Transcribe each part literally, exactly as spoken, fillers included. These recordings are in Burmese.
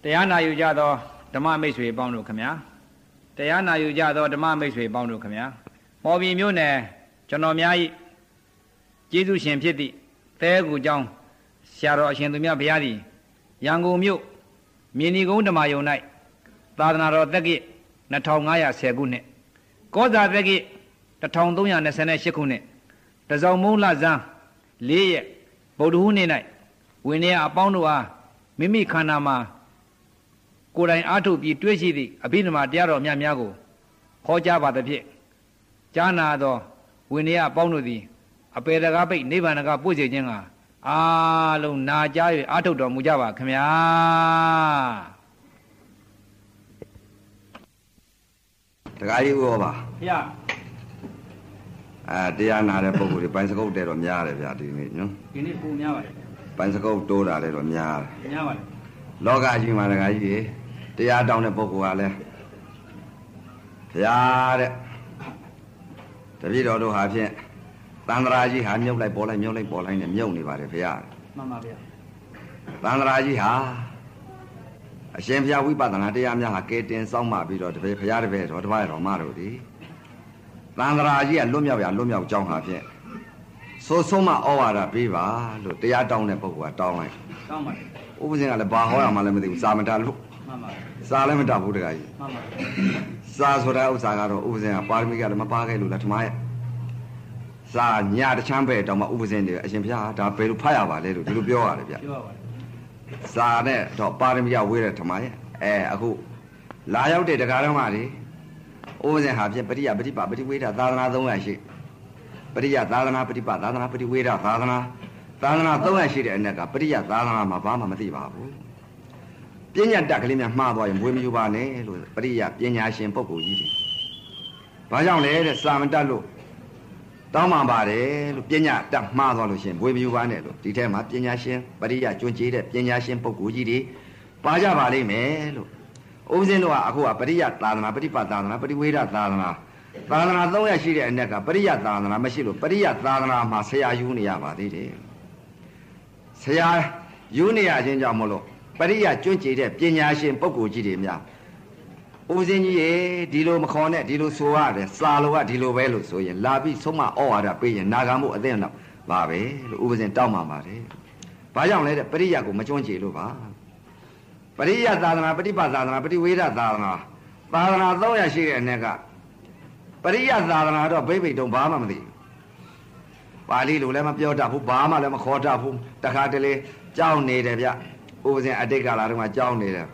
တရားနာယူကြသောဓမ္မမိတ်ဆွေပေါင်းတို့ခမညာတရားနာယူကြသောဓမ္မမိတ်ဆွေပေါင်းတို့ခမညာမော်ဘီမြို့နယ်ကျွန်တော်များ၏ကျေးဇူးရှင်ဖြစ်သည့်သဲကူကျောင်းဆရာတော်အရှင်သူမြတ်ဘုရားသည်ရန်ကုန်မြို့မြေနီကုန်းဓမ္မယုံ၌သာသနာတော်သက်ကိနှစ်ထောင်ငါးရာဆယ်ခုနှစ်ကောဇာသက်ကိတစ်ထောင်သုံးရာနှစ်ဆယ်ရှစ်ခုနှစ်တစောင်းမုံလဇန်းလေးရက်ဗုဒ္ဓဟူးနေ့၌ဝိနည်းအပေါင်းတို့အားမိမိခန္ဓာမှာကိုယ်တိုင်အားထုတ်ပြီးတွေ့ရှိသည့်အဘိဓမ္မာတရားတော်များများကိုဟောကြားပါသဖြင့်ကြားနာသောဝိနည်းအပေါင်းတို့သည်အပေတကားပိတ်နိဗ္ဗာန်ကပို့စေခြင်းကအားလုံးနာကြား၍အားထုတ်တော်မူကြပါခင်ဗျာတကားကြီးဟောပါဘုရားအဲတရားနာတဲ့ပုဂ္ဂိုလ်တွေပိုင်စကုတ်တဲတော့များတယ်ဗျာဒီနေ့နော်ဒီနေ့ပုံများပါတယ်ပိုင်စကုတ်တိုးတာလည်းတော့များတယ်များပါတယ်လောကကြီးမှာတကားကြီးတရားတောင်းတဲ့ပုဂ္ဂိုလ်ကလည်းဘုရားတဲ့တပည့်တော်တို့ဟာဖြင့်သန္တရာကြီးဟာမြုပ်လိုက်ပေါ်လိုက်မြုပ်လိုက်ပေါ်လိုက်နဲ့မြုပ်နေပါတယ်ဘုရားမှန်ပါဗျာသန္တရာကြီးဟာအရှင်ဘုရားဝိပဿနာတရားများဟာကဲတင်စောင့်မှပြီးတော့တပည့်ဘုရားတပည့်တော်တပည့်တော်မတို့ဒီသန္တရာကြီးကလွတ်မြောက်ရလွတ်မြောက်ကြောင်းဟာဖြင့်ဆိုးဆုံးမဩဝါဒပေးပါလို့တရားတောင်းတဲ့ပုဂ္ဂိုလ်ကတောင်းလိုက်တောင်းပါတယ်ဥပဇင်ကလည်းဘာဟောရမှလည်းမသိဘူးစာမတတ်လို့မှန်ပါစာလည်းမတတ်ဘူးတခါကြီးမှန်ပါစာဆိုတာဥစ္စာကတော့ဥပဇင်ကပါရမီကလည်းမပါခဲ့လို့လားထမရဲ့စာညာတချမ်းပဲတောင်မှဥပဇင်တွေအရှင်ဘုရားဒါဘယ်လိုဖတ်ရပါလဲလို့ဒီလိုပြောရတယ်ဗျပြောပါပါတယ်စာနဲ့တော့ပါရမီကဝေးတဲ့ထမရဲ့အဲအခုလာရောက်တဲ့တရားတော်ကလေဥပဇင်ဟာဖြင့်ပရိယပฏิပါပฏิဝေဒသာသနာသုံးရရှိပရိယသာသနာပฏิပါသာသနာပฏิဝေဒသာသနာသာသနာသုံးရရှိတဲ့အ ਨੇ ကပရိယသာသနာမှာဘာမှမသိပါဘူးပညာတတ်ကလေးများမှားသွားရင်မွေးမယူပါနဲ့လို့ပရိယပညာရှင်ပုဂ္ဂိုလ်ကြီးတွေဘာကြောင့်လဲတဲ့စာမတတ်လို့တောင်းပန်ပါတယ်လို့ပညာတတ်မှားသွားလို့ရှင်မွေးမယူပါနဲ့လို့ဒီထဲမှာပညာရှင်ပရိယကျွမ်းကျင်တဲ့ပညာရှင်ပုဂ္ဂိုလ်ကြီးတွေပါကြပါလိမ့်မယ်လို့ဥပဇင်းတို့ကအခုကပရိယသာသနာပฏิပတ်သာသနာပฏิဝေဒသာသနာသာသနာသုံးရရှိတဲ့အ ਨੇ ကပရိယသာသနာမရှိလို့ပရိယသာသနာမှာဆရာယူနေရပါသေးတယ်ဆရာယူနေရခြင်းကြောင့်မလို့ပရိယကျွန့်ကြည်တဲ့ပညာရှင်ပုဂ္ဂိုလ်ကြီးတွေများဥပဇင်းကြီးရေဒီလိုမခေါ်နဲ့ဒီလိုဆိုရတယ်စာလိုကဒီလိုပဲလို့ဆိုရင်လာပြီးဆုံးမဩဝါဒပေးရင်နာခံမှုအသိတော့ပါပဲလို့ဥပဇင်းတောင်းပါပါတယ်ဘာကြောင့်လဲတဲ့ပရိယကိုမကျွန့်ကြည်လို့ပါပရိယသာသနာပฏิပတ်သာသနာပฏิဝေဒသာသနာသာသနာသုံးရရှိတဲ့ ਨੇ ကပရိယသာသနာတော့ဘိဗိတုံဘာမှမသိဘူးပါဠိလိုလည်းမပြောတတ်ဘူးဘာမှလည်းမခေါ်တတ်ဘူးတခါတလေကြောင်းနေတယ်ဗျဥပဇင်အတိတ်ကာလတုန်းကကြောင်းနေတယ်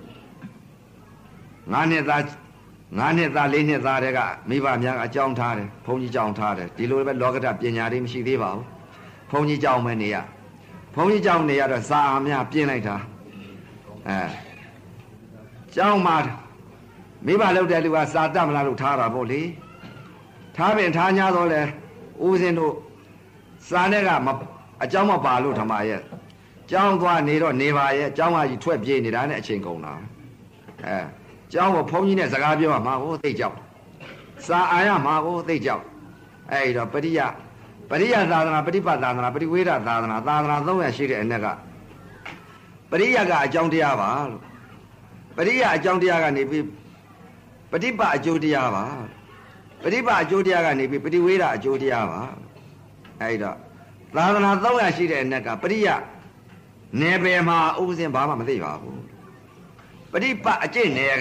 ငါးနှစ်သားငါးနှစ်သားလေးနှစ်သားတွေကမိဘများကအကြောင်းထားတယ်ဘုန်းကြီးကြောင်းထားတယ်ဒီလိုပဲလောကဓာတ်ပညာတွေမရှိသေးပါဘူးဘုန်းကြီးကြောင်းပဲနေရဘုန်းကြီးကြောင်းနေရတော့စာအများပြင်းလိုက်တာအဲကျောင်းမှာမိဘလောက်တဲ့လူကစာတတ်မလားလို့ထားတာပေါ့လေထားပင်ထား냐တော့လဲဦးစင်းတို့စာနဲ့ကမအเจ้าမပါလို့ထမရဲ့ကျောင်းသွားနေတော့နေပါရဲ့ကျောင်းကကြီးထွက်ပြေးနေတာနဲ့အချိန်ကုန်တာအဲကျောင်းကဘုန်းကြီးနဲ့စကားပြောမှာကိုသိကြောက်စာအာရမှာကိုသိကြောက်အဲ့တော့ပရိယပရိယသာသနာပฏิပတ်သာသနာပฏิဝေဒသာသနာသာသနာသုံးရရှိတဲ့ ਨੇ ကပရိယကအကြောင်းတရားပါလို့ပရိယအကြောင်းတရားကနေပြီးပฏิပတ်အကျိုးတရားပါပฏิပတ်အကျိုးတရားကနေပြီးပฏิဝေဒအကျိုးတရားပါအဲ့တော့သာသနာသုံးရရှိတဲ့ ਨੇ ကပရိယနယ်ပယ်မှာဥပဇင်ဘာမှမသိပါဘူးပฏิပတ်အကျင့်နယ်က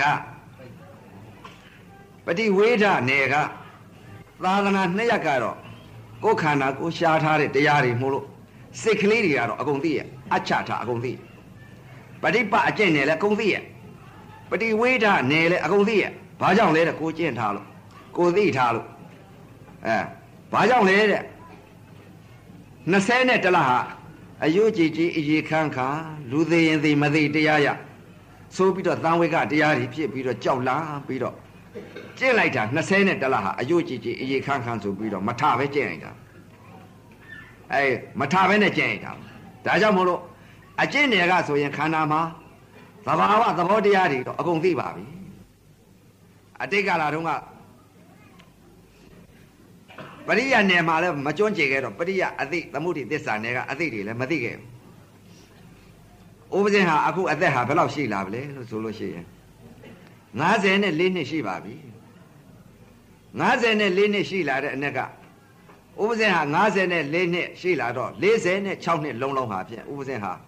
ပฏิဝေဒနယ်ကသာသနာနှစ်ရပ်ကတော့ကိုယ်ခန္ဓာကိုရှားထားတဲ့တရားတွေမို့လို့စိတ်ကလေးတွေကတော့အကုန်သိရဲ့အချထားအကုန်သိပฏิပတ်အကျင့်နယ်လည်းအကုန်သိရဲ့ပฏิဝေဒနယ်လည်းအကုန်သိရဲ့ဘာကြောင့်လဲတဲ့ကိုကျင့်ထားလို့ကိုသိထားလို့အဲဘာကြောင့်လဲတဲ့နှစ်ဆယ်နဲ့တလဟာအယုကြည်ကြည်အရေခန်းခါလူသေးရင်သေးမသေးတရားရဆိုပြီးတော့သံဝေကတရားတွေဖြစ်ပြီးတော့ကြောက်လာပြီးတော့ကျင့်လိုက်တာနှစ်ဆယ်နဲ့တလဟာအယုကြည်ကြည်အရေခန်းခန်းဆိုပြီးတော့မထပဲကျင့်လိုက်တာအဲမထပဲနဲ့ကျင့်လိုက်တာဒါကြောင့်မို့လို့အကျင့်တွေကဆိုရင်ခန္ဓာမှာသဘာဝသဘောတရားတွေတော့အကုန်သိပါပြီအတိတ်ကာလတုန်းကပရိယနယ်မှာလည်းမကျွမ်းကျင်ခဲ့တော့ပရိယအသိသမုဒိသစ္စာနယ်ကအသိတွေလည်းမသိခဲ့ဘူးဥပဇင်းဟာအခုအသက်ဟာဘယ်လောက်ရှိလာပြီလဲလို့ဆိုလို့ရှိရင်ငါးဆယ်နဲ့လေးနှစ်ရှိပါပြီငါးဆယ်နဲ့လေးနှစ်ရှိလာတဲ့အ ਨੇ ကဥပဇင်းဟာငါးဆယ်နဲ့လေးနှစ်ရှိလာတော့လေးဆယ်နဲ့ခြောက်နှစ်လုံးလုံးဟာဖြင့်ဥပဇင်းဟာ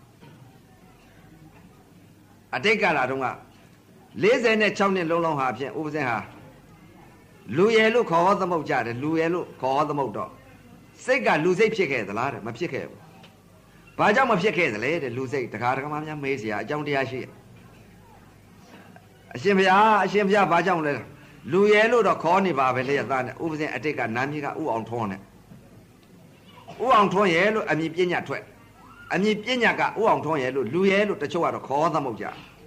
အတိတ်ကလာတော့ကလေးဆယ်နဲ့ခြောက်နှစ်လုံးလုံးဟာဖြင့်ဥပဇင်းဟာလူရယ်လို့ခေါ်ဟောသမုတ်ကြတယ်လူရယ်လို့ခေါ်ဟောသမုတ်တော့စိတ်ကလူစိတ်ဖြစ်ခဲ့သလားတဲ့မဖြစ်ခဲ့ဘူးဘာကြောင့်မဖြစ်ခဲ့သလဲတဲ့လူစိတ်တခါတခါမှများမေးเสียအကြောင်းတရားရှိအရှင်ဘုရားအရှင်ဘုရားဘာကြောင့်လဲလူရဲလို့တော့ခေါ်နေပါပဲလေသားနဲ့ဥပဇင်အတိတ်ကနာမည်ကဥအောင်ထွန်းနဲ့ဥအောင်ထွန်းရဲလို့အမည်ပညာထွက်အမည်ပညာကဥအောင်ထွန်းရဲလို့လူရဲလို့တချို့ကတော့ခေါ်သမုတ်ကြ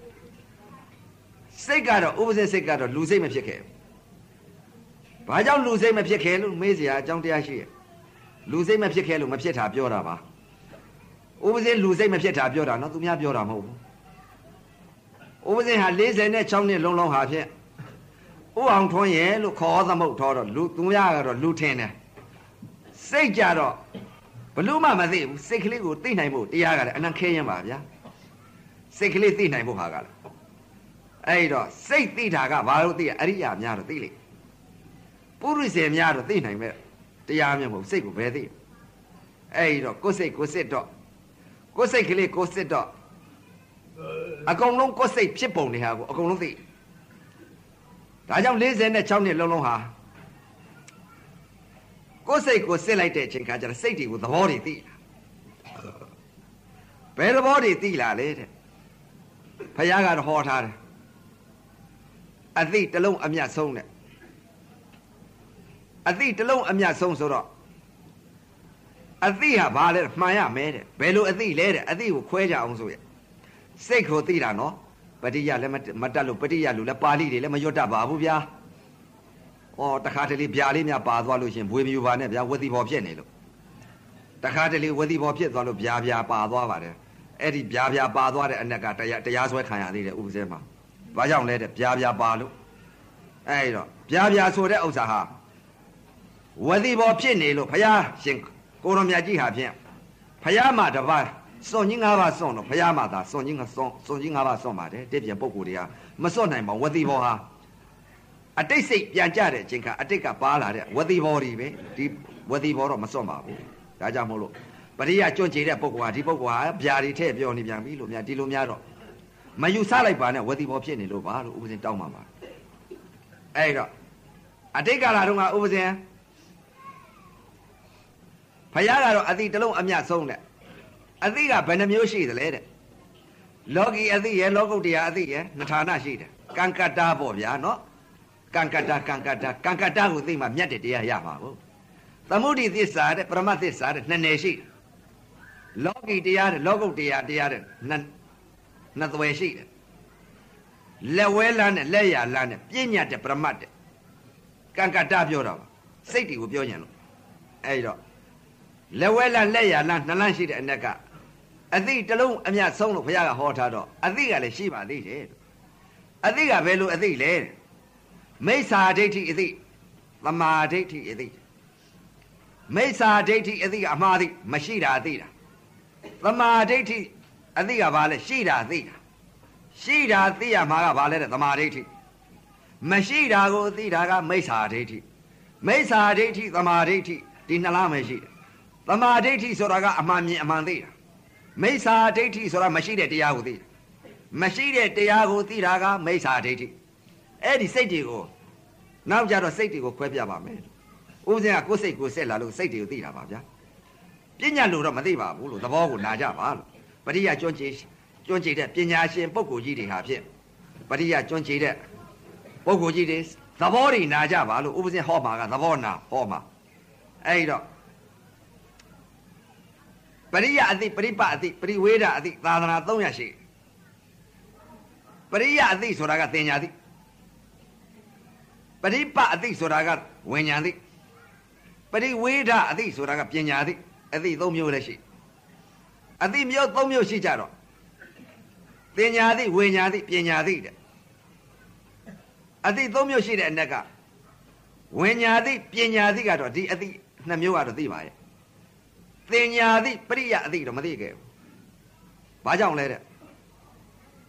စိတ်ကတော့ဥပဇင်စိတ်ကတော့လူစိတ်မဖြစ်ခဲ့ဘာကြောင့်လူစိတ်မဖြစ်ခဲ့လို့မေးเสียအကြောင်းတရားရှိလူစိတ်မဖြစ်ခဲ့လို့မဖြစ်တာပြောတာပါဥပဇင်းလူစိတ်မဖြစ်တာပြောတာနော်သူများပြောတာမဟုတ်ဘူးဥပဇင်းဟာလေးဆယ်နဲ့ခြောက်နှစ်လုံးလုံးဟာဖြင့်ဥအောင်ထွန်းရဲ့လို့ခေါ်သမုတ်ထောတော့လူသူများကတော့လူထင်တယ်စိတ်ကြတော့ဘလို့မှမသိဘူးစိတ်ကလေးကိုသိနိုင်ဖို့တရားကလည်းအနံခဲရင်ပါဗျာစိတ်ကလေးသိနိုင်ဖို့ဟာကလည်းအဲ့တော့စိတ်သိတာကဘာလို့သိရအရိယာများတော့သိလိမ့်ပုရိသေများတော့သိနိုင်မဲ့တရားမျိုးမဟုတ်စိတ်ကိုဘယ်သိအဲ့တော့ကိုယ်စိတ်ကိုစစ်တော့ကိုယ်စိတ်ကလေးကိုစစ်တော့အကုန်လုံးကိုယ်စိတ်ဖြစ်ပုံတွေဟာကိုအကုန်လုံးသိဒါကြောင့်လေးဆယ်နဲ့ခြောက်နှစ်လုံးလုံးဟာကိုယ်စိတ်ကိုစစ်လိုက်တဲ့အချိန်ခါကျတော့စိတ်တွေကိုသဘောတွေသိဘယ်သဘောတွေသိလာလဲတဲ့ဘုရားကတော့ဟောထားတယ်အသိတစ်လုံးအမြတ်ဆုံးတဲ့အသိတစ်လုံးအမြတ်ဆုံးဆိုတော့အသိဟာဘာလဲမှန်ရမဲတဲ့ဘယ်လိုအသိလဲတဲ့အသိကိုခွဲကြအောင်ဆိုရစိတ်ကိုသိတာနော်ပဋိယလည်းမတတ်လို့ပဋိယလူလည်းပါဠိတွေလည်းမရွတ်တတ်ပါဘူးဗျာဩတခါတလေဗျာလေးများပါသွားလို့ရှင်ဘွေမြူပါနဲ့ဗျာဝတိဘောဖြစ်နေလို့တခါတလေဝတိဘောဖြစ်သွားလို့ဗျာဗျာပါသွားပါတယ်အဲ့ဒီဗျာဗျာပါသွားတဲ့အနက်ကတရားတရားဆွဲခံရသေးတယ်ဥပဇဲမှာဘာကြောင့်လဲတဲ့ဗျာဗျာပါလို့အဲ့တော့ဗျာဗျာဆိုတဲ့ဥစ္စာဟာဝတိဘောဖြစ်နေလို့ဘုရားရှင်ကိုရောမြတ်ကြီးဟာဖြင့်ဘုရားမှာတပါးစွန့်ကြီး၅ပါးစွန့်တော့ဘုရားမှာသာစွန့်ကြီးငါစွန့်စွန့်ကြီး၅ပါးစွန့်ပါတယ်တည့်ပြန်ပုဂ္ဂိုလ်တွေကမစွန့်နိုင်ပါဝတိဘောဟာအတိတ်စိတ်ပြန်ကြတဲ့အချိန်ကအတိတ်ကပါလာတဲ့ဝတိဘောတွေပဲဒီဝတိဘောတော့မစွန့်ပါဘူးဒါကြောင့်မို့လို့ပရိယကျွန့်ကြတဲ့ပုဂ္ဂိုလ်ဟာဒီပုဂ္ဂိုလ်ဟာဗျာတွေထည့်ပြောနေပြန်ပြီလို့များဒီလိုများတော့မယူဆလိုက်ပါနဲ့ဝတိဘောဖြစ်နေလို့ပါလို့ဥပဇင်တောင်းပါပါအဲ့တော့အတိတ်ကလာတော့ကဥပဇင်ဘုရားကတော့အသိတစ်လုံးအမြတ်ဆုံးတဲ့အသိကဘယ်နှမျိုးရှိသလဲတဲ့လောကီအသိရဲ့လောကုတ္တရာအသိရဲ့နှစ်ဌာနရှိတယ်ကံကတ္တာပေါ့ဗျာနော်ကံကတ္တာကံကတ္တာကံကတ္တာကိုသိမှမြတ်တဲ့တရားရပါဘူးသမုဒိသစ္စာတဲ့ပရမတ်သစ္စာတဲ့နှစ်နယ်ရှိတယ်လောကီတရားတဲ့လောကုတ္တရာတရားတဲ့နှစ်နှစ်သွယ်ရှိတယ်လက်ဝဲလန်းနဲ့လက်ရလန်းနဲ့ပြဉ္ညာတဲ့ပရမတ်တဲ့ကံကတ္တာပြောတာပါစိတ်တွေကိုပြောညံလို့အဲ့တော့လက်ဝဲလန်းလက်ရလန်းနှလန်းရှိတဲ့အ ਨੇ ကအသိတစ်လုံးအမြတ်ဆုံးလို့ဘုရားကဟောထားတော့အသိကလည်းရှိပါသေးတယ်အသိကဘယ်လိုအသိလဲမိစ္ဆာဒိဋ္ဌိအသိသမာဓိဋ္ဌိအသိမိစ္ဆာဒိဋ္ဌိအသိကအမှားသိမရှိတာသိတာသမာဓိဋ္ဌိအသိကဘာလဲရှိတာသိတာရှိတာသိရမှာကဘာလဲတဲ့သမာဓိဋ္ဌိမရှိတာကိုသိတာကမိစ္ဆာဒိဋ္ဌိမိစ္ဆာဒိဋ္ဌိသမာဓိဋ္ဌိဒီနှစ်လားမရှိတယ်သမာဓိဋ္ဌိဆိုတာကအမှန်မြင်အမှန်သိတာမိစ္ဆာဒိဋ္ဌိဆိုတာမရှိတဲ့တရားကိုသိတာမရှိတဲ့တရားကိုသိတာကမိစ္ဆာဒိဋ္ဌိအဲ့ဒီစိတ်တွေကိုနောက်ကြတော့စိတ်တွေကိုခွဲပြပါမယ်ဥပဇင်ကကိုယ်စိတ်ကိုဆက်လာလို့စိတ်တွေကိုသိတာပါဗျာပညာလို့တော့မသိပါဘူးလို့သဘောကိုနာကြပါလို့ပရိယကျွမ်းကျင်ကျွမ်းကျင်တဲ့ပညာရှင်ပုဂ္ဂိုလ်ကြီးတွေဟာဖြင့်ပရိယကျွမ်းကျင်တဲ့ပုဂ္ဂိုလ်ကြီးတွေသဘောတွေနာကြပါလို့ဥပဇင်ဟောမှာကသဘောနာဟောမှာအဲ့တော့ပရိယအသိပရိပအသိပရိဝေဒအသိသာသနာသုံးရရှိပရိယအသိဆိုတာကသင်ညာသိပရိပအသိဆိုတာကဝိညာဉ်သိပရိဝေဒအသိဆိုတာကပညာသိအသိသုံးမျိုးလည်းရှိအသိမျိုးသုံးမျိုးရှိကြတော့သင်ညာသိဝိညာဉ်သိပညာသိတဲ့အသိသုံးမျိုးရှိတဲ့အ ਨੇ ကဝိညာဉ်သိပညာသိကတော့ဒီအသိနှစ်မျိုးကတော့သိပါရဲ့သင်ညာသိပရိယအသိတော့မသိခဲ့ဘူးဘာကြောင့်လဲတဲ့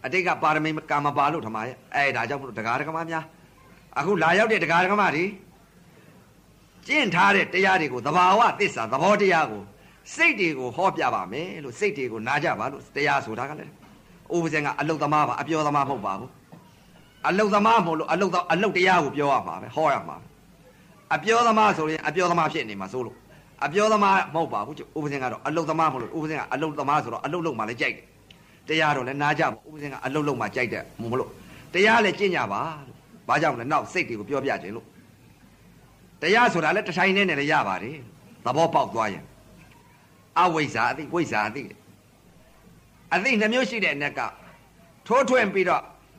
အတိတ်ကပါရမီကာမပါလို့ထမရဲ့အဲ့ဒါကြောင့်မလို့တရားဓမ္မများအခုလာရောက်တဲ့တရားဓမ္မတွေကျင့်ထားတဲ့တရားတွေကိုသဘာဝသစ္စာသဘောတရားကိုစိတ်တွေကိုဟောပြပါမယ်လို့စိတ်တွေကိုနားကြပါလို့တရားဆိုတာကလည်းဥပဇင်ကအလုတ်သမားပါအပြောသမားမဟုတ်ပါဘူးအလုတ်သမားမဟုတ်လို့အလုတ်အလုတ်တရားကိုပြောရမှာပဲဟောရမှာအပြောသမားဆိုရင်အပြောသမားဖြစ်နေမှာဆိုလို့အပြောသမားမဟုတ်ပါဘူးဥပဇင်ကတော့အလုတ်သမားမဟုတ်လို့ဥပဇင်ကအလုတ်သမားဆိုတော့အလုတ်လုံးမှလည်းကြိုက်တယ်တရားတော့လည်းနားကြပါဥပဇင်ကအလုတ်လုံးမှကြိုက်တယ်မလို့တရားလည်းကျင့်ကြပါလို့ဘာကြောင့်လဲနောက်စိတ်တွေကိုပြောပြခြင်းလို့တရားဆိုတာလည်းတထိုင်နဲ့လည်းရပါတယ်သဘောပေါက်သွားရင်အဝိဇ္ဇာအသိဝိဇ္ဇာအသိအသိနှမျိုးရှိတဲ့အ ਨੇ ကထိုးထွင်းပြီးတော့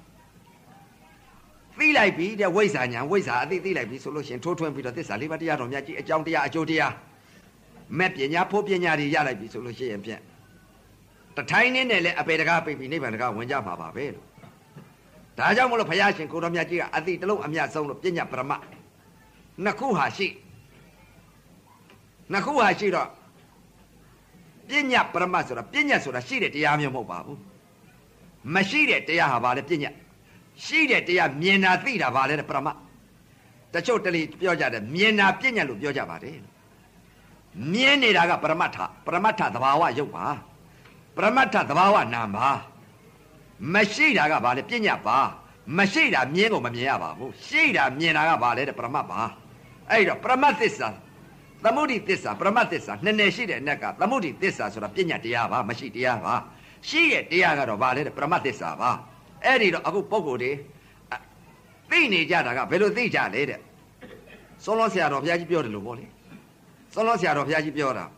သိလိုက်ပြီတဲ့ဝိဇ္ဇာညာဝိဇ္ဇာအသိသိလိုက်ပြီဆိုလို့ရှိရင်ထိုးထွင်းပြီးတော့သစ္စာလေးပါးတရားတော်မြတ်ကြီးအကြောင်းတရားအကျိုးတရားမဲ့ပညာဖို့ပညာတွေရလိုက်ပြီဆိုလို့ရှိရင်ဖြင့်တထိုင်နဲ့လည်းအပေတကားပြပြီးနိဗ္ဗာန်တကားဝင်ကြမှာပါပဲလို့ဒါကြောင့်မလို့ဘုရားရှင်ကိုတော်မြတ်ကြီးကအသိတလုံးအမြတ်ဆုံးလို့ပညာပရမနှစ်ခုဟာရှိနှစ်ခုဟာရှိတော့ပညာပရမဆိုတာပညာဆိုတာရှိတဲ့တရားမျိုးမဟုတ်ပါဘူးမရှိတဲ့တရားဟာဘာလဲပညာရှိတဲ့တရားမြင်တာသိတာဘာလဲပရမတချို့တလေပြောကြတယ်မြင်တာပညာလို့ပြောကြပါတယ်မြင်နေတာကပရမတ္ထပရမတ္ထသဘာဝရုပ်ပါပရမတ္ထသဘာဝနာမ်ပါမရှိတာကဘာလဲပညာပါမရှိတာမြင်ကိုမမြင်ရပါဘူးရှိတာမြင်တာကဘာလဲတဲ့ပရမတ်ပါအဲ့တော့ပရမတ်သစ္စာသမုဒိသစ္စာပရမတ်သစ္စာနှစ်နယ်ရှိတဲ့အနက်ကသမုဒိသစ္စာဆိုတာပညာတရားပါမရှိတရားပါရှိရဲ့တရားကတော့ဘာလဲတဲ့ပရမတ်သစ္စာပါအဲ့ဒီတော့အခုပုဂ္ဂိုလ်တွေသိနေကြတာကဘယ်လိုသိကြလဲတဲ့စောလောဆရာတော်ဘုရားကြီးပြောတယ်လို့ပေါ့လေစောလောဆရာတော်ဘုရားကြီးပြောတာ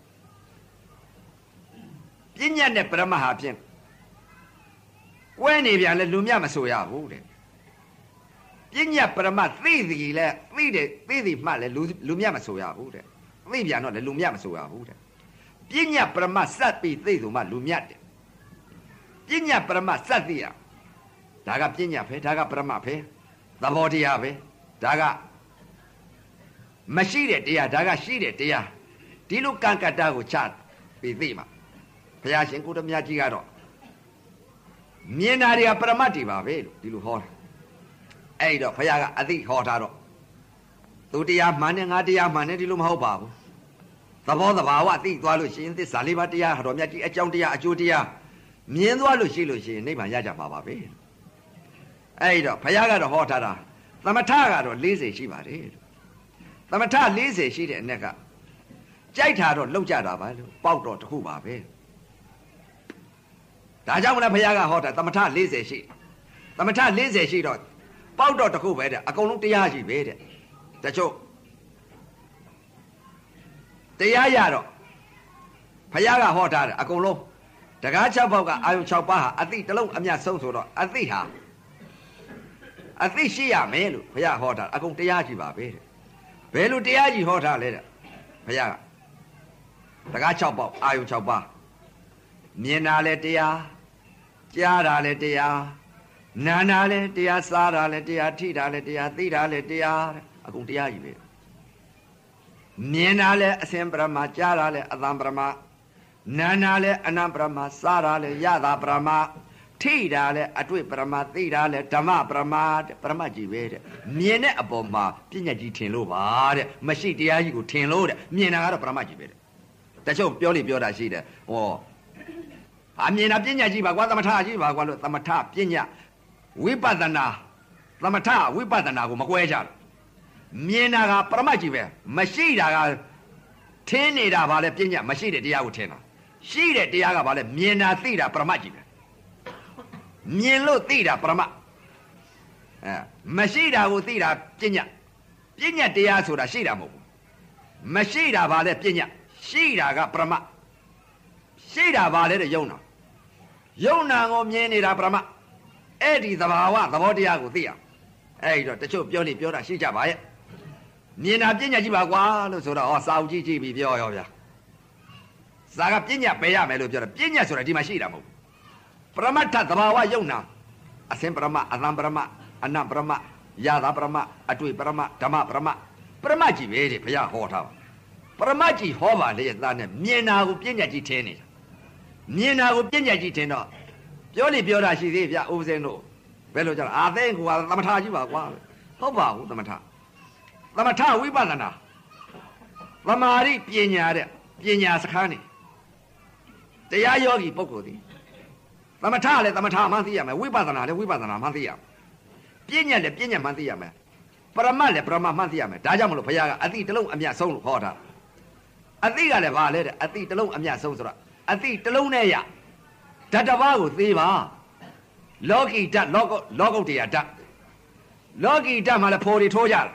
ပညာနဲ့ပရမတ်ဟာဖြင့်ကွဲနေပြန်လဲလူမြတ်မဆိုရဘူးတဲ့ပညာပရမတ်သိသည်လဲသိတယ်သိသည်မှလဲလူလူမြတ်မဆိုရဘူးတဲ့သိပြန်တော့လဲလူမြတ်မဆိုရဘူးတဲ့ပညာပရမတ်စက်ပြီးသိဆိုမှလူမြတ်တဲ့ပညာပရမတ်စက်သိရဒါကပညာပဲဒါကပရမတ်ပဲသဘောတရားပဲဒါကမရှိတဲ့တရားဒါကရှိတဲ့တရားဒီလိုကံကတ္တကိုချပြီးသိမှာဘုရားရှင်ကိုတော်မြတ်ကြီးကတော့မြင်တာတွေကပရမတ်တွေပါပဲလို့ဒီလိုဟောတာအဲ့တော့ဘုရားကအသိဟောထားတော့သူတရားမှန်နဲ့ငါတရားမှန်နဲ့ဒီလိုမဟုတ်ပါဘူးသဘောသဘာဝသိသွားလို့ရှိရင်သစ္စာလေးပါးတရားတော်မြတ်ကြီးအကြောင်းတရားအကျိုးတရားမြင်သွားလို့ရှိလို့ရှိရင်နိဗ္ဗာန်ရကြမှာပါပဲအဲ့တော့ဘုရားကတော့ဟောထားတာသမထကတော့၄၀ရှိပါတယ်သမထ၄၀ရှိတဲ့အ ਨੇ ကကြိုက်တာတော့လောက်ကြတာပါလို့ပေါက်တော့တခုပါပဲဒါကြောင့်မလဲဘုရားကဟောတာသမထ၄၀ရှိသမထ၄၀ရှိတော့ပေါက်တော့တခုပဲတဲ့အကုန်လုံးတရားရှိပဲတဲ့တချို့တရားရတော့ဘုရားကဟောထားတယ်အကုန်လုံးတကား၆ပေါက်ကအာယုံ၆ပါးဟာအသိတစ်လုံးအမြတ်ဆုံးဆိုတော့အသိဟာအသိရှိရမယ်လို့ဘုရားဟောထားအကုန်တရားရှိပါပဲတဲ့ဘယ်လိုတရားကြီးဟောထားလဲတဲ့ဘုရားကတကား၆ပေါက်အာယုံ၆ပါးမြင်တာလဲတရားကြားတာလဲတရားနာတာလဲတရားစားတာလဲတရားထိတာလဲတရားသိတာလဲတရားအကုန်တရားကြီးပဲမြင်တာလဲအစင်ပရမကြားတာလဲအတံပရမနာတာလဲအနံပရမစားတာလဲယတာပရမထိတာလဲအတွေ့ပရမသိတာလဲဓမ္မပရမပရမကြီးပဲတဲ့မြင်တဲ့အပေါ်မှာပညာကြီးထင်လို့ပါတဲ့မရှိတရားကြီးကိုထင်လို့တဲ့မြင်တာကတော့ပရမကြီးပဲတဲ့တချို့ပြောလိပြောတာရှိတယ်ဟောအမြင်တာပညာကြီးပါကွာသမထကြီးပါကွာလို့သမထပညာဝိပဿနာသမထဝိပဿနာကိုမကွဲကြဘူးမြင်တာကပရမတ်ကြီးပဲမရှိတာကထင်းနေတာဗာလဲပညာမရှိတဲ့တရားကိုထင်တာရှိတဲ့တရားကဗာလဲမြင်တာသိတာပရမတ်ကြီးပဲမြင်လို့သိတာပရမတ်အဲမရှိတာကိုသိတာပညာပညာတရားဆိုတာရှိတာမဟုတ်ဘူးမရှိတာဗာလဲပညာရှိတာကပရမတ်ရှိတာဗာလဲတဲ့ယုံနာယုံနာကိုမြင်နေတာပရမတ်အဲ့ဒီသဘာဝသဘောတရားကိုသိရအဲ့တော့တချို့ပြောနေပြောတာရှိကြပါရဲ့မြင်တာပညာကြီးပါကွာလို့ဆိုတော့ဟောစာအုပ်ကြီးကြည့်ပြီးပြောရောဗျာစာကပညာပဲရမယ်လို့ပြောတယ်ပညာဆိုတာဒီမှာရှိတာမဟုတ်ပရမတ္ထသဘာဝယုံနာအစင်ပရမအသံပရမအနံပရမယတာပရမအတွေ့ပရမဓမ္မပရမပရမကြီးပဲတဲ့ဘုရားဟောထားပါပရမကြီးဟောပါလေသားနဲ့မြင်တာကိုပညာကြီးထင်နေတာမြင်တာကိုပညာကြီးထင်တော့ပပြောလိပြောတာရှိသေးဗျဥပဇင်းတို့ဘယ်လိုကြလဲအာသိကူကသမထကြီးပါကွာဟုတ်ပါဘူးသမထသမထဝိပဿနာသမာဓိပညာတဲ့ပညာစခန်းနေတရားယောဂီပုဂ္ဂိုလ်ဒီသမထလည်းသမထမှသိရမယ်ဝိပဿနာလည်းဝိပဿနာမှသိရမယ်ပညာလည်းပညာမှသိရမယ်ပရမတ်လည်းပရမတ်မှသိရမယ်ဒါကြောင့်မလို့ဘုရားကအတိတလုံးအမြတ်ဆုံးလို့ဟောတာအတိကလည်းဘာလဲတဲ့အတိတလုံးအမြတ်ဆုံးဆိုတော့အတိတလုံးနဲ့ရဓာတ်တစ်ပါးကိုသိပါလောကီဓာတ်လောကလောကုတ္တရာဓာတ်လောကီဓာတ်မှာလည်းဖို့တွေထိုးကြတယ်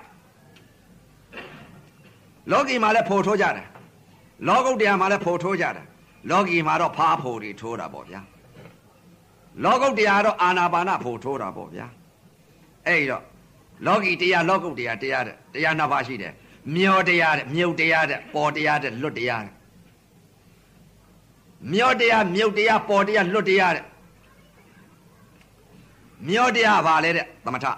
လောကီမှာလည်းဖို့ထိုးကြတယ်လောကုတ္တရာမှာလည်းဖို့ထိုးကြတယ်လောကီမှာတော့ဖားဖို့တွေထိုးတာပေါ့ဗျာလောကုတ္တရာတော့အာနာပါနဖို့ထိုးတာပေါ့ဗျာအဲ့တော့လောကီတရားလောကုတ္တရာတရားတဲ့တရားနှစ်ပါးရှိတယ်မျောတရားတဲ့မြုပ်တရားတဲ့ပေါ်တရားတဲ့လွတ်တရားတဲ့မျောတရားမြုပ်တရားပေါ်တရားလွတ်တရားတဲ့မျောတရားဘာလဲတဲ့သမထ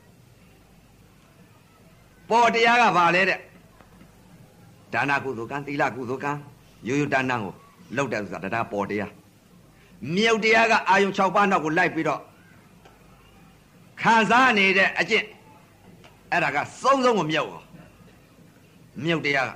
ပေါ်တရားကဘာလဲတဲ့ဒါနကုသိုလ်ကံသီလကုသိုလ်ကံရိုးရိုးတန်းတန်းကိုလောက်တယ်ဆိုတာဒါပေါ်တရားမြုပ်တရားကအာယုံ၆ပါးနောက်ကိုလိုက်ပြီးတော့ခံစားနေတဲ့အကျင့်အဲ့ဒါကစုံစုံကိုမြုပ်ရောမြုပ်တရားက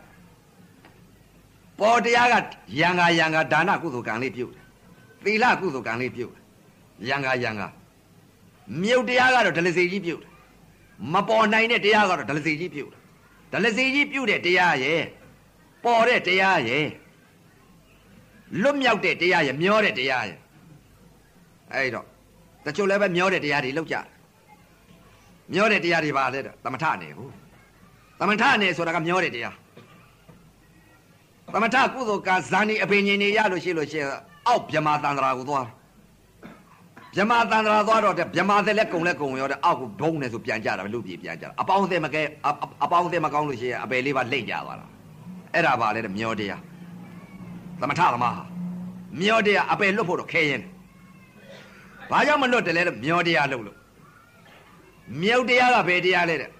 ပေါ်တရားကယံဃာယံဃာဒါနကုသိုလ်ကံလေးပြုတ်သီလကုသိုလ်ကံလေးပြုတ်ယံဃာယံဃာမြုပ်တရားကတော့ဒလစီကြီးပြုတ်မပေါ်နိုင်တဲ့တရားကတော့ဒလစီကြီးပြုတ်ဒလစီကြီးပြုတ်တဲ့တရားရဲ့ပေါ်တဲ့တရားရဲ့လွတ်မြောက်တဲ့တရားရဲ့မျောတဲ့တရားရဲ့အဲ့တော့တချို့လည်းပဲမျောတဲ့တရားတွေလောက်ကြတယ်မျောတဲ့တရားတွေပါလေသမထနေဘူးသမထနေဆိုတာကမျောတဲ့တရားသမထကုသိုလ်ကဇာတိအပင်ញင်နေရလို့ရှိလို့ရှိရင်အောက်ဗြဟ္မာသန္တရာကိုသွားဗြဟ္မာသန္တရာသွားတော့တဲ့ဗြဟ္မာသက်လက်ကုံလက်ကုံရောတဲ့အောက်ကိုဘုံနေဆိုပြန်ကြတာပဲလူပြေပြန်ကြတာအပေါင်းအသင်းမကဲအပေါင်းအသင်းမကောင်းလို့ရှိရင်အပယ်လေးပါလိမ့်ကြသွားတာအဲ့ဒါပါလေတဲ့မျောတရားသမထသမားဟာမျောတရားအပယ်လွတ်ဖို့တော့ခဲရင်ဘာကြောင့်မလွတ်တယ်လဲတဲ့မျောတရားလို့လို့မြုပ်တရားကဘယ်တရားလဲတဲ့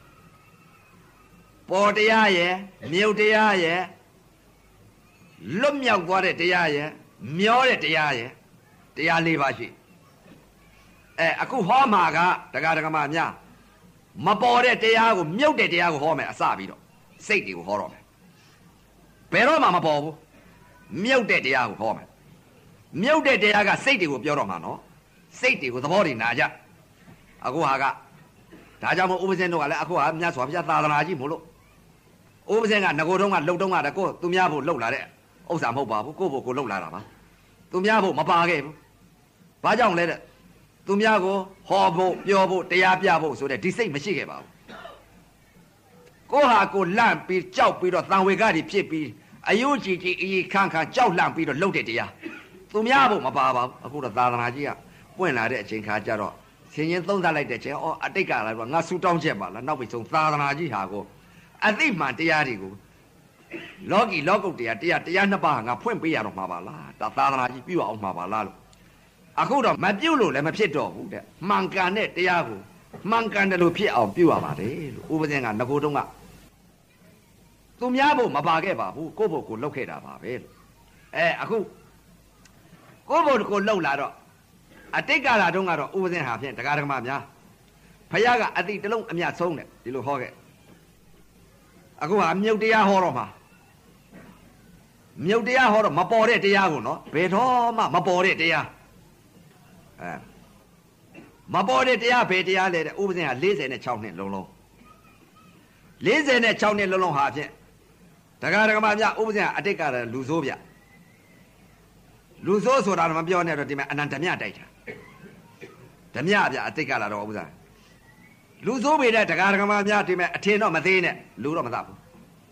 ပေါ်တရားရဲ့မြုပ်တရားရဲ့လွတ်မြောက်သွားတဲ့တရားရဲ့မျောတဲ့တရားရဲ့တရားလေးပါရှိအဲအခုဟောမှာကဒကာဒကမများမပေါ်တဲ့တရားကိုမြုပ်တဲ့တရားကိုဟောမယ်အစပြီးတော့စိတ်တွေကိုဟောတော့မယ်ဘယ်တော့မှမပေါ်ဘူးမြုပ်တဲ့တရားကိုဟောမယ်မြုပ်တဲ့တရားကစိတ်တွေကိုပြောတော့မှာနော်စိတ်တွေကိုသဘောတွေနာကြအခုဟာကဒါကြောင့်မို့ဥပဇင်းတို့ကလည်းအခုဟာမြတ်စွာဘုရားသာသနာကြီးမို့လို့ဥပဇင်းကငကိုတုံးကလှုပ်တုံးကတကိုသူများဖို့လှုပ်လာတဲ့ဥစ္စာမဟုတ်ပါဘူးကိုယ့်ဖို့ကိုလှုပ်လာတာပါသူများဖို့မပါခဲ့ဘူးဘာကြောင့်လဲတဲ့သူများကိုဟောဖို့ပြောဖို့တရားပြဖို့ဆိုတဲ့ဒီစိတ်မရှိခဲ့ပါဘူးကိုဟာကိုလန့်ပြီးကြောက်ပြီးတော့တန်ဝေကတွေဖြစ်ပြီးအယုကြည်ကြည်အီခန့်ခန့်ကြောက်လန့်ပြီးတော့လှုပ်တဲ့တရားသူများဖို့မပါပါဘူးအခုတော့သာသနာကြီးကပွင့်လာတဲ့အချိန်ခါကျတော့ဆင်ရင်သုံးသပ်လိုက်တဲ့ချိန်အော်အတိတ်ကလာတော့ငါဆူတောင်းချက်ပါလားနောက်ပြီးဆုံးသာသနာကြီးဟာကိုအသိမှန်တရားတွေကိုလောကီလောကုတ်တရားတရားတရားနှစ်ပါးငါဖွင့်ပေးရတော့မှာပါလားဒါသာသနာကြီးပြုအောင်မှာပါလားလို့အခုတော့မပြုတ်လို့လည်းမဖြစ်တော့ဘူးတဲ့မှန်ကန်တဲ့တရားကိုမှန်ကန်တယ်လို့ဖြစ်အောင်ပြုရပါတယ်လို့ဥပဇင်းကငကိုတုံးကသူများဖို့မပါခဲ့ပါဘူးကိုယ့်ဘုတ်ကိုလှုပ်ခဲ့တာပါပဲလို့အဲအခုကိုယ့်ဘုတ်ကိုလှုပ်လာတော့အတိတ်ကလာတုန်းကတော့ဥပဇင်းဟာဖြင့်တရားဓမ္မများဖယားကအတိတလုံးအမြတ်ဆုံးတယ်ဒီလိုဟောခဲ့အခုဟာမြုပ်တရားဟောတော့မှာမြုပ်တရားဟောတော့မပေါ်တဲ့တရားကိုနော်ဘယ်တော့မှမပေါ်တဲ့တရားအဲမပေါ်တဲ့တရားဘယ်တရားလဲတဲ့ဥပဇင်းဟာ၄၆နှစ်လုံးလုံး၄၆နှစ်လုံးလုံးဟာဖြင့်တရားဓမ္မများဥပဇင်းဟာအတိတ်ကလူဆိုးဗျလူဆိုးဆိုတာတော့မပြောနဲ့တော့ဒီမှာအနန္တမြတိုက်တာဓမြဗျအတိတ်ကလာတော့ဥပဇင်းလူဆိုးပေတဲ့တရားဓမ္မများဒီမှာအထင်တော့မသေးနဲ့လူတော့မသဘူး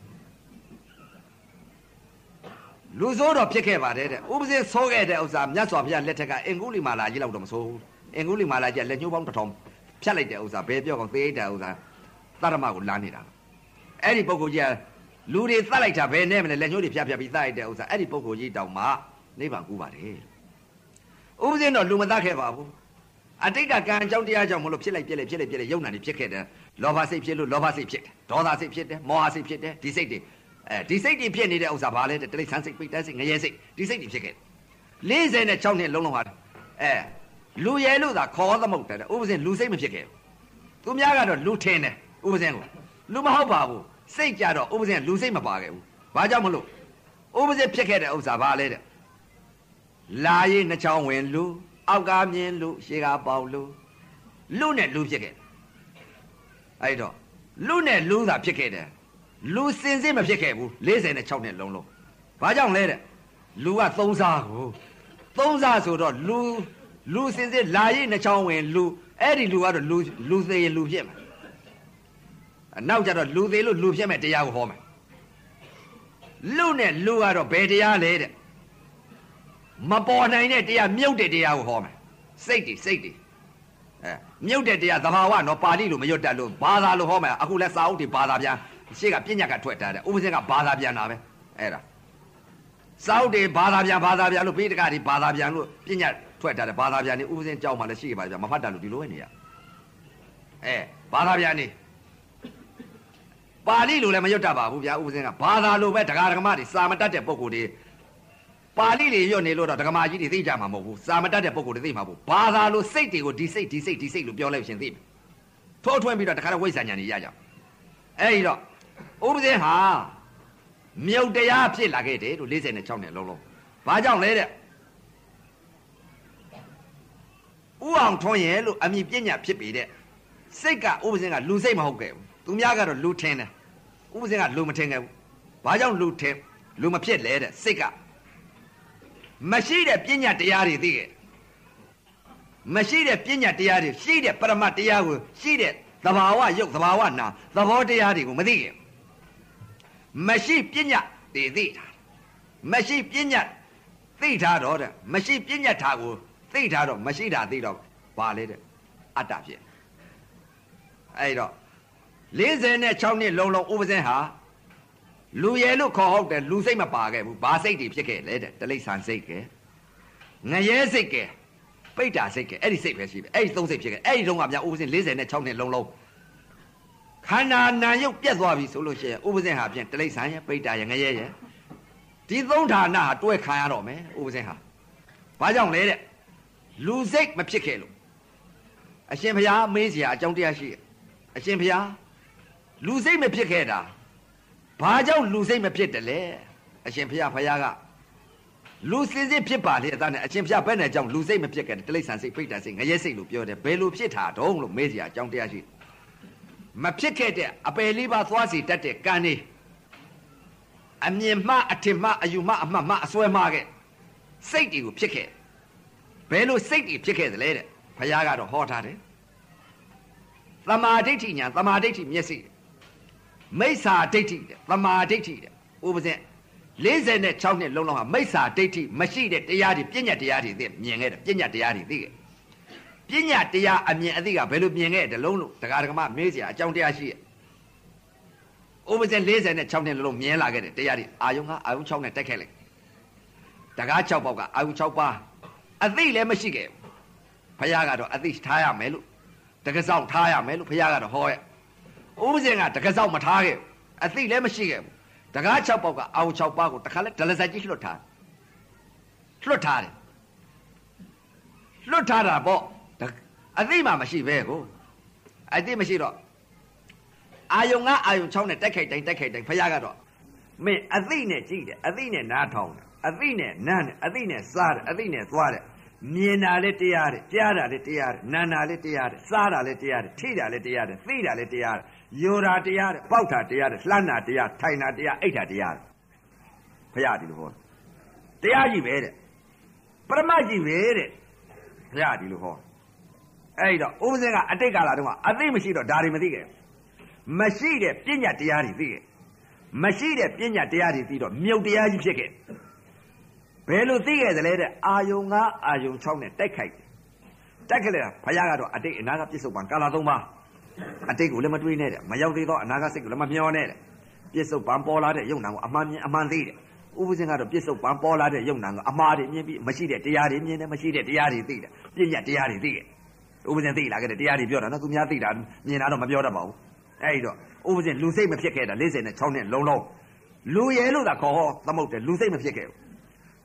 လူဆိုးတော့ဖြစ်ခဲ့ပါတယ်တဲ့ဥပဇင်းဆိုးခဲ့တဲ့ဥစ္စာမြတ်စွာဘုရားလက်ထက်ကအင်္ဂုလိမာလာကြီးလောက်တော့မဆိုးဘူးအင်္ဂုလိမာလာကြီးလက်ညှိုးပေါင်းတစ်ထောင်ဖြတ်လိုက်တဲ့ဥစ္စာဘယ်ပြောကောင်းသေတဲ့ဥစ္စာသရမကိုလာနေတာအဲ့ဒီပုဂ္ဂိုလ်ကြီးကလူတွေသတ်လိုက်တာဘယ်နဲ့မလဲလက်ညှိုးတွေဖြတ်ဖြတ်ပြီးသတ်လိုက်တဲ့ဥစ္စာအဲ့ဒီပုဂ္ဂိုလ်ကြီးတောင်မှနိဗ္ဗာန်ကူးပါတယ်ဥပဇင်းတော့လူမသတ်ခဲ့ပါဘူးအတိတ်ကကံအကြောင်းတရားကြောင့်မလို့ဖြစ်လိုက်ပြက်လိုက်ဖြစ်လိုက်ပြက်လိုက်ယုံနာနေဖြစ်ခဲ့တယ်လောဘစိတ်ဖြစ်လို့လောဘစိတ်ဖြစ်တယ်ဒေါသစိတ်ဖြစ်တယ်မောဟစိတ်ဖြစ်တယ်ဒီစိတ်တွေအဲဒီစိတ်တွေဖြစ်နေတဲ့ဥစ္စာဘာလဲတိရစ္ဆာန်စိတ်ပိဋကစိတ်ငရဲစိတ်ဒီစိတ်တွေဖြစ်ခဲ့တယ်၄၆နှစ်လုံးလုံးဟာအဲလူရဲလို့သာခေါ်သမုတ်တယ်ဥပဇင်လူစိတ်မဖြစ်ခဲ့သူများကတော့လူထင်းတယ်ဥပဇင်ကိုလူမဟုတ်ပါဘူးစိတ်ကြတော့ဥပဇင်လူစိတ်မပါခဲ့ဘူးဘာကြောင့်မလို့ဥပဇင်ဖြစ်ခဲ့တဲ့ဥစ္စာဘာလဲတဲ့လာရေးနှချောင်းဝင်လူအောက်ကမြင်လူရှေ့ကပေါက်လူလူနဲ့လူဖြစ်ခဲ့အဲ့တော့လူနဲ့လူသာဖြစ်ခဲ့တယ်လူစင်စစ်မဖြစ်ခဲ့ဘူး၄၆နှစ်လုံးလုံးဘာကြောင့်လဲတဲ့လူကသုံးစားကိုသုံးစားဆိုတော့လူလူစင်စစ်လာရေးနှချောင်းဝင်လူအဲ့ဒီလူကတော့လူလူသေးလူဖြစ်မှာနောက်ကြတော့လူသေးလို့လူဖြစ်မဲ့တရားကိုဟောမယ်လူနဲ့လူကတော့ဘယ်တရားလဲတဲ့မပေါ်နိုင်တဲ့တရားမြုပ်တဲ့တရားကိုဟောမယ်စိတ်တွေစိတ်တွေအဲမြုပ်တဲ့တရားသဘာဝနော်ပါဠိလိုမရွတ်တတ်လို့ဘာသာလိုဟောမယ်အခုလဲစာအုပ်တွေဘာသာပြန်ရှေ့ကပြညတ်ကထွက်ထားတယ်ဥပဇင်ကဘာသာပြန်တာပဲအဲ့ဒါစာအုပ်တွေဘာသာပြန်ဘာသာပြန်လို့ပိဋကတွေဘာသာပြန်လို့ပြညတ်ထွက်ထားတယ်ဘာသာပြန်နေဥပဇင်ကြောက်မှလည်းရှိပါကြမဖတ်တတ်လို့ဒီလိုပဲနေရအဲဘာသာပြန်နေပါဠိလိုလည်းမရွတ်တတ်ပါဘူးဗျာဥပဇင်ကဘာသာလိုပဲဒကာဒကမတွေစာမတတ်တဲ့ပုံကိုယ်တွေပါဠိတွေရွတ်နေလို့တော့ဒကမာကြီးတွေသိကြမှာမဟုတ်ဘူးစာမတတ်တဲ့ပုံကိုယ်တွေသိမှာဘူးဘာသာလိုစိတ်တွေကိုဒီစိတ်ဒီစိတ်ဒီစိတ်လို့ပြောလိုက်ရှင်သိမယ်ထိုးထွင်းပြီးတော့တခါတော့ဝိဇ္ဇာဉာဏ်ကြီးရကြအဲ့ဒီတော့ဥပဇင်ဟာမြုပ်တရားဖြစ်လာခဲ့တယ်လို့၄၆နှစ်လုံးလုံးဘာကြောင့်လဲတဲ့ဥအောင်ထွန်းရဲ့လို့အမည်ပညာဖြစ်ပြီတဲ့စိတ်ကဥပဇင်ကလူစိတ်မဟုတ်ခဲ့ဘူးသူများကတော့လူထင်းတယ်ဥပဇင်ကလူမထင်းခဲ့ဘူးဘာကြောင့်လူထင်းလူမဖြစ်လဲတဲ့စိတ်ကမရှိတဲ့ပညာတရားတွေသိခဲ့မရှိတဲ့ပညာတရားတွေရှိတဲ့ပရမတ်တရားကိုရှိတဲ့သဘာဝရုပ်သဘာဝနာသဘောတရားတွေကိုမသိခဲ့မရှိပညာတွေသိတာမရှိပညာသိထားတော့တဲ့မရှိပညာထားကိုသိထားတော့မရှိတာသိတော့ဘာလဲတဲ့အတ္တဖြစ်အဲ့တော့၄၆နှစ်လုံးလုံးဥပဇင်ဟာလူရဲလို့ခေါ်ဟုတ်တယ်လူစိတ်မပါခဲ့ဘူးဘာစိတ်တွေဖြစ်ခဲ့လဲတဲ့တိရစ္ဆာန်စိတ်ကဲငရဲစိတ်ကဲပိဋ္ဌာစိတ်ကဲအဲ့ဒီစိတ်ပဲရှိတယ်အဲ့ဒီသုံးစိတ်ဖြစ်ခဲ့အဲ့ဒီတုန်းကဗျာဥပဇင်၄၆နှစ်လုံးလုံးခန္ဓာနာယုတ်ပြတ်သွားပြီဆိုလို့ရှိရင်ဥပဇင်ဟာဖြင့်တိရစ္ဆာန်ရဲ့ပိဋ္ဌာရဲ့ငရဲရဲ့ဒီသုံးဌာနဟာတွဲခံရတော့မယ်ဥပဇင်ဟာဘာကြောင့်လဲတဲ့လူစိတ်မဖြစ်ခဲ့လို့အရှင်ဘုရားမေးစရာအကြောင်းတရားရှိအရှင်ဘုရားလူစိတ်မဖြစ်ခဲ့တာဘာကြောင့်လူစိတ်မဖြစ်တယ်လဲအရှင်ဘုရားဘုရားကလူစင်စစ်ဖြစ်ပါလေအသားနဲ့အရှင်ဘုရားဘယ်နဲ့ကြောင့်လူစိတ်မဖြစ်ခဲ့တယ်တိရစ္ဆာန်စိတ်ပိဋ္ဌာစိတ်ငရဲစိတ်လို့ပြောတယ်ဘယ်လိုဖြစ်တာတုံးလို့မေးစရာအကြောင်းတရားရှိမဖြစ်ခဲ့တဲ့အပယ်လေးပါးသွားစီတတ်တဲ့ကံနေအမြင်မှအထင်မှအယူမှအမှတ်မှအစွဲမှခဲ့စိတ်တွေကိုဖြစ်ခဲ့ဘယ်လိုစိတ်တွေဖြစ်ခဲ့သလဲတဲ့ဘုရားကတော့ဟောထားတယ်သမာဓိဋ္ဌိညာသမာဓိဋ္ဌိမျက်စိမိစ္ဆာဒိဋ္ဌိတဲ့သမာဓိဋ္ဌိတဲ့ဥပဇင်၄၆နှစ်လုံးလုံးဟာမိစ္ဆာဒိဋ္ဌိမရှိတဲ့တရားတွေပညာတရားတွေသိမြင်ခဲ့တယ်ပညာတရားတွေသိခဲ့ပညာတရားအမြင်အသိကဘယ်လိုမြင်ခဲ့တယ်လုံးလို့ဒကာဒကမမေးစရာအကြောင်းတရားရှိရဲ့ဥပဇင်၄၆နှစ်လုံးလုံးမြင်လာခဲ့တယ်တရားတွေအာယုံကအာယုံ၆နဲ့တက်ခဲ့လိုက်ဒကာ၆ပေါက်ကအာယုံ၆ပါးအသိလည်းမရှိခဲ့ဘုရားကတော့အသိထားရမယ်လို့တက္ကစောက်ထားရမယ်လို့ဘုရားကတော့ဟောရဲ့ဥပဇင်ကတက္ကစောက်မထားခဲ့အသိလည်းမရှိခဲ့ဘူးတကား၆ပေါက်ကအာယုံ၆ပါးကိုတခါလဲဒလဇက်ကြီးလွတ်ထားလွတ်ထားတယ်လွတ်ထားတာပေါ့အသိမှမရှိပဲကိုအသိမရှိတော့အာယုံကအာယုံ၆နဲ့တက်ခိုက်တိုင်းတက်ခိုက်တိုင်းဘုရားကတော့မင်းအသိနဲ့ကြည့်တယ်အသိနဲ့နားထောင်တယ်အသိနဲ့နားတယ်အသိနဲ့စားတယ်အသိနဲ့သွားတယ်မြင်တာလည်းတရားတယ်ကြားတာလည်းတရားတယ်နားတာလည်းတရားတယ်စားတာလည်းတရားတယ်ထိတာလည်းတရားတယ်သိတာလည်းတရားတယ်ယောတာတရားတယ်ပေါက်တာတရားတယ်လှမ်းတာတရားထိုင်တာတရားအိတ်တာတရားတယ်ဘုရားဒီလိုဟောတရားကြီးပဲတဲ့ပရမတ်ကြီးပဲတဲ့ဘုရားဒီလိုဟောအဲ့တော့ဥပဇင်ကအတိတ်ကာလတုန်းကအသိမရှိတော့ဒါတွေမသိခဲ့မရှိတဲ့ပညာတရားတွေသိခဲ့မရှိတဲ့ပညာတရားတွေသိတော့မြုပ်တရားကြီးဖြစ်ခဲ့ဘယ်လိုသိခဲ့သလဲတဲ့အာယုံကအာယုံ၆နဲ့တိုက်ခိုက်တိုက်ခဲ့လေဘုရားကတော့အတိတ်အနာဂတ်ပြစ္ဆုတ်ပံကာလသုံးပါးအတိတ်ကိုလည်းမတွေးနဲ့တဲ့မရောက်သေးတော့အနာဂတ်စိတ်ကိုလည်းမမျှော်နဲ့တဲ့ပြစ္ဆုတ်ပံပေါ်လာတဲ့ယုံနာကိုအမှန်မြင်အမှန်သိတယ်ဥပဇင်ကတော့ပြစ္ဆုတ်ပံပေါ်လာတဲ့ယုံနာကိုအမှားတွေမြင်ပြီးမရှိတဲ့တရားတွေမြင်တယ်မရှိတဲ့တရားတွေသိတယ်ပြည့်ညတ်တရားတွေသိတယ်ဥပဇင်သိလာခဲ့တဲ့တရားတွေပြောတာနော်သူများသိတာမြင်တာတော့မပြောတတ်ပါဘူးအဲ့ဒီတော့ဥပဇင်လူစိတ်မဖြစ်ခဲ့တာ၄၆နှစ်လုံးလုံးလူရဲလို့သာခေါ်ဟောသမုတ်တယ်လူစိတ်မဖြစ်ခဲ့ဘူး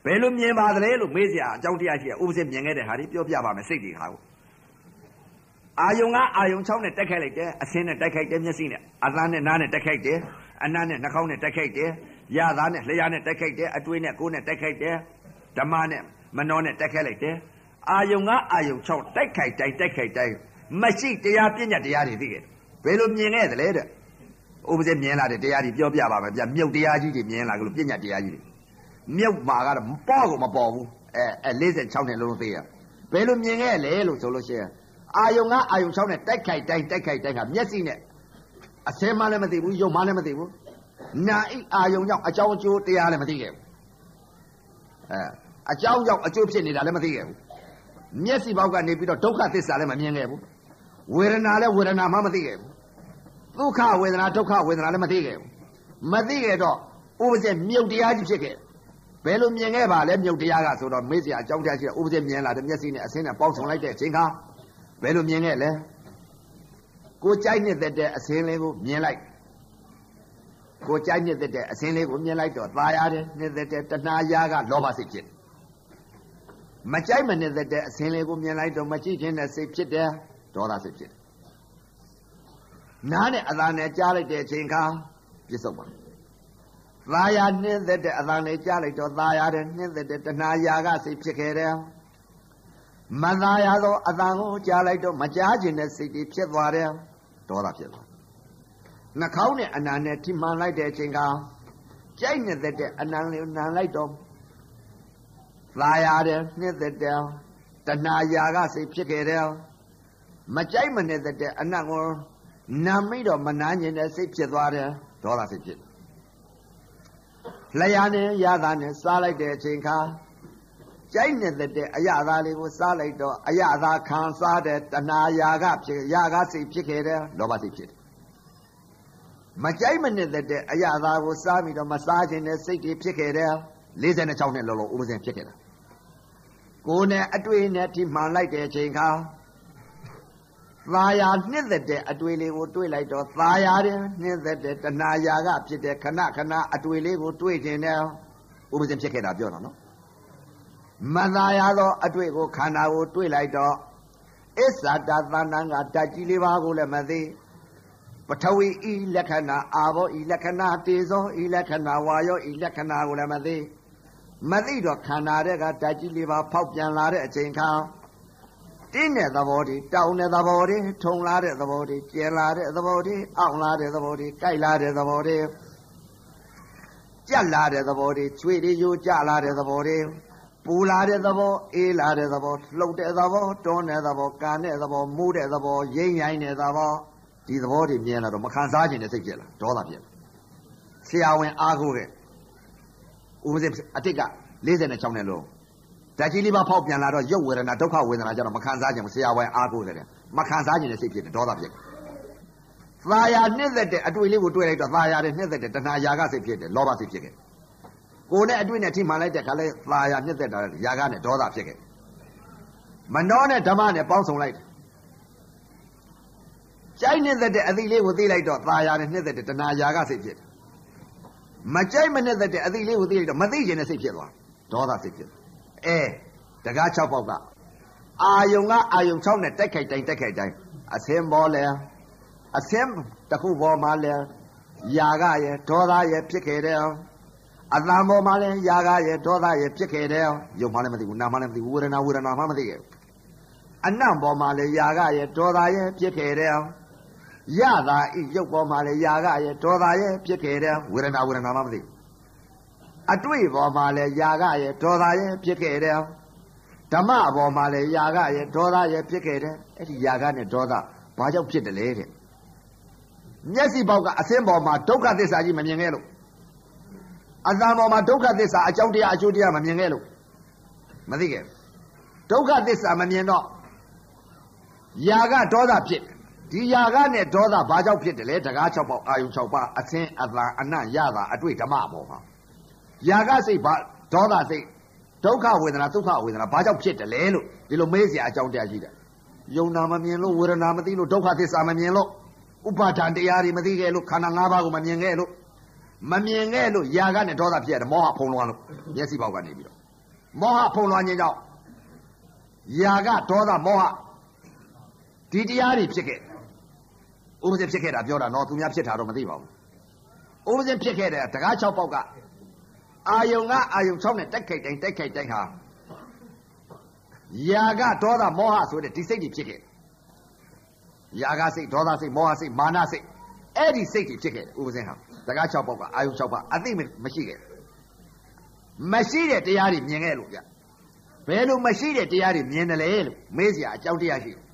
ဘယ်လိုမြင်ပါသလဲလို့မေးစရာအကြောင်းတရားရှိတယ်ဥပဇင်းမြင်ခဲ့တဲ့ဟာဒီပြောပြပါမယ်စိတ်တွေဟာကိုအာယုံကအာယုံချောင်းနဲ့တက်ခိုက်လိုက်တယ်အဆင်းနဲ့တက်ခိုက်တယ်မျက်စိနဲ့အသံနဲ့နားနဲ့တက်ခိုက်တယ်အနံ့နဲ့နှာခေါင်းနဲ့တက်ခိုက်တယ်ရသားနဲ့လျှာနဲ့တက်ခိုက်တယ်အတွေးနဲ့ကိုယ်နဲ့တက်ခိုက်တယ်ဓမ္မနဲ့မနောနဲ့တက်ခိုက်လိုက်တယ်အာယုံကအာယုံချောင်းတက်ခိုက်တိုင်းတက်ခိုက်တိုင်းမရှိတရားပညာတရားတွေသိခဲ့ဘယ်လိုမြင်ခဲ့သလဲတဲ့ဥပဇင်းမြင်လာတဲ့တရားတွေပြောပြပါမယ်ဗျမြုပ်တရားကြီးတွေမြင်လာကြလို့ပညာတရားကြီးတွေမြုပ်မှာကတော့မပေါ်ကိုမပေါ်ဘူးအဲအဲ၄၆နှစ်လုံးလုံးသိရဘယ်လိုမြင်ခဲ့လဲလို့ဆိုလို့ရှိရင်အာယုံကအာယုံချောင်းနဲ့တိုက်ခိုက်တိုင်းတိုက်ခိုက်တိုင်းကမျက်စိနဲ့အစင်းမှလည်းမသိဘူးယုံမှလည်းမသိဘူးနာဤအာယုံကြောင့်အကြောင်းအကျိုးတရားလည်းမသိခဲ့ဘူးအဲအကြောင်းကြောင့်အကျိုးဖြစ်နေတာလည်းမသိခဲ့ဘူးမျက်စိဘောက်ကနေပြီးတော့ဒုက္ခသစ္စာလည်းမမြင်ခဲ့ဘူးဝေဒနာလည်းဝေဒနာမှမသိခဲ့ဘူးဒုက္ခဝေဒနာဒုက္ခဝေဒနာလည်းမသိခဲ့ဘူးမသိခဲ့တော့ဥပဇင်းမြုပ်တရားကြီးဖြစ်ခဲ့ဘယ်လိုမြင်ခဲ့ပါလဲမြုပ်တရားကဆိုတော့မေးစရာအကြောင်းတရားရှိတယ်ဥပဇင်းမြင်လာတဲ့မျက်စိနဲ့အဆင်းနဲ့ပေါင်းစုံလိုက်တဲ့အချိန်ခါဘယ်လိုမြင်ခဲ့လဲကိုကြိုက်နှစ်သက်တဲ့အစင်းလေးကိုမြင်လိုက်ကိုကြိုက်နှစ်သက်တဲ့အစင်းလေးကိုမြင်လိုက်တော့သာရတယ်နှစ်သက်တဲ့တဏှာရာကလောဘစိတ်ဖြစ်မကြိုက်မနှစ်သက်တဲ့အစင်းလေးကိုမြင်လိုက်တော့မကြည့်ခြင်းနဲ့စိတ်ဖြစ်တယ်ဒေါသစိတ်ဖြစ်နားနဲ့အသာနဲ့ကြားလိုက်တဲ့အချိန်ခါပြစ္ဆုတ်ပါသာယာနှစ်သက်တဲ့အသာနဲ့ကြားလိုက်တော့သာရတယ်နှစ်သက်တဲ့တဏှာရာကစိတ်ဖြစ်ခဲ့တယ်မသာရသောအတန်ကိုကြားလိုက်တော့မကြားခြင်းနဲ့စိတ်ကြီးဖြစ်သွားတယ်ဒေါသဖြစ်သွားနှာခေါင်းနဲ့အနံနဲ့ထိမှန်လိုက်တဲ့အချိန်ကကြိုက်နေတဲ့အနံလေးနံလိုက်တော့သာရတယ်နှစ်သက်တယ်တဏှာရာကစိတ်ဖြစ်ခဲ့တယ်မကြိုက်မနဲ့တဲ့အနံကိုနံမိတော့မနာခြင်းနဲ့စိတ်ဖြစ်သွားတယ်ဒေါသစိတ်ဖြစ်လျှာနဲ့ရတာနဲ့စားလိုက်တဲ့အချိန်ခါကြိုက်နေတဲ့အရာသားလေးကိုစားလိုက်တော့အရာသားခံစားတဲ့တဏှာရာကဖြစ်ရာကစိတ်ဖြစ်ခဲ့တယ်လောဘစိတ်ဖြစ်တယ်မကြိုက်မနေတဲ့အရာသားကိုစားပြီးတော့မစားခြင်းနဲ့စိတ်တွေဖြစ်ခဲ့တယ်၄၆နှစ်လောလောဥပဇင်ဖြစ်ခဲ့တာကိုယ်နဲ့အတွေ့နဲ့ထိမှန်လိုက်တဲ့အချိန်ခါသာယာနှစ်သက်တဲ့အတွေ့လေးကိုတွေ့လိုက်တော့သာယာတယ်နှစ်သက်တဲ့တဏှာရာကဖြစ်တဲ့ခဏခဏအတွေ့လေးကိုတွေ့ခြင်းနဲ့ဥပဇင်ဖြစ်ခဲ့တာပြောတော့နော်မသာရသောအတွေ့ကိုခန္ဓာကိုတွေ့လိုက်တော့အစ္ဆာတသဏ္ဍာန်ကဓာတ်ကြီးလေးပါးကိုလည်းမသိပထဝီဤလက္ခဏာအာဘောဤလက္ခဏာတေဇောဤလက္ခဏာဝါယောဤလက္ခဏာကိုလည်းမသိမသိတော့ခန္ဓာတဲ့ကဓာတ်ကြီးလေးပါးဖောက်ပြန်လာတဲ့အချိန်ခါတင်းတဲ့သဘောတွေတောင်းတဲ့သဘောတွေထုံလာတဲ့သဘောတွေကျဲလာတဲ့သဘောတွေအောင့်လာတဲ့သဘောတွေကြိုက်လာတဲ့သဘောတွေကြက်လာတဲ့သဘောတွေချွေတွေယိုကျလာတဲ့သဘောတွေပူလာတဲ့သဘောအေးလာတဲ့သဘောလှုပ်တဲ့သဘောတွန်းတဲ့သဘောကန်တဲ့သဘောမူးတဲ့သဘောရိမ့်ရိုင်းတဲ့သဘောဒီသဘောတွေမြင်လာတော့မခံစားခြင်းနဲ့စိတ်ဖြစ်လာဒေါသဖြစ်လာဆရာဝန်အားကိုးတဲ့ဥပဇင်အတိတ်က၄၆နှစ်လုံးဓာတ်ကြီးလေးပါဖောက်ပြန်လာတော့ရုပ်ဝေဒနာဒုက္ခဝေဒနာကြတော့မခံစားခြင်းဆရာဝန်အားကိုးတယ်မခံစားခြင်းနဲ့စိတ်ဖြစ်တယ်ဒေါသဖြစ်သာယာနှစ်သက်တဲ့အတွေ့လေးကိုတွေ့လိုက်တော့သာယာတဲ့နှစ်သက်တဲ့တဏှာရာကစိတ်ဖြစ်တယ်လောဘစိတ်ဖြစ်ခဲ့ကိုယ်နဲ့အတွေ့နဲ့ထိမှန်လိုက်တဲ့ခါလဲသာယာနှစ်သက်တာရာဂနဲ့ဒေါသဖြစ်ခဲ့မနောနဲ့ဓမ္မနဲ့ပေါင်းစုံလိုက်တယ်ကြိုက်နှစ်သက်တဲ့အသီလေးကိုသိလိုက်တော့သာယာနဲ့နှစ်သက်တဲ့တဏှာရာဂစိတ်ဖြစ်တယ်မကြိုက်မနှစ်သက်တဲ့အသီလေးကိုသိလိုက်တော့မသိခြင်းနဲ့စိတ်ဖြစ်သွားဒေါသစိတ်ဖြစ်အဲတကား၆ပေါက်ကအာယုံကအာယုံ၆နဲ့တိုက်ခိုက်တိုင်းတိုက်ခိုက်တိုင်းအစင်းပေါ်လဲအစင်းတစ်ခုပေါ်မှာလဲရာဂရဲ့ဒေါသရဲ့ဖြစ်ခဲ့တယ်အတန်ပေါ်မှာလည်းຢာကရဲ့ဒေါသရဲ့ဖြစ်ခဲ့တယ်ရုပ်မှလည်းမသိဘူးနာမှလည်းမသိဘူးဝေဒနာဝေဒနာမှမသိခဲ့ဘူးအနံ့ပေါ်မှာလည်းຢာကရဲ့ဒေါသရဲ့ဖြစ်ခဲ့တယ်ရတာဤရုပ်ပေါ်မှာလည်းຢာကရဲ့ဒေါသရဲ့ဖြစ်ခဲ့တယ်ဝေဒနာဝေဒနာမှမသိဘူးအတွေ့ပေါ်မှာလည်းຢာကရဲ့ဒေါသရဲ့ဖြစ်ခဲ့တယ်ဓမ္မပေါ်မှာလည်းຢာကရဲ့ဒေါသရဲ့ဖြစ်ခဲ့တယ်အဲ့ဒီຢာကနဲ့ဒေါသဘာကြောင့်ဖြစ်တယ်လဲတဲ့မျက်စိပေါက်ကအစင်းပေါ်မှာဒုက္ခသစ္စာကြီးမမြင်ခဲ့လို့အတန်ပေါ်မှာဒုက္ခသစ္စာအကြောင်းတရားအကျိုးတရားမမြင်ခဲ့လို့မသိခဲ့ဒုက္ခသစ္စာမမြင်တော့ຢာကဒေါသဖြစ်ဒီຢာကနဲ့ဒေါသဘာကြောင့်ဖြစ်တယ်လဲတကား၆ပေါက်အာယုံ၆ပါးအသင်းအတန်အနံ့ရတာအတွေ့ဓမ္မပေါ်မှာຢာကစိတ်ဘာဒေါသစိတ်ဒုက္ခဝေဒနာဒုက္ခဝေဒနာဘာကြောင့်ဖြစ်တယ်လဲလို့ဒီလိုမေးစရာအကြောင်းတရားရှိတယ်ယုံနာမမြင်လို့ဝေဒနာမသိလို့ဒုက္ခသစ္စာမမြင်လို့ဥပါဒံတရားတွေမသိခဲ့လို့ခန္ဓာ၅ပါးကိုမမြင်ခဲ့လို့မမြင်ခဲ့လို့ຢာကနဲ့ဒေါသဖြစ်ရတယ်မောဟဖုံးလွှမ်းလို့မျက်စိပေါက်ကနေပြီးတော့မောဟဖုံးလွှမ်းခြင်းကြောင့်ယာကဒေါသမောဟဒီတရားတွေဖြစ်ခဲ့ဥပဇင်ဖြစ်ခဲ့တာပြောတာနော်သူများဖြစ်တာတော့မသိပါဘူးဥပဇင်ဖြစ်ခဲ့တဲ့တကား၆ပေါက်ကအာယုံကအာယုံ၆နဲ့တိုက်ခိုက်တိုင်းတိုက်ခိုက်တိုင်းဟာယာကဒေါသမောဟဆိုတဲ့ဒီစိတ်တွေဖြစ်ခဲ့ယာကစိတ်ဒေါသစိတ်မောဟစိတ်မာနစိတ်အဲ့ဒီစိတ်တွေဖြစ်ခဲ့ဥပဇင်ဟာတကား၆ပေါက်ကအာယုံ၆ပါးအသိမရှိခဲ့မရှိတဲ့တရားတွေမြင်ခဲ့လို့ဗျဘယ်လိုမရှိတဲ့တရားတွေမြင်တယ်လဲလို့မေးစရာအကြောင်းတရားရှိတယ်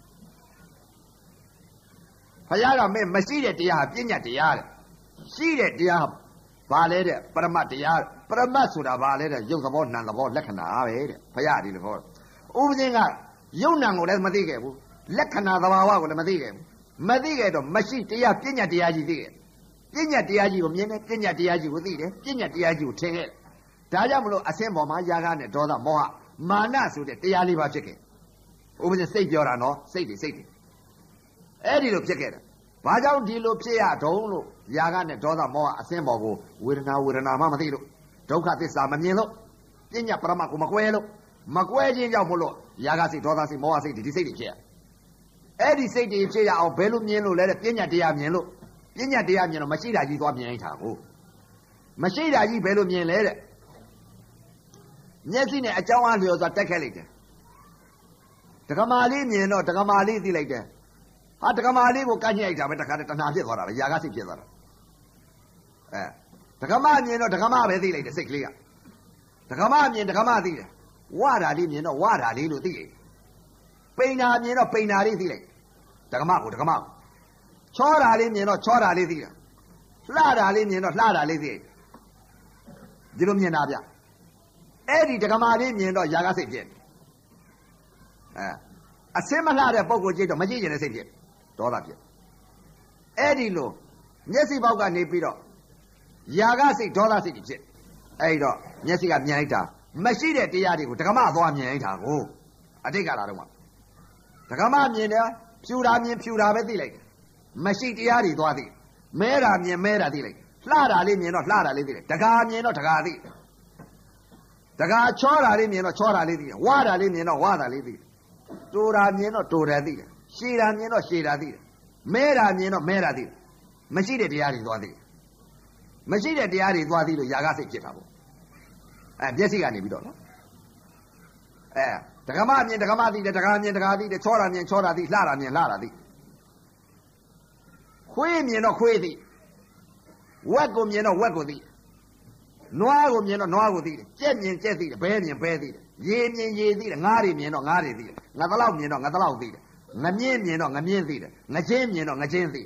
ဘုရားကမင်းမရှိတဲ့တရားပညာတရားတဲ့ရှိတဲ့တရားဘာလဲတဲ့ပရမတ်တရားပရမတ်ဆိုတာဘာလဲတဲ့ရုပ်သဘောနာမ်သဘောလက္ခဏာပဲတဲ့ဘုရားဒီလိုဟောဥပဇင်းကရုပ်နာမ်ကိုလည်းမသိခဲ့ဘူးလက္ခဏာသဘာဝကိုလည်းမသိခဲ့ဘူးမသိခဲ့တော့မရှိတရားပညာတရားကြီးသိခဲ့ပညာတရားကြီးကိုမြင်တယ်ပညာတရားကြီးကိုသိတယ်ပညာတရားကြီးကိုထင်ခဲ့ဒါကြောင့်မလို့အစင်းပေါ်မှာယာကနဲ့ဒေါသမောဟမာနဆိုတဲ့တရားလေးပါဖြစ်ခဲ့ဥပဇင်းစိတ်ပြောတာနော်စိတ်တွေစိတ်တွေအဲ့ဒီလိုဖြစ်ခဲ့တယ်ဘာကြောင့်ဒီလိုဖြစ်ရတုံးလို့ယာကနဲ့ဒေါသမောဟအစင်းပေါ်ကိုဝေဒနာဝေဒနာမှမသိလို့ဒုက္ခသစ္စာမမြင်လို့ပညာပရမတ်ကိုမကွဲလို့မကွဲခြင်းကြောင့်မို့လို့ယာကစိတ်ဒေါသစိတ်မောဟစိတ်ဒီစိတ်တွေဖြစ်ရအဲ့ဒီစိတ်တွေဖြစ်ရအောင်ဘယ်လိုမြင်လို့လဲတဲ့ပညာတရားမြင်လို့ပညာတရားမြင်တော့မရှိတာကြီးသွားမြင်လိုက်တာကိုမရှိတာကြီးဘယ်လိုမြင်လဲတဲ့မျက်စိနဲ့အကြောင်းအားလျော်စွာတက်ခဲ့လိုက်တယ်ဒကမာလေးမြင်တော့ဒကမာလေးသိလိုက်တယ်ဟာဒကမာလေးကိုကန့်ညှိလိုက်တာပဲတခါတည်းတဏှာဖြစ်သွားတာပဲຢာကစိတ်ဖြစ်သွားတာအဲဒကမမြင်တော့ဒကမပဲသိလိုက်တယ်စိတ်ကလေးကဒကမမြင်ဒကမသိတယ်ဝါဓာလေးမြင်တော့ဝါဓာလေးလို့သိလိုက်ပိန်ဓာမြင်တော့ပိန်ဓာလေးသိလိုက်ဒကမကိုဒကမကိုချောဓာလေးမြင်တော့ချောဓာလေးသိတယ်လှဓာလေးမြင်တော့လှဓာလေးသိလိုက်ဒီလိုမြင်တာဗျအဲ့ဒီဒကမာလေးမြင်တော့ຢာကစိတ်ဖြစ်အဲအစင်းမလှတဲ့ပုံကိုကြည့်တော့မကြည့်ကျင်တဲ့စိတ်ဖြစ်ဒေါသဖြစ်အဲ့ဒီလိုမျက်စိပေါက်ကနေပြီးတော့ຢာကစိတ်ဒေါသစိတ်ဖြစ်အဲ့တော့မျက်စိကမြင်လိုက်တာမရှိတဲ့တရားတွေကိုဒကမသွားမြင်လိုက်တာကိုအတိတ်ကလာတော့မှဒကမမြင်တယ်ဖြူတာမြင်ဖြူတာပဲသိလိုက်တယ်မရှိတရားတွေသွားသိမဲတာမြင်မဲတာသိလိုက်လှတာလေးမြင်တော့လှတာလေးသိတယ်ဒကာမြင်တော့ဒကာသိတကာချောတာလေးမြင်တော့ချောတာလေးသိတယ်ဝါတာလေးမြင်တော့ဝါတာလေးသိတယ်တိုတာမြင်တော့တိုတယ်သိတယ်ရှည်တာမြင်တော့ရှည်တာသိတယ်မဲတာမြင်တော့မဲတာသိတယ်မရှိတဲ့တရားတွေသွားသိတယ်မရှိတဲ့တရားတွေသွားသိလို့ຢာကစိတ်ဖြစ်တာပေါ့အဲမျက်စိကနေပြီးတော့နော်အဲဒကမမြင်ဒကမသိတယ်ဒကာမြင်ဒကာသိတယ်ချောတာမြင်ချောတာသိလှတာမြင်လှတာသိခွေးမြင်တော့ခွေးသိဝက်ကိုမြင်တော့ဝက်ကိုသိနွားကိုမြင်တော့နွားကိုသိတယ်ကြက်မြင်ကြက်သိတယ်ဘဲမြင်ဘဲသိတယ်ရေမြင်ရေသိတယ်ငါးတွေမြင်တော့ငါးတွေသိတယ်ငါသလောက်မြင်တော့ငါသလောက်သိတယ်ငမြင့်မြင်တော့ငမြင့်သိတယ်ငချင်းမြင်တော့ငချင်းသိ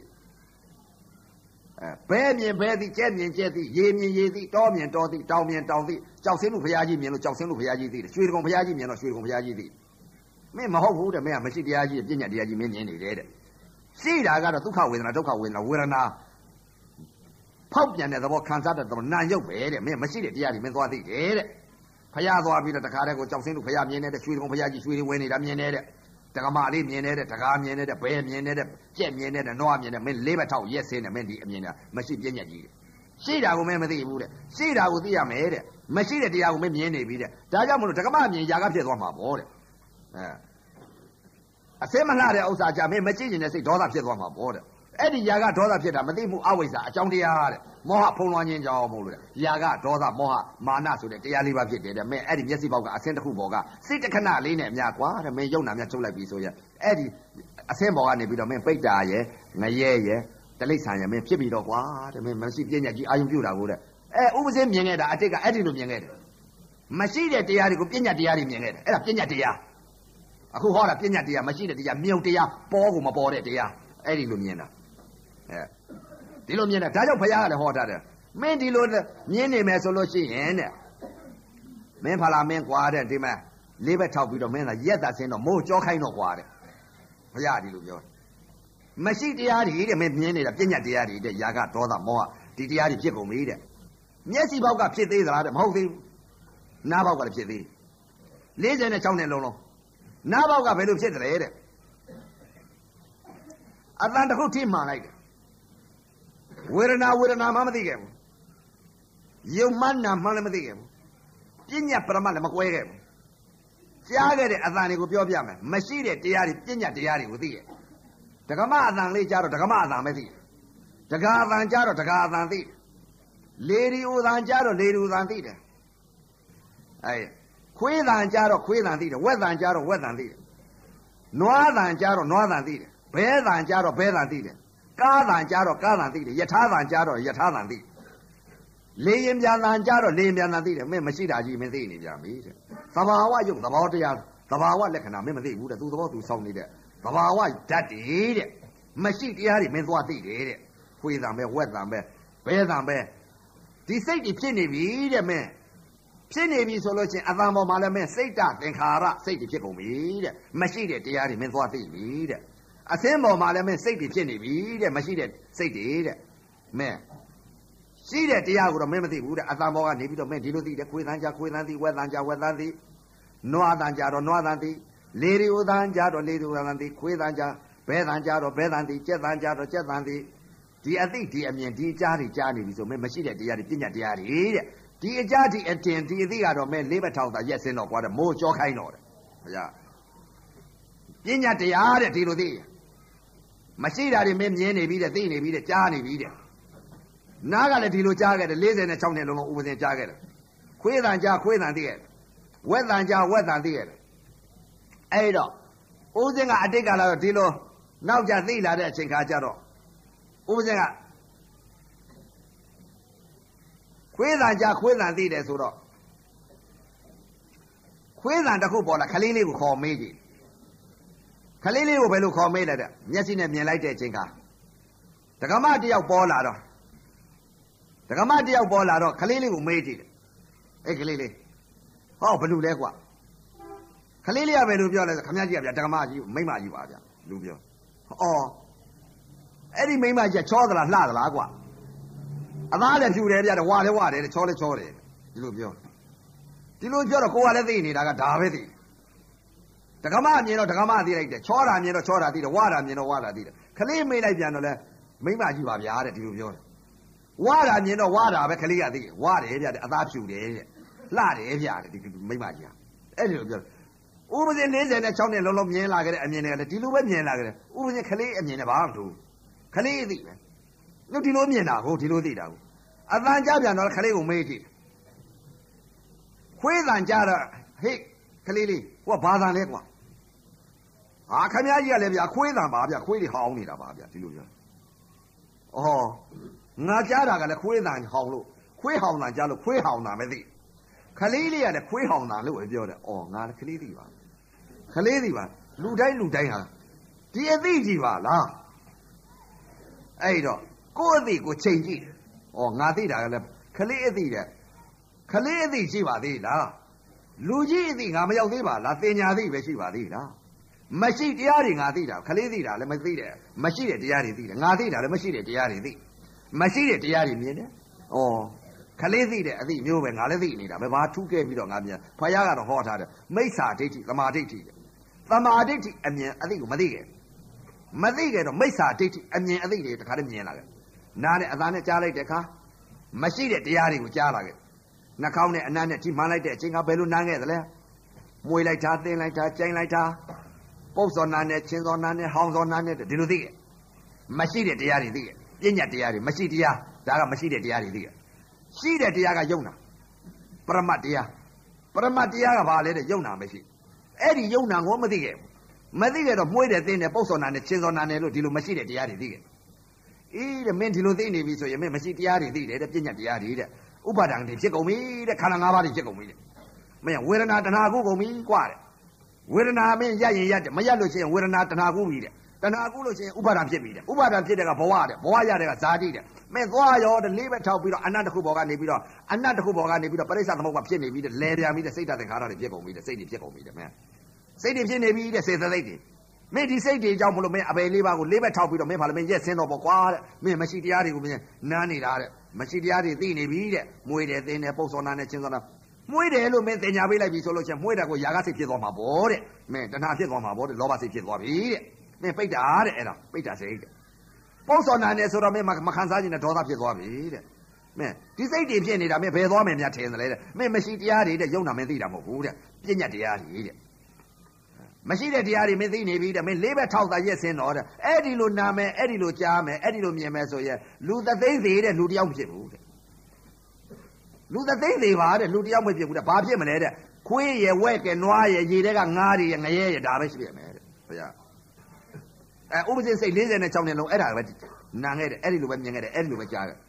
အဲဘဲမြင်ဘဲသိကြက်မြင်ကြက်သိရေမြင်ရေသိတောမြင်တောသိတောင်မြင်တောင်သိကြောက်စင်းလူဘုရားကြီးမြင်လို့ကြောက်စင်းလူဘုရားကြီးသိတယ်ရွှေကုံဘုရားကြီးမြင်တော့ရွှေကုံဘုရားကြီးသိမင်းမဟုတ်ဘူးတဲ့မင်းကမရှိတရားကြီးပညာတရားကြီးမင်းမြင်နေတယ်တဲ့ရှိတာကတော့ဒုက္ခဝေဒနာဒုက္ခဝေဒနာဝေဒနာဖောက်ပြန်တဲ့သဘောခံစားတဲ့သဘောနာရုပ်ပဲတဲ့မင်းမရှိတဲ့တရားတွေမင်းသွားသိတယ်တဲ့ဖျားသွားပြီးတော့တခါတည်းကိုကြောက်စင်းလို့ဖျားမြင်နေတဲ့ရွှေကုံဖျားကြီးရွှေတွေဝင်နေတာမြင်နေတဲ့တကမာလေးမြင်နေတဲ့တကားမြင်နေတဲ့ဘဲမြင်နေတဲ့ကြက်မြင်နေတဲ့နွားမြင်တဲ့မင်းလေးဘက်ထောက်ရက်စင်းတဲ့မင်းဒီအမြင်တာမရှိပြည့်ညက်ကြီးတဲ့ရှိတာကိုမင်းမသိဘူးတဲ့ရှိတာကိုသိရမယ်တဲ့မရှိတဲ့တရားကိုမင်းမြင်နေပြီတဲ့ဒါကြောင့်မလို့တကမာမြင်ຢာကဖြစ်သွားမှာပေါ့တဲ့အဲအစင်းမလှတဲ့ဥစ္စာကြမင်းမကြည့်ကျင်တဲ့စိတ်ဒေါသဖြစ်သွားမှာပေါ့တဲ့အဲ့ဒီຢာကဒေါသဖြစ်တာမသိမှုအဝိဇ္ဇာအကြောင်းတရားတဲ့မောဟဖုံးလွှမ်းခြင်းကြောင့်မို့လို့တဲ့ຢာကဒေါသမောဟမာနဆိုတဲ့တရားလေးပါဖြစ်တယ်တဲ့မင်းအဲ့ဒီမျက်စိပေါက်ကအစင်းတစ်ခုပေါ်ကစိတ်တခဏလေးနဲ့အများကွာတဲ့မင်းယုံနာများချုပ်လိုက်ပြီဆိုရင်အဲ့ဒီအစင်းပေါ်ကနေပြီးတော့မင်းပိတ်တာရဲ့ငရဲရဲ့တလိ္ဆာရဲ့မင်းဖြစ်ပြီးတော့ကွာတဲ့မင်းမရှိပြည့်ညက်ကြီးအာယုံပြုတာကိုတဲ့အဲဥပဇင်းမြင်ခဲ့တာအတိတ်ကအဲ့ဒီလိုမြင်ခဲ့တယ်မရှိတဲ့တရားတွေကိုပြည့်ညက်တရားတွေမြင်ခဲ့တယ်အဲ့ဒါပြည့်ညက်တရားအခုဟောတာပြည့်ညက်တရားမရှိတဲ့တရားမြုံတရားပေါ်ကိုမပေါ်တဲ့တရားအဲ့ဒီလိုမြင်တာအဲဒီလိုမြင်တာဒါကြောင့်ဘုရားကလည်းဟောထားတယ်မင်းဒီလိုမြင်နေမယ်ဆိုလို့ရှိရင်တဲ့မင်းဖလာမင်းကွာတဲ့ဒီမှာလေးဘက်ထောက်ပြီးတော့မင်းကရက်တာဆင်းတော့မိုးကြောခိုင်းတော့ကွာတဲ့ဘုရားဒီလိုပြောမရှိတရားတွေတဲ့မင်းမြင်နေတာပြည့်ညတ်တရားတွေတဲ့ຢာကဒေါသမောဟဒီတရားတွေဖြစ်ကုန်ပြီတဲ့မျက်စိဘောက်ကဖြစ်သေးသလားတဲ့မဟုတ်သေးဘူးနားဘောက်ကလည်းဖြစ်သေးလေးဆယ်နဲ့၆နဲ့လုံးလုံးနားဘောက်ကဘယ်လိုဖြစ်တယ်လဲတဲ့အတန်တစ်ခုထိမှန်လိုက်တယ်ဝေဒနာဝေဒနာမှမသိခဲ့ဘူးယုံမှန်းနာမှန်းလည်းမသိခဲ့ဘူးပညာပရမတ်လည်းမကွဲခဲ့ဘူးကြားခဲ့တဲ့အသံတွေကိုပြောပြမယ်မရှိတဲ့တရားတွေပညာတရားတွေကိုသိရဲ့ဒကမအသံလေးကြားတော့ဒကမအသံပဲသိတယ်ဒကာအသံကြားတော့ဒကာအသံသိတယ်လေဒီဥသံကြားတော့လေဒီဥသံသိတယ်အဲခွေးသံကြားတော့ခွေးသံသိတယ်ဝက်သံကြားတော့ဝက်သံသိတယ်နွားသံကြားတော့နွားသံသိတယ်ဘဲသံကြားတော့ဘဲသံသိတယ်ကားသံကြားတော့ကားသံသိတယ်ယထာသံကြားတော့ယထာသံသိတယ်လေရင်ပြန်သံကြားတော့လေရင်ပြန်သံသိတယ်မင်းမရှိတာကြီးမင်းသိနေကြပြီတဲ့သဘာဝယုတ်သဘောတရားသဘာဝလက္ခဏာမင်းမသိဘူးတဲ့သူသဘောသူစောင့်နေတဲ့သဘာဝဓာတ်တွေတဲ့မရှိတရားတွေမင်းသွားသိတယ်တဲ့ခွေးသံပဲဝက်သံပဲဘဲသံပဲဒီစိတ်တွေဖြစ်နေပြီတဲ့မင်းဖြစ်နေပြီဆိုလို့ချင်းအသံပေါ်မှာလည်းမင်းစိတ်တသင်္ခါရစိတ်တွေဖြစ်ကုန်ပြီတဲ့မရှိတဲ့တရားတွေမင်းသွားသိပြီတဲ့အသင်းပေါ်မှာလည်းမင်းစိတ်တွေဖြစ်နေပြီတဲ့မရှိတဲ့စိတ်တွေတဲ့မင်းရှိတဲ့တရားကိုတော့မင်းမသိဘူးတဲ့အသံပေါ်ကနေပြီးတော့မင်းဒီလိုသိတယ်ခွေးသံကြားခွေးသံသိဝက်သံကြားဝက်သံသိနွားသံကြားတော့နွားသံသိလေရီဥသံကြားတော့လေရီဥသံသိခွေးသံကြားဘဲသံကြားတော့ဘဲသံသိကြက်သံကြားတော့ကြက်သံသိဒီအသိဒီအမြင်ဒီအကြားတွေကြားနေပြီဆိုမင်းမရှိတဲ့တရားတွေပညာတရားတွေတဲ့ဒီအကြားဒီအတင်ဒီအသိကတော့မင်းလေးဘက်ထောင်သာရက်စင်းတော့ကွာတဲ့မိုးကြောခိုင်းတော့တယ်ဘုရားပညာတရားတဲ့ဒီလိုသိမရှိတာတွေမင်းမြင်နေပြီတဲ့သိနေပြီတဲ့ကြားနေပြီတဲ့နားကလည်းဒီလိုကြားခဲ့တယ်၄၆နှစ်လုံးလုံးဥပဇင်ကြားခဲ့တယ်ခွေးတန်ကြားခွေးတန်သိခဲ့တယ်ဝက်တန်ကြားဝက်တန်သိခဲ့တယ်အဲ့တော့ဥစဉ်ကအတိတ်ကလာတော့ဒီလိုနောက်ကြသိလာတဲ့အချိန်ခါကျတော့ဥစဉ်ကခွေးတန်ကြားခွေးတန်သိတယ်ဆိုတော့ခွေးတန်တစ်ခုပေါ်လာခလေးလေးကိုခေါ်မေးကြည့်ခလေးလေးကိုဘယ်လိုခေါ်မေးလဲတဲ့မျက်စိနဲ့မြင်လိုက်တဲ့အချိန်ခါဒကမတယောက်ပေါ်လာတော့ဒကမတယောက်ပေါ်လာတော့ခလေးလေးကိုမေးကြည့်တယ်အဲ့ခလေးလေးဟောဘယ်လိုလဲကွာခလေးလေးကဘယ်လိုပြောလဲဆိုခမကြီးကဗျာဒကမကြီးမိမကြီးပါဗျာလူပြောအော်အဲ့ဒီမိမကြီးချောသလားလှသလားကွာအသားလည်းဖြူတယ်ဗျာဝါလည်းဝါတယ်ချောလည်းချောတယ်ဒီလိုပြောဒီလိုပြောတော့ကိုကလည်းသိနေတာကဒါပဲသိဒကမမြင်တော့ဒကမသိလိုက်တယ်ချောတာမြင်တော့ချောတာသိတယ်ဝါတာမြင်တော့ဝါတာသိတယ်ခလေးမေးလိုက်ပြန်တော့လဲမိမကြီးပါဗျာတဲ့ဒီလိုပြောတယ်ဝါတာမြင်တော့ဝါတာပဲခလေးကသိတယ်ဝါတယ်ဗျာအသားဖြူတယ်တဲ့လှတယ်ဗျာဒီမိမကြီးကအဲ့ဒီလိုပြောဥပဇင်၄၆နှစ်လုံးလုံးမြင်လာခဲ့တဲ့အမြင်တွေကလည်းဒီလိုပဲမြင်လာခဲ့တယ်ဥပဇင်ခလေးအမြင်နဲ့ဘာမှမထူးခလေးသိပဲလို့ဒီလိုမြင်တာကိုဒီလိုသိတာကိုအတန်ကြပြန်တော့ခလေးကိုမေးကြည့်ခွေးတန်ကြတော့ဟေ့ခလေးလေးဟိုကဘာတန်လဲကွာဟာခမကြီးကလည်းဗျာခွေးတန်ပါဗျာခွေးတွေဟောင်းနေတာပါဗျာဒီလိုပြောအော်ငါကြားတာကလည်းခွေးတန်ဟောင်းလို့ခွေးဟောင်းတန်ကြားလို့ခွေးဟောင်းတာမသိခလေးလေးကလည်းခွေးဟောင်းတာလို့ပြောတယ်အော်ငါလည်းခလေးသိပါခလေးသိပါလူတိုင်းလူတိုင်းဟာဒီအသိကြီးပါလားအဲ့တော့ကိုယ့်အသိကိုချိန်ကြည့်တယ်ဩငါသိတာကလည်းခလေးအသိတဲ့ခလေးအသိရှိပါသေးလားလူကြီးအသိငါမရောက်သေးပါလားတင်ညာသိပဲရှိပါသေးလားမရှိတရားတွေငါသိတာခလေးသိတာလည်းမသိတယ်မရှိတဲ့တရားတွေသိတယ်ငါသိတာလည်းမရှိတဲ့တရားတွေသိမရှိတဲ့တရားတွေမြင်တယ်ဩခလေးသိတဲ့အသိမျိုးပဲငါလည်းသိနေတာပဲဘာထူးခဲ့ပြီးတော့ငါပြန်ဖယားကတော့ဟောထားတယ်မိစ္ဆာဒိဋ္ဌိသမာဓိဋ္ဌိတဲ့သမာဓိဋ္ဌိအမြင်အသိကိုမသိခဲ့မသိခဲ့တော့မိစ္ဆာဒိဋ္ဌိအမြင်အသိတွေတခါတည်းမြင်လာခဲ့နားနဲ့အသားနဲ့ကြားလိုက်တဲ့အခါမရှိတဲ့တရားတွေကိုကြားလာခဲ့နှာခေါင်းနဲ့အနံ့နဲ့ထိမှန်လိုက်တဲ့အချိန်ကဘယ်လိုနားခဲ့သလဲမွေလိုက်တာသင်လိုက်တာကြိုင်လိုက်တာပုပ်စောနာနဲ့ချင်းစောနာနဲ့ဟောင်းစောနာနဲ့ဒီလိုသိခဲ့မရှိတဲ့တရားတွေသိခဲ့ပညာတရားတွေမရှိတရားဒါကမရှိတဲ့တရားတွေသိခဲ့ရှိတဲ့တရားကယုံနာပရမတ်တရားပရမတ်တရားကဘာလဲတဲ့ယုံနာမရှိအဲ့ဒီယုံနာကိုမသိခဲ့ဘူးမသိခဲ့တော့မွေးတယ်သင်တယ်ပုပ်စောနာနဲ့ချင်းစောနာနဲ့လို့ဒီလိုမရှိတဲ့တရားတွေသိခဲ့အေးတဲ့မင်းဒီလိုသိနေပြီဆိုရင်မင်းမရှိတရားတွေသိတယ်တဲ့ပညာတရားတွေတဲ့ဥပါဒံတွေဖြစ်ကုန်ပြီတဲ့ခန္ဓာ၅ပါးတွေဖြစ်ကုန်ပြီတဲ့မင်းဝေဒနာတဏှာကုကုန်ပြီกว่าတဲ့ဝေဒနာမင်းရရင်ရတယ်မရလို့ရှိရင်ဝေဒနာတဏှာကုပြီတဲ့တဏှာကုလို့ရှိရင်ဥပါဒံဖြစ်ပြီတဲ့ဥပါဒံဖြစ်တဲ့ကဘဝတဲ့ဘဝရတဲ့ကဇာတိတဲ့မင်းသွားရောတဲ့လေးပဲထောက်ပြီးတော့အနတ္တခုဘောကနေပြီးတော့အနတ္တခုဘောကနေပြီးတော့ပရိစ္ဆသမုပ္ပါဖြစ်နေပြီတဲ့လဲပြန်ပြီတဲ့စိတ်ဓာတ်သင်္ခါရတွေဖြစ်ကုန်ပြီတဲ့စိတ်တွေဖြစ်ကုန်ပြီတဲ့မင်းစိတ်တွေဖြစ်နေပြီတဲ့စေတသိက်တွေမင်းဒီစိတ်တွေကြောင့်မလို့မင်းအပယ်လေးပါးကိုလေးပဲထောက်ပြီးတော့မင်းဘာလဲမင်းရက်ဆင်းတော့ပေါ့ကွာတဲ့မင်းမရှိတရားတွေကိုမင်းနားနေတာတဲ့မရှိတရားတွေသိနေပြီတဲ့မွေးတယ်သင်တယ်ပုပ်စောနာနဲ့ချင်းစောနာမွေးတယ်လို့မင်းတင်ညာပေးလိုက်ပြီဆိုလို့ချင်းမွေးတာကိုຢာကစိတ်ဖြစ်သွားမှာပေါ့တဲ့မင်းတဏှာဖြစ်သွားမှာပေါ့တဲ့လောဘစိတ်ဖြစ်သွားပြီတဲ့မင်းပိတ်တာတဲ့အဲ့ဒါပိတ်တာစိတ်တဲ့ပုပ်စောနာနဲ့ဆိုတော့မင်းမခံစားခြင်းနဲ့ဒေါသဖြစ်သွားပြီတဲ့မင်းဒီစိတ်တွေဖြစ်နေတာမင်းဘယ်သွားမယ်များထင်တယ်လေတဲ့မင်းမရှိတရားတွေတဲ့ယုံနာမင်းသိတာမဟုတ်ဘူးတဲ့ပညာတရားတွေတဲ့မရှိတဲ့တရားတွေမင်းသိနေပြီတဲ့မင်းလေးဘက်ထောက်တာရက်စင်းတော့တဲ့အဲ့ဒီလိုနာမယ်အဲ့ဒီလိုကြားမယ်အဲ့ဒီလိုမြင်မယ်ဆိုရင်လူသသိန်းသေးတဲ့လူတယောက်ဖြစ်ဘူးတဲ့လူသသိန်းသေးပါတဲ့လူတယောက်မဖြစ်ဘူးတဲ့ဘာဖြစ်မလဲတဲ့ခွေးရဝက်ကနွားရရေတွေကငါးတွေရငရဲရဒါပဲရှိပြမယ်တဲ့ဘုရားအဲဥပဇင်းစိတ်၄၆နှစ်လုံးအဲ့ဒါပဲနာခဲ့တယ်အဲ့ဒီလိုပဲမြင်ခဲ့တယ်အဲ့ဒီလိုပဲကြားခဲ့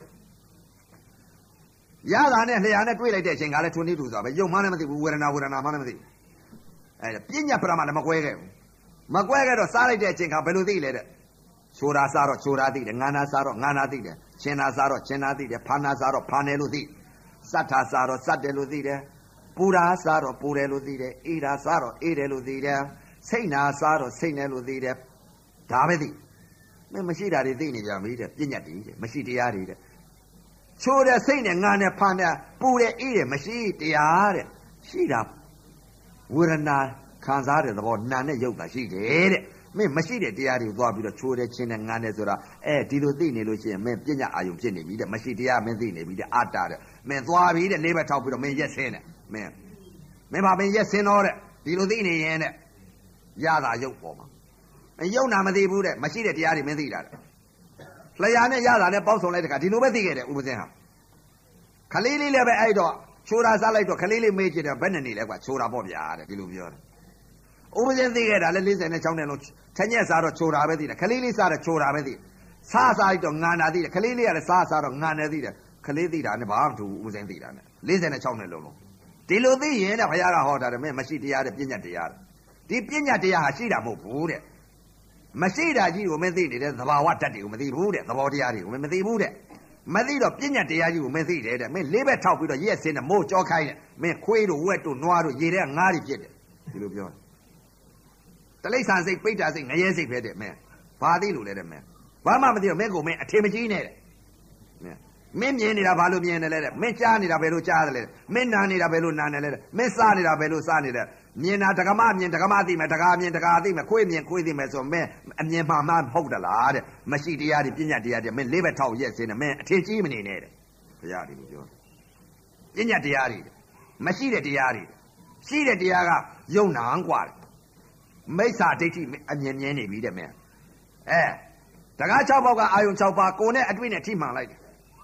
ရတာနဲ့လျှာနဲ့တွေ့လိုက်တဲ့အချိန်ကလည်းထွန်းနေတူဆိုတာပဲယုံမှလည်းမသိဘူးဝေဒနာဝေဒနာမှလည်းမသိဘူးအဲပညာပရမလည်းမကွဲခဲ့ဘူးမကွဲခဲ့တော့စားလိုက်တဲ့အချိန်ကဘယ်လိုသိလဲတဲ့ချိုတာစားတော့ချိုတာသိတယ်ငါနာစားတော့ငါနာသိတယ်ချင်းနာစားတော့ချင်းနာသိတယ်ဖာနာစားတော့ဖာနယ်လို့သိစတ်တာစားတော့စတ်တယ်လို့သိတယ်ပူရာစားတော့ပူတယ်လို့သိတယ်အေးတာစားတော့အေးတယ်လို့သိတယ်စိတ်နာစားတော့စိတ်တယ်လို့သိတယ်ဒါပဲသိမင်းမရှိတာတွေသိနေကြပြီတဲ့ပညာတည်းတဲ့မရှိတရားတွေတဲ့ချိုတဲ့စိတ်နဲ့ငါနဲ့ဖာနဲ့ပူတယ်အေးတယ်မရှိတရားတဲ့ရှိတာဝေဒနာခံစားတဲ့သဘောနာနဲ့ရုပ်တာရှိတယ်တဲ့မင်းမရှိတဲ့တရားတွေကိုသွားပြီးတော့ချိုးတယ်ချင်းနဲ့ငါနဲ့ဆိုတာအဲဒီလိုသိနေလို့ရှိရင်မင်းပညာအာယုံဖြစ်နေပြီတဲ့မရှိတရားမင်းသိနေပြီတဲ့အတ္တတဲ့မင်းသွားပြီတဲ့လေးဘက်ထောက်ပြီးတော့မင်းရက်ဆင်းတယ်မင်းမင်းဘာမင်းရက်ဆင်းတော့တဲ့ဒီလိုသိနေရင်တဲ့ရတာရုပ်ပေါ်မှာမင်းရုပ်နာမသိဘူးတဲ့မရှိတဲ့တရားတွေမင်းသိတာတဲ့လျှာနဲ့ရတာနဲ့ပေါင်းစုံလိုက်တဲ့ခါဒီလိုပဲသိခဲ့တယ်ဥပဇင်းဟာခလေးလေးလည်းပဲအဲ့တော့ချိုးတာစားလိုက်တော့ခလေးလေးမေးကြည့်တယ်ဘယ်နဲ့နေလဲကွာချိုးတာပေါ့ဗျာတဲ့ဒီလိုပြောတယ်ဥပဇင်းသိခဲ့တာလည်း၄၆နှစ်လုံးထညက်စားတော့ချိုးတာပဲသိတယ်ခလေးလေးစားတော့ချိုးတာပဲသိစားစားလိုက်တော့ငါနာသိတယ်ခလေးလေးကလည်းစားစားတော့ငါနေသိတယ်ခလေးသိတာနဲ့ဘာမှမထူဘူးဥပဇင်းသိတာနဲ့၄၆နှစ်လုံးလုံးဒီလိုသိရင်တဲ့ဘုရားကဟောတာတယ်မင်းမရှိတရားတဲ့ပညာတရားတဲ့ဒီပညာတရားဟာရှိတာမဟုတ်ဘူးတဲ့မရှိတာကြီးကိုမင်းသိနေတဲ့သဘာဝတတ်တွေကိုမသိဘူးတဲ့သဘောတရားတွေကိုမင်းမသိဘူးတဲ့မသိတော့ပညာတရားကြီးကိုမင်းသိတယ်တဲ့မင်းလေးဘက်ထောက်ပြီးတော့ရက်စင်းနဲ့မိုးကြောခိုင်းတယ်မင်းခွေးတို့ဝက်တို့နွားတို့ရေထဲငါးတွေဖြစ်တယ်ဒီလိုပြောတယ်တလိ္ဆာစိတ်ပိဋ္ဌာစိတ်ငရဲစိတ်ပဲတဲ့မင်းဘာသိလို့လဲတဲ့မင်းဘာမှမသိတော့မင်းကိုမင်းအထင်မကြီးနဲ့တဲ့မင်းမြင်နေတာဘာလို့မြင်တယ်လဲတဲ့မင်းကြားနေတာဘယ်လိုကြားတယ်လဲမင်းနာနေတာဘယ်လိုနာနေလဲတဲ့မင်းစားနေတာဘယ်လိုစားနေလဲမြင်တာတက္ကမမြင်တက္ကမသိမယ်တက္ကမြင်တက္ကသိမယ်ခွေးမြင်ခွေးသိမယ်ဆိုမင်းအမြင်မှမှဟုတ်တယ်လားတဲ့မရှိတရားတွေပညာတရားတွေမင်းလေးဘက်ထောက်ရက်စင်းနေမင်းအထင်ကြီးမနေနဲ့တဲ့ဘုရားဒီလိုပြောပညာတရားတွေမရှိတဲ့တရားတွေရှိတဲ့တရားကယုံနာกว่าမိစ္ဆာဒိဋ္ဌိအမြင်မြင်နေပြီတဲ့မင်းအဲတကား၆ပေါက်ကအာယုံ၆ပါးကိုနဲ့အတွေ့နဲ့ထိမှန်လိုက်တယ်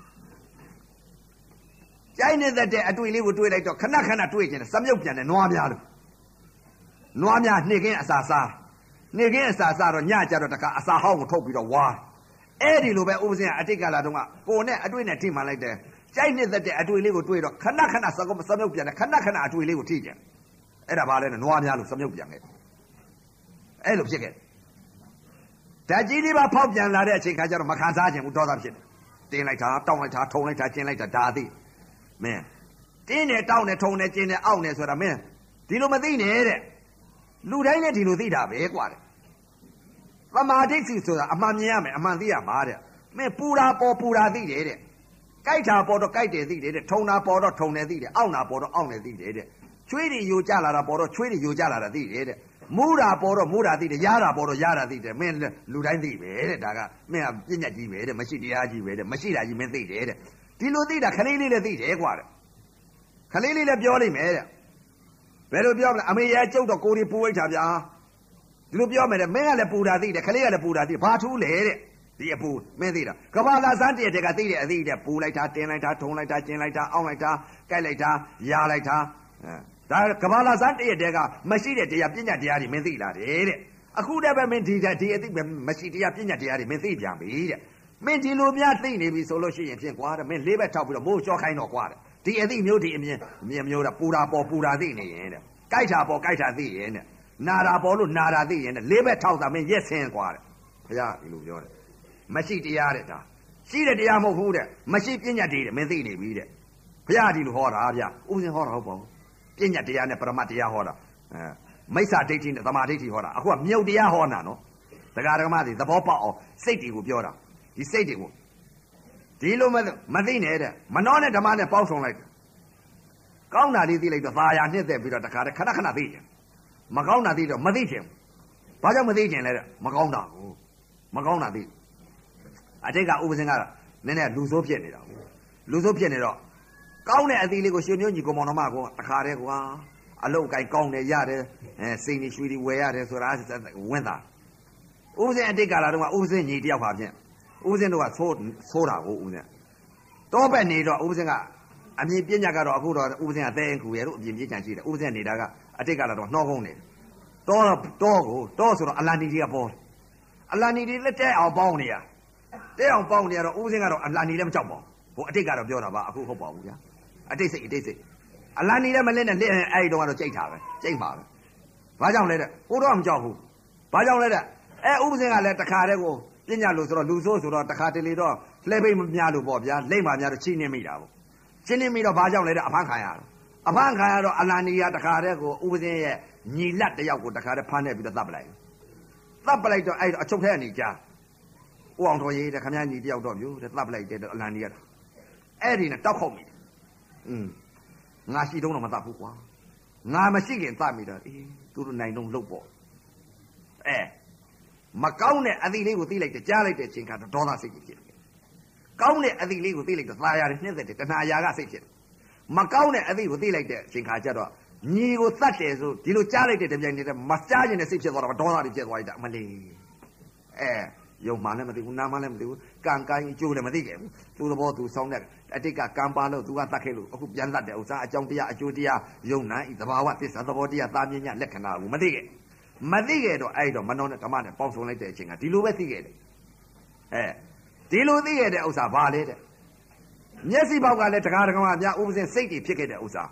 ကြိုင်းနေတဲ့အတွေ့လေးကိုတွေ့လိုက်တော့ခဏခဏတွေ့ကျင်တယ်စမြုပ်ပြန်တယ်နွားများလို့နွားများနှိခင်းအစာစားနှိခင်းအစာစားတော့ညကြတော့တခါအစာဟောင်းကိုထုတ်ပြီးတော့ဝါအဲ့ဒီလိုပဲဥပဇင်းကအတိတ်ကလာတော့ကကိုနဲ့အတွေ့နဲ့ထိမှန်လိုက်တယ်ကြိုင်းနေတဲ့အတွေ့လေးကိုတွေ့တော့ခဏခဏစကုပ်စမြုပ်ပြန်တယ်ခဏခဏအတွေ့လေးကိုထိကျင်အဲ့ဒါဘာလဲနွားများလို့စမြုပ်ပြန်ခဲ့အဲ့လိုဖြစ်ခဲ့ဓာတ်ကြီးလေးပါဖောက်ပြန်လာတဲ့အချိန်ခါကျတော့မခံစားခြင်းဘူးဒေါသဖြစ်တယ်တင်းလိုက်တာတောင်းလိုက်တာထုံလိုက်တာကျင်းလိုက်တာဒါသိမင်းတင်းတယ်တောင်းတယ်ထုံတယ်ကျင်းတယ်အောင့်တယ်ဆိုတာမင်းဒီလိုမသိနဲ့တဲ့လူတိုင်းလည်းဒီလိုသိတာပဲကွာတဲ့သမာဓိစီဆိုတာအမှန်မြင်ရမယ်အမှန်သိရမှာတဲ့မင်းပူတာပေါ်ပူတာသိတယ်တဲ့ကြိုက်တာပေါ်တော့ကြိုက်တယ်သိတယ်တဲ့ထုံတာပေါ်တော့ထုံတယ်သိတယ်အောင့်တာပေါ်တော့အောင့်တယ်သိတယ်တဲ့ချွေးတွေယိုကျလာတာပေါ်တော့ချွေးတွေယိုကျလာတာသိတယ်တဲ့မူးတာပေါ်တော့မူးတာသိတယ်ရားတာပေါ်တော့ရားတာသိတယ်မင်းလူတိုင်းသိပဲတဲ့ဒါကမင်းကပညာကြီးပဲတဲ့မရှိတရားကြီးပဲတဲ့မရှိတာကြီးမင်းသိတယ်တဲ့ဒီလိုသိတာခလေးလေးလည်းသိတယ်ကွာတဲ့ခလေးလေးလည်းပြောလိမ့်မယ်တဲ့ဘယ်လိုပြောမလဲအမေရဲ့ကျုပ်တော့ကိုရီပူဝိတ်တာဗျာဒီလိုပြောမယ်တဲ့မင်းကလည်းပူတာသိတယ်ခလေးကလည်းပူတာသိဘာထူးလဲတဲ့ဒီအပူမင်းသိတာကဘာလာစမ်းတည့်တဲ့ကသိတဲ့အသိတဲ့ပူလိုက်တာတင်းလိုက်တာထုံလိုက်တာကျင်းလိုက်တာအောင်းလိုက်တာကြိုက်လိုက်တာရားလိုက်တာဒါကဘာလာစမ်းတည့်တဲ့ကမရှိတဲ့တရားပညာတရားတွေမင်းသိလာတယ်တဲ့အခုတည်းပဲမင်းဒီဒီအသိမရှိတရားပညာတရားတွေမင်းသိပြန်ပြီတဲ့မင်းဒီလိုများသိနေပြီဆိုလို့ရှိရင်ဖြင့်ကွာတဲ့မင်းလေးဘက်ထောက်ပြီးတော့မိုးကြောခိုင်းတော့ကွာတဲ့ဒီအသိမျိုးဒီအမြင်အမြင်မျိုးတာပူတာပေါ်ပူတာသိနေရင်တဲ့ကြိုက်တာပေါ်ကြိုက်တာသိရင်တဲ့နာတာပေါ်လို့နာတာသိရင်တဲ့လေးဘက်ထောက်တာမင်းရက်ဆင်းကွာတဲ့ဘုရားဒီလိုပြောတယ်မရှိတရားတဲ့ဒါရှိတဲ့တရားမဟုတ်ဘူးတဲ့မရှိပညာတည်းတဲ့မင်းသိနေပြီတဲ့ဘုရားဒီလိုဟောတာဗျာဥစဉ်ဟောတာဟုတ်ပါဘူးပညာတရားနဲ့ပရမတ်တရားဟောတာအဲမိစ္ဆာဒိဋ္ဌိနဲ့သမာဓိဋ္ဌိဟောတာအခုကမြုပ်တရားဟောတာနော်တရားဓမ္မတွေသဘောပေါက်အောင်စိတ်တွေကိုပြောတာဒီစိတ်တွေကိုဒီလိုမမသိနဲ့တဲ့မနှောနဲ့ဓမ္မနဲ့ပေါင်းဆောင်လိုက်တယ်ကောင်းတာလေးသိလိုက်တော့သာယာနှစ်သက်ပြီးတော့တခါတည်းခဏခဏသိတယ်မကောင်းတာသိတော့မသိချင်ဘာကြောင့်မသိချင်လဲတဲ့မကောင်းတာကိုမကောင်းတာသိအတိတ်ကဥပဇင်ကနည်းနည်းလူဆိုးဖြစ်နေတာလူဆိုးဖြစ်နေတော့ကောင်းတဲ့အသီးလေးကိုရှင်မျိုးညီကောင်မောင်နှမကတခါတည်းကွာအလုတ်ကိုင်းကောင်းတယ်ရတယ်အဲစိတ်နေရွှေတွေဝယ်ရတယ်ဆိုတာဝင်တာဥပဇင်အတိတ်ကာလတုန်းကဥပဇင်ညီတယောက်ပါဖြင့်ဥပဇင်တို့ကသိုးသိုးတာကိုဥပဇင်တောဘက်နေတော့ဥပဇင်ကအမြင်ပညာကတော့အခုတော့ဥပဇင်ကသဲအင်ကူရဲ့လို့အပြင်ပြညာရှိတယ်ဥပဇင်နေတာကအတိတ်ကာလတော့နှောကုန်းနေတောတောကိုတောဆိုတော့အလန်နီတွေကပေါ်အလန်နီတွေလက်တဲအောင်ပေါင်းနေရတဲအောင်ပေါင်းနေရတော့ဥပဇင်ကတော့အလန်နီလည်းမကြောက်ပါဘူးဟိုအတိတ်ကတော့ပြောတာပါအခုဟုတ်ပါဘူးဗျာအတိတ်စိတ်အတိတ်စိတ်အလန်နီလည်းမလက်နဲ့လက်အဲ့ဒီတော့ကတော့ကြိတ်တာပဲကြိတ်ပါပဲဘာကြောင့်လဲတဲ့ဟိုတော့မကြောက်ဘူးဘာကြောင့်လဲတဲ့အဲဥပဇင်ကလည်းတခါတည်းကိုပညာလို့ဆိုတော့လူဆိုးဆိုတော့တခါတလေတော့လှဲပိတ်မများလို့ပေါ့ဗျာလိမ့်ပါများတော့ချင်းနေမိတာပေါ့ချင်းနေမိတော့ဘာကြောင့်လဲတဲ့အဖမ်းခံရတော့အဖမ်းခံရတော့အလန်နီကတခါတည်းကိုဥပဇင်ရဲ့ညီလက်တယောက်ကိုတခါတည်းဖမ်းနေပြီးတော့တပ်ပလိုက်တပ်ပလိုက်တော့အဲ့အချုပ်ထဲကနေကြားဦးအောင်တော်ရေးတဲ့ခမည်းညီတယောက်တော့မျိုးတဲ့တပ်ပလိုက်တဲ့အလန်နီကအဲ့ဒီနဲ့တောက်ခုတ်မိတယ်อืมငါရှိတုံးတော့မတပ်ဘူးကွာငါမရှိခင်တပ်မိတော့အေးသူတို့နိုင်တော့လှုပ်ပေါ့အဲမကောင်းတဲ့အသီလေးကိုသိလိုက်တယ်ကြားလိုက်တဲ့အချိန်ကတော့ဒေါသစိတ်ကြီးဖြစ်တယ်ကောင်းတဲ့အသီလေးကိုသိလိုက်တော့သာယာတွေနှက်သက်တယ်တဏှာယာကစိတ်ဖြစ်တယ်မကောင်းတဲ့အသီကိုသိလိုက်တဲ့အချိန်ခါကျတော့ညီကိုတတ်တယ်ဆိုဒီလိုကြားလိုက်တဲ့တပြိုင်တည်းမကြားခြင်းနဲ့စိတ်ဖြစ်သွားတော့ဒေါသတွေဖြစ်သွားလိုက်တာမလေးအဲယုံမှလည်းမသိဘူးနားမှလည်းမသိဘူးကံကိုင်းအကျိုးလည်းမသိခဲ့ဘူးသူသဘောသူဆောင်းတဲ့အတိတ်ကကံပါလို့သူကတတ်ခဲ့လို့အခုပြန်တတ်တဲ့ဥစ္စာအကြောင်းတရားအကျိုးတရားယုံနိုင်သဘာဝသစ္စာသဘောတရားသာမြင်ညလက္ခဏာကိုမသိခဲ့မသိခဲ့တော့အဲ့တော့မနှောနဲ့ဓမ္မနဲ့ပေါင်းစုံလိုက်တဲ့အချိန်ကဒီလိုပဲသိခဲ့တယ်အဲဒီလိုသိခဲ့တဲ့ဥစ္စာဘာလဲတဲ့မျက်စိပေါက်ကလည်းတရားဓမ္မအများဥပဇင်စိတ်တွေဖြစ်ခဲ့တဲ့ဥစ္စာ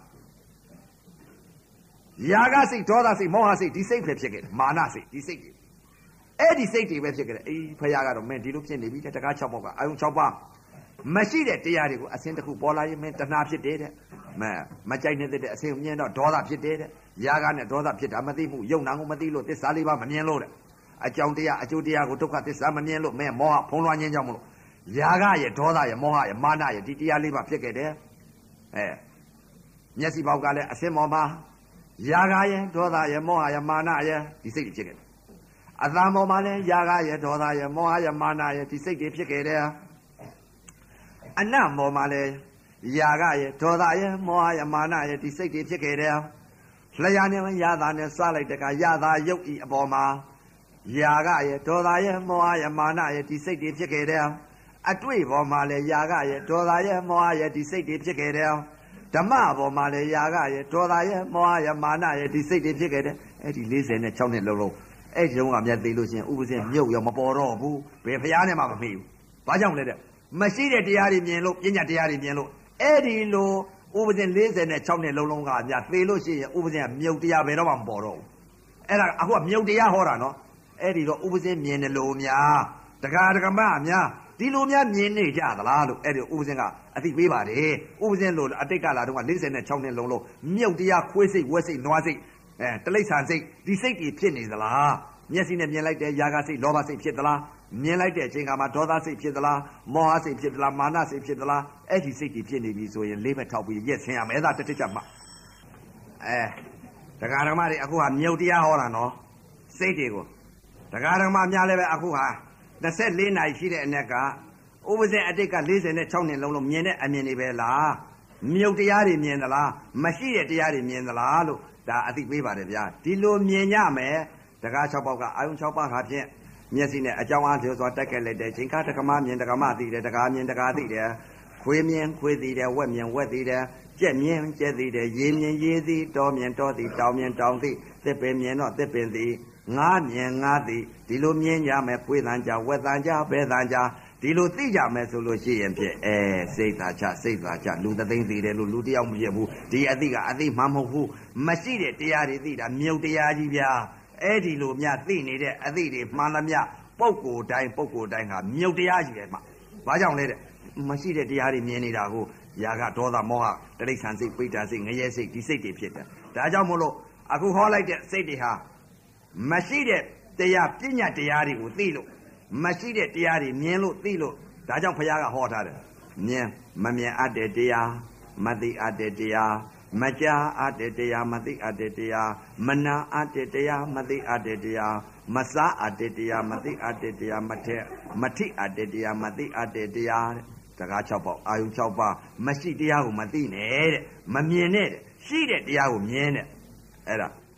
ယာကစိတ်ဒေါသစိတ်မောဟစိတ်ဒီစိတ်ပဲဖြစ်ခဲ့တယ်မာနစိတ်ဒီစိတ်တွေအဲ့ဒီစိတ်တွေပဲဖြစ်ခဲ့တယ်အေးဖယားကတော့မင်းဒီလိုဖြစ်နေပြီတဲ့တရား၆ပေါက်ကအာယုံ၆ပါးမရှိတဲ့တရားတွေကိုအစင်းတစ်ခုပေါ်လာရင်မင်းတဏှာဖြစ်တယ်တဲ့မမကြိုက်နေတဲ့အစင်းမြင်တော့ဒေါသဖြစ်တယ်တဲ့ယာကနဲ့ဒေါသဖြစ်တာမသိမှုယုံနာကိုမသိလို့သစ္စာလေးပါမမြင်လို့တဲ့အကြောင်းတရားအကျိုးတရားကိုဒုက္ခသစ္စာမမြင်လို့မင်းမောဟဖုံးလွှမ်းခြင်းကြောင့်မလို့ယာကရဲ့ဒေါသရဲ့မောဟရဲ့မာနရဲ့ဒီတရားလေးပါဖြစ်ခဲ့တယ်အဲမျက်စိပေါက်ကလည်းအစင်းပေါ်မှာယာကရဲ့ဒေါသရဲ့မောဟရဲ့မာနရဲ့ဒီစိတ်တွေဖြစ်ခဲ့တယ်အသံပေါ်မှာလည်းယာကရဲ့ဒေါသရဲ့မောဟရဲ့မာနရဲ့ဒီစိတ်တွေဖြစ်ခဲ့တယ်အနံ့ပေါ်မှာလည်းယာကရဲ့ဒေါသရဲ့မောဟရဲ့မာနရဲ့ဒီစိတ်တွေဖြစ်ခဲ့တယ်လျာနဲ့ရတာနဲ့စလိုက်တဲ့ကရတာရုပ်ဤအပေါ်မှာယာကရဲ့ဒေါသရဲ့မောဟရဲ့မာနရဲ့ဒီစိတ်တွေဖြစ်ခဲ့တယ်အတွေ့ပေါ်မှာလည်းယာကရဲ့ဒေါသရဲ့မောဟရဲ့ဒီစိတ်တွေဖြစ်ခဲ့တယ်ဓမ္မပေါ်မှာလည်းယာကရဲ့ဒေါသရဲ့မောဟရဲ့မာနရဲ့ဒီစိတ်တွေဖြစ်ခဲ့တယ်အဲ့ဒီ၄၆နှစ်လုံးလုံးအဲ့ဒီလုံးကမြတ်သိလို့ချင်းဥပဇင်မြုပ်ရောမပေါ်တော့ဘူးဘယ်ဖျားနဲ့မှမမေ့ဘူးဘာကြောင့်လဲတဲ့မရှိတဲ့တရားတွေမြင်လို့ပညာတရားတွေမြင်လို့အဲ့ဒီလိုဥပဇင်၄၆နှစ်လုံးလုံးကမြတ်သိလို့ရှိရင်ဥပဇင်ကမြုပ်တရားဘယ်တော့မှမပေါ်တော့ဘူးအဲ့ဒါအခုကမြုပ်တရားဟောတာနော်အဲ့ဒီတော့ဥပဇင်မြင်တယ်လို့များတက္ကရာဓမ္မများဒီလိုများမြင်နေကြသလားလို့အဲ့ဒီဥပဇင်ကအသိပေးပါတယ်ဥပဇင်လို့အတိတ်ကလာတော့က၄၆နှစ်လုံးလုံးမြုပ်တရားခွေးစိတ်ဝက်စိတ်နွားစိတ်အဲတလိ္ဆာစိတ်ဒီစိတ်တွေဖြစ်နေသလားမျက်စိနဲ့မြင်လိုက်တဲ့ຢာကစိတ်လောဘစိတ်ဖြစ်သလားမြင်လိုက်တဲ့အချိန်ကမှဒေါသစိတ်ဖြစ်သလားမောဟစိတ်ဖြစ်သလားမာနစိတ်ဖြစ်သလားအဲ့ဒီစိတ်တွေဖြစ်နေပြီဆိုရင်လေးဘက်ထောက်ပြီးရက်ဆင်းရမယ်အဲ့ဒါတစ်တစ်ချက်မှအဲတရားဓမ္မတွေအခုဟာမြုပ်တရားဟောတာနော်စိတ်တွေကိုတရားဓမ္မများလည်းပဲအခုဟာ၂၄နာရီရှိတဲ့အ ਨੇ ကဥပဇင်အတိတ်က၄၆နှစ်လုံးလုံးမြင်တဲ့အမြင်တွေပဲလားမြုပ်တရားတွေမြင်သလားမရှိတဲ့တရားတွေမြင်သလားလို့ဒါအသိပေးပါတယ်ဗျာဒီလိုမြင်ကြမယ်တရား၆ပေါက်ကအာယုံ၆ပါးဟာဖြင့်မျက်စိနဲ့အကြောင်းအားဖြင့်ဆိုတက်ခဲ့လိုက်တဲ့ချိန်ခါတက္ကမမြင်တက္ကမသိတယ်တက္ကမြင်တက္ကသိတယ်ခွေးမြင်ခွေးသိတယ်ဝက်မြင်ဝက်သိတယ်ကြက်မြင်ကြက်သိတယ်ရေမြင်ရေသိတောမြင်တောသိတောင်မြင်တောင်သိသစ်ပင်မြင်တော့သစ်ပင်သိငါးမြင်ငါးသိဒီလိုမြင်ကြမယ်ခွေးတန်ကြဝက်တန်ကြဘဲတန်ကြဒီလိုသိကြမယ်ဆိုလို့ရှိရင်ဖြင့်အဲစိတ်သာချစိတ်သာချလူသသိန်းသိတယ်လို့လူတယောက်မဖြစ်ဘူးဒီအသိကအသိမှမဟုတ်ဘူးမရှိတဲ့တရားတွေသိတာမြုပ်တရားကြီးဗျာအဲ့ဒီလိုများသိနေတဲ့အသိတွေမှန်လားမြပုဂ္ဂိုလ်တိုင်းပုဂ္ဂိုလ်တိုင်းဟာမြုပ်တရားကြီးပဲမှဘာကြောင့်လဲတဲ့မရှိတဲ့တရားတွေမြင်နေတာကိုຢာကဒေါသမောဟတရိစ္ဆာန်စိတ်ပိဋ္ဌာစိတ်ငရဲစိတ်ဒီစိတ်တွေဖြစ်တယ်ဒါကြောင့်မို့လို့အခုဟောလိုက်တဲ့စိတ်တွေဟာမရှိတဲ့တရားပညာတရားတွေကိုသိလို့မရှိတဲ့တရားတွေမြင်လို့သိလို့ဒါကြောင့်ဘုရားကဟောထားတယ်မြင်မမြင်အပ်တဲ့တရားမသိအပ်တဲ့တရားမကြားအပ်တဲ့တရားမသိအပ်တဲ့တရားမနာအပ်တဲ့တရားမသိအပ်တဲ့တရားမစားအပ်တဲ့တရားမသိအပ်တဲ့တရားမထက်မထိအပ်တဲ့တရားမသိအပ်တဲ့တရားတဲ့တကား၆ပေါက်အာယုံ၆ပါးမရှိတရားကိုမသိနဲ့တဲ့မမြင်နဲ့တဲ့ရှိတဲ့တရားကိုမြင်တဲ့အဲ့ဒါ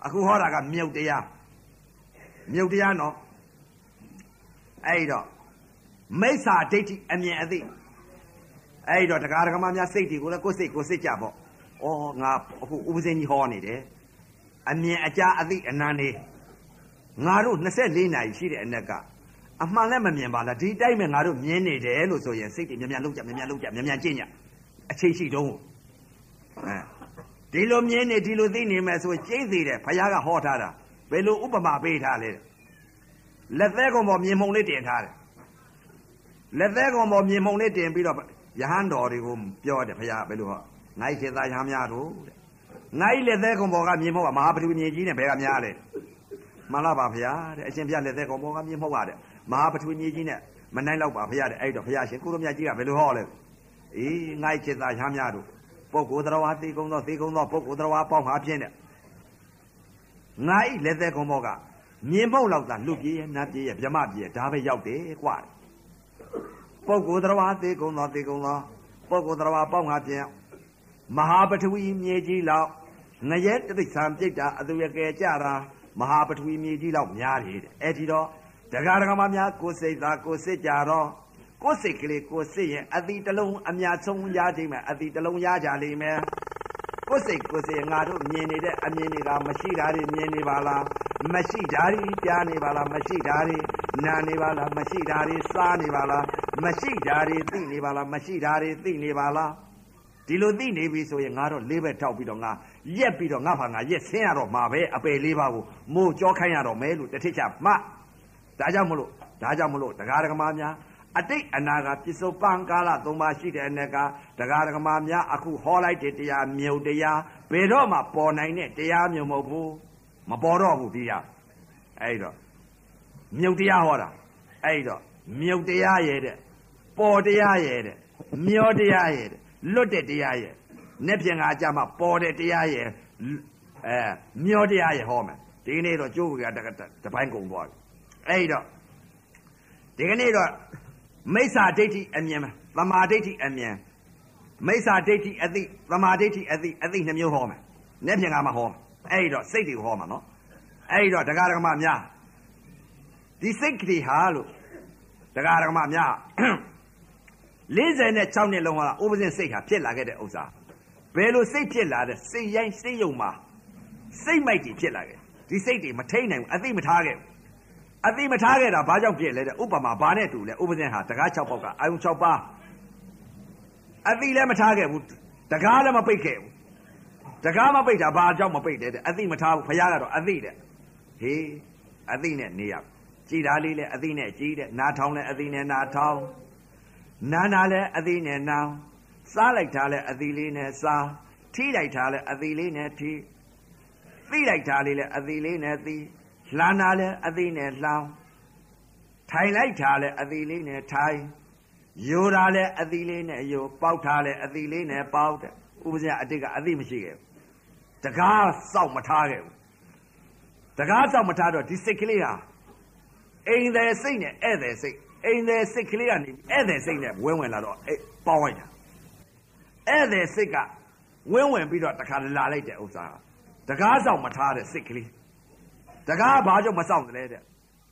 အခုဟောတာကမြုပ်တရားမြုပ်တရားနော်အဲ့တော့မိစ္ဆာဒိဋ္ဌိအမြင်အသိအဲ့တော့တရားဓမ္မများစိတ်တွေကိုလည်းကိုယ်စိတ်ကိုယ်စိတ်ကြပေါ့ဩငါအခုဥပဇင်းကြီးဟောနေတယ်အမြင်အကြားအသိအနန္တေငါတို့နှစ်ဆယ့်လေးနာရီရှိတဲ့အနက်ကအမှန်လည်းမမြင်ပါလားဒီတိုင်းပဲငါတို့မြင်နေတယ်လို့ဆိုရင်စိတ်တွေမြန်မြန်လုံးကြမြန်မြန်လုံးကြမြန်မြန်ကျင့်ကြအချိန်ရှိတုံးအဲဒီလိုမြင်နေဒီလိုသိနေမယ်ဆိုကျိတ်သေးတယ်ဘုရားကဟောထားတာဘယ်လိုဥပမာပေးထားလဲလက်သေးကောင်ပေါ်မြင်မုံလေးတင်ထားတယ်လက်သေးကောင်ပေါ်မြင်မုံလေးတင်ပြီးတော့ယဟန်တော်တွေကိုပြောတယ်ဘုရားဘယ်လိုဟောငါ့ခြေသားရဟန်းများတို့တဲ့ငါ့လက်သေးကောင်ပေါ်ကမြင်မုံကမဟာပထဝီမြေကြီးနဲ့ဘယ်ကများလဲမှန်လားပါဘုရားတဲ့အရှင်ဘုရားလက်သေးကောင်ပေါ်ကမြင်မုံပါတဲ့မဟာပထဝီမြေကြီးနဲ့မနိုင်တော့ပါဘုရားတဲ့အဲ့တော့ဘုရားရှင်ကိုရမြတ်ကြီးကဘယ်လိုဟောလဲအေးငါ့ခြေသားရဟန်းများတို့ပုဂ္ဂိုလ်တော်ဝါသိကုံသောသိကုံသောပုဂ္ဂိုလ်တော်ဝါပေါင်းဟာဖြင့်တဲ့ငါဤလက်သေးကောင်ပေါ်ကမြင်မုံလောက်သာလူပြေးရဲ့နတ်ပြေးရဲ့ဗြဟ္မပြေးရဲ့ဒါပဲရောက်တယ်ကွာပုဂ္ဂိုလ်တော်ဝါသိကုံသောသိကုံသောပုဂ္ဂိုလ်တော်ဝါပေါင်းဟာဖြင့်မဟာပထဝီမြေကြီးလောက်ငရဲတိရစ္ဆာန်ပြိတ္တာအသူရကယ်ကြတာမဟာပထဝီမြေကြီးလောက်များတယ်တဲ့အဲ့ဒီတော့တရားဓမ္မများကိုယ်စိတ်သာကိုယ်စိတ်ကြတော့ကိုယ်စိတ်ကလေးကိုယ်စိတ်ရဲ့အတိတလုံးအများဆုံးရခြင်းမဲ့အတိတလုံးရကြလိမ့်မယ်ကိုယ်စိတ်ကိုယ်စိတ်ငါတို့မြင်နေတဲ့အမြင်တွေကမရှိတာတွေမြင်နေပါလားမရှိတာတွေကြားနေပါလားမရှိတာတွေနားနေပါလားမရှိတာတွေစားနေပါလားမရှိတာတွေသိနေပါလားမရှိတာတွေသိနေပါလားဒီလိုသိနေပြီဆိုရင်ငါတော့လေးဘက်ထောက်ပြီးတော့ငါရက်ပြီးတော့ငါဘာငါရက်ဆင်းရတော့မှာပဲအပယ်လေးပါးကိုမိုးကြောခိုင်းရတော့မယ်လို့တထစ်ချမှဒါကြောင့်မလို့ဒါကြောင့်မလို့တရားဓမ္မများအတိတ်အနာဂတ်ပစ္စုပန်ကာလသုံးပါးရှိတဲ့အ ਨੇ ကတရားဓမ္မများအခုဟောလိုက်တဲ့တရားမြုပ်တရားဘယ်တော့မှပေါ်နိုင်တဲ့တရားမြုပ်မဟုတ်ဘူးမပေါ်တော့ဘူးဒီရအဲ့တော့မြုပ်တရားဟောတာအဲ့တော့မြုပ်တရားရဲ့တဲ့ပေါ်တရားရဲ့တဲ့မျောတရားရဲ့တဲ့လွတ်တဲ့တရားရဲ့နဲ့ပြင်ကကြမှာပေါ်တဲ့တရားရဲ့အဲမျောတရားရဲ့ဟောမယ်ဒီနေ့တော့ကျိုးကတပိုင်းကုန်သွားပြီအဲ့တော့ဒီကနေ့တော့မိစ္ဆာဒိဋ္ဌိအမြင်သမာဓိဋ္ဌိအမြင်မိစ္ဆာဒိဋ္ဌိအသိသမာဓိဋ္ဌိအသိအသိနှမျိုးဟောမယ်နဲ့ပြင်ကမှာဟောအဲ့တော့စိတ်တွေဟောမှာနော်အဲ့တော့တရားဓမ္မများဒီစိတ်ကလေးဟာလို့တရားဓမ္မများလေးဆယ်နဲ့ခြောက်နှစ်လုံးဟာဥပဇင်းစိတ်ဟာဖြစ်လာခဲ့တဲ့ဥစ္စာဘယ်လိုစိတ်ဖြစ်လာတဲ့စိတ်ရိုင်းစိတ်ယုံမှာစိတ်မိုက်တွေဖြစ်လာခဲ့ဒီစိတ်တွေမထိန်နိုင်ဘူးအသိမထားခဲ့ဘူးအသိမထားခဲ့တာဘာကြောင့်ဖြစ်လဲတဲ့ဥပမာဘာနဲ့တူလဲဥပဇင်းဟာတကား၆ပေါက်ကအာယုံ၆ပါးအသိလည်းမထားခဲ့ဘူးတကားလည်းမပိတ်ခဲ့ဘူးတကားမပိတ်တာဘာကြောင့်မပိတ်လဲတဲ့အသိမထားဘူးဘုရားကတော့အသိတဲ့ဟေးအသိနဲ့နေရကြည်တာလေးလည်းအသိနဲ့ကြည်တဲ့နားထောင်လည်းအသိနဲ့နားထောင်နာနာလည်းအသိနဲ့နားစားလိုက်တာလည်းအသိလေးနဲ့စားထိလိုက်တာလည်းအသိလေးနဲ့ထိသိလိုက်တာလေးလည်းအသိလေးနဲ့သိလှမ်းတာလည်းအသိနဲ့လှမ်းထိုင်လိုက်တာလည်းအသိလေးနဲ့ထိုင်ယိုတာလည်းအသိလေးနဲ့ယိုပေါက်တာလည်းအသိလေးနဲ့ပေါက်တဲ့ဥပဇင်းအတိတ်ကအသိမရှိခဲ့ဘူးတကားစောက်မထားခဲ့ဘူးတကားစောက်မထားတော့ဒီစိတ်ကလေးဟာအိမ်သည်စိတ်နဲ့ဧည့်သည်စိတ်အိမ်သည်စိတ်ကလေးကနေဧည့်သည်စိတ်နဲ့ဝင်းဝင်လာတော့အေးပေါင်းလိုက်တာဧည့်သည်စိတ်ကဝင်းဝင်ပြီးတော့တခါလာလိုက်တဲ့ဥစ္စာတကားစောက်မထားတဲ့စိတ်ကလေးတကားဘာကြောင့်မစောင့်တယ်လဲတဲ့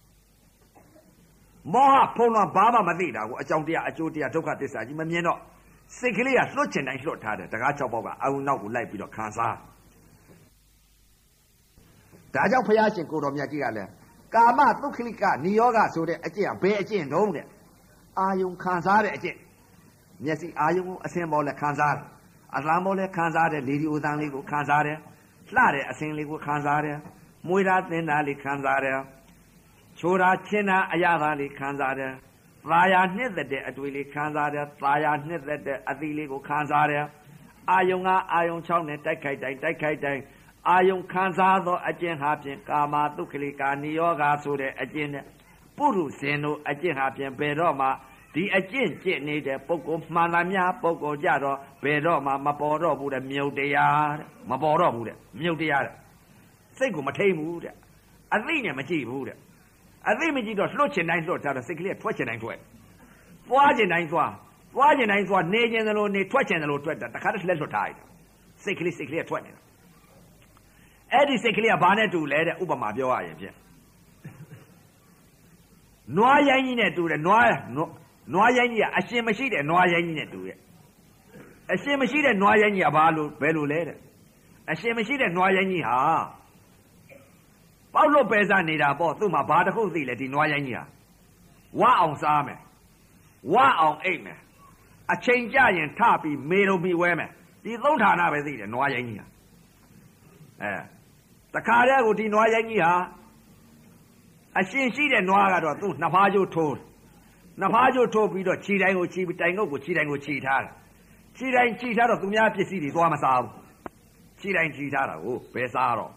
မောဟဖုံးတော့ဘာမှမသိတာကိုအကြောင်းတရားအကျိုးတရားဒုက္ခသစ္စာကြီးမမြင်တော့စိတ်ကလေးကလွတ်ချင်တိုင်းလွတ်ထားတယ်တကား၆ပေါက်ကအုံနောက်ကိုလိုက်ပြီးတော့ခံစားဒါကြောင့်ဘုရားရှင်ကိုတော်မြတ်ကြီးကလည်းကာမသုခလိကနိယောဂဆိုတဲ့အကျင့်ကဘယ်အကျင့်တုံးတဲ့အာယုံခံစားတဲ့အကျင့်မျက်စိအာယုံကိုအစင်ပေါ်လဲခံစားတယ်အသံပေါ်လဲခံစားတယ်လေဒီအိုသံလေးကိုခံစားတယ်လှတဲ့အစင်လေးကိုခံစားတယ်မွေးတာသင်တာလေးခံစားတယ်ချိုးတာချင်းတာအရာသားလေးခံစားတယ်သာယာနှစ်သက်တဲ့အတွေ့လေးခံစားတယ်သာယာနှစ်သက်တဲ့အသီးလေးကိုခံစားတယ်အာယုံကအာယုံ၆နဲ့တိုက်ခိုက်တိုင်းတိုက်ခိုက်တိုင်းအာယုံခံစားသောအကျင့်ဟာဖြင့်ကာမသုခလိကာနိယောဂဆိုတဲ့အကျင့်နဲ့ပုရုဇဉ်တို့အကျင့်ဟာဖြင့်ဘယ်တော့မှဒီအကျင့်ကျင့်နေတဲ့ပုဂ္ဂိုလ်မှန်လားများပုဂ္ဂိုလ်ကြတော့ဘယ်တော့မှမပေါ်တော့ဘူးတဲ့မြုပ်တရားတဲ့မပေါ်တော့ဘူးတဲ့မြုပ်တရားတဲ့စိတ်ကိုမထိန်ဘူးတဲ့အသိနဲ့မကြည့်ဘူးတဲ့အသိမကြည့်တော့လွတ်ချင်တိုင်းလွတ်ထားတော့စိတ်ကလေးထွက်ချင်တိုင်းထွက်သွားချင်တိုင်းသွားသွားချင်တိုင်းသွားနေချင်တယ်လို့နေထွက်ချင်တယ်လို့ထွက်တာတခါတည်းလက်လွတ်ထားလိုက်စိတ်ကလေးစိတ်ကလေးထွက်နေတာအဲ့ဒီစိတ်ကလေးကဘာနဲ့တူလဲတဲ့ဥပမာပြောရရင်ဖြင့်နွားရိုင်းကြီးနဲ့တူတယ်နွားနွားရိုင်းကြီးကအရှင်မရှိတဲ့နွားရိုင်းကြီးနဲ့တူရဲ့အရှင်မရှိတဲ့နွားရိုင်းကြီးကဘာလို့ဘယ်လိုလဲတဲ့အရှင်မရှိတဲ့နွားရိုင်းကြီးဟာပေါက်လို့ပဲစားနေတာပေါ့သူ့မှာဘာတစ်ခုသိလဲဒီနွားရိုင်းကြီးဟာဝအောင်စားမယ်ဝအောင်အိတ်မယ်အချိန်ကြရင်ထပြီးမေတုံပြီးဝဲမယ်ဒီသုံးဌာနပဲသိတယ်နွားရိုင်းကြီးဟာအဲတခါတည်းကိုဒီနွားရိုင်းကြီးဟာအရှင်ရှိတဲ့နွားကတော့သူ့နှစ်ဖားကျိုးထိုးနှစ်ဖားကျိုးထိုးပြီးတော့ခြေတိုင်းကိုခြေပြီးတိုင်ငုတ်ကိုခြေတိုင်းကိုခြေထားတယ်ခြေတိုင်းခြေထားတော့သူများပစ္စည်းတွေသွားမစားဘူးခြေတိုင်းခြေထားတာကိုဘယ်စားတော့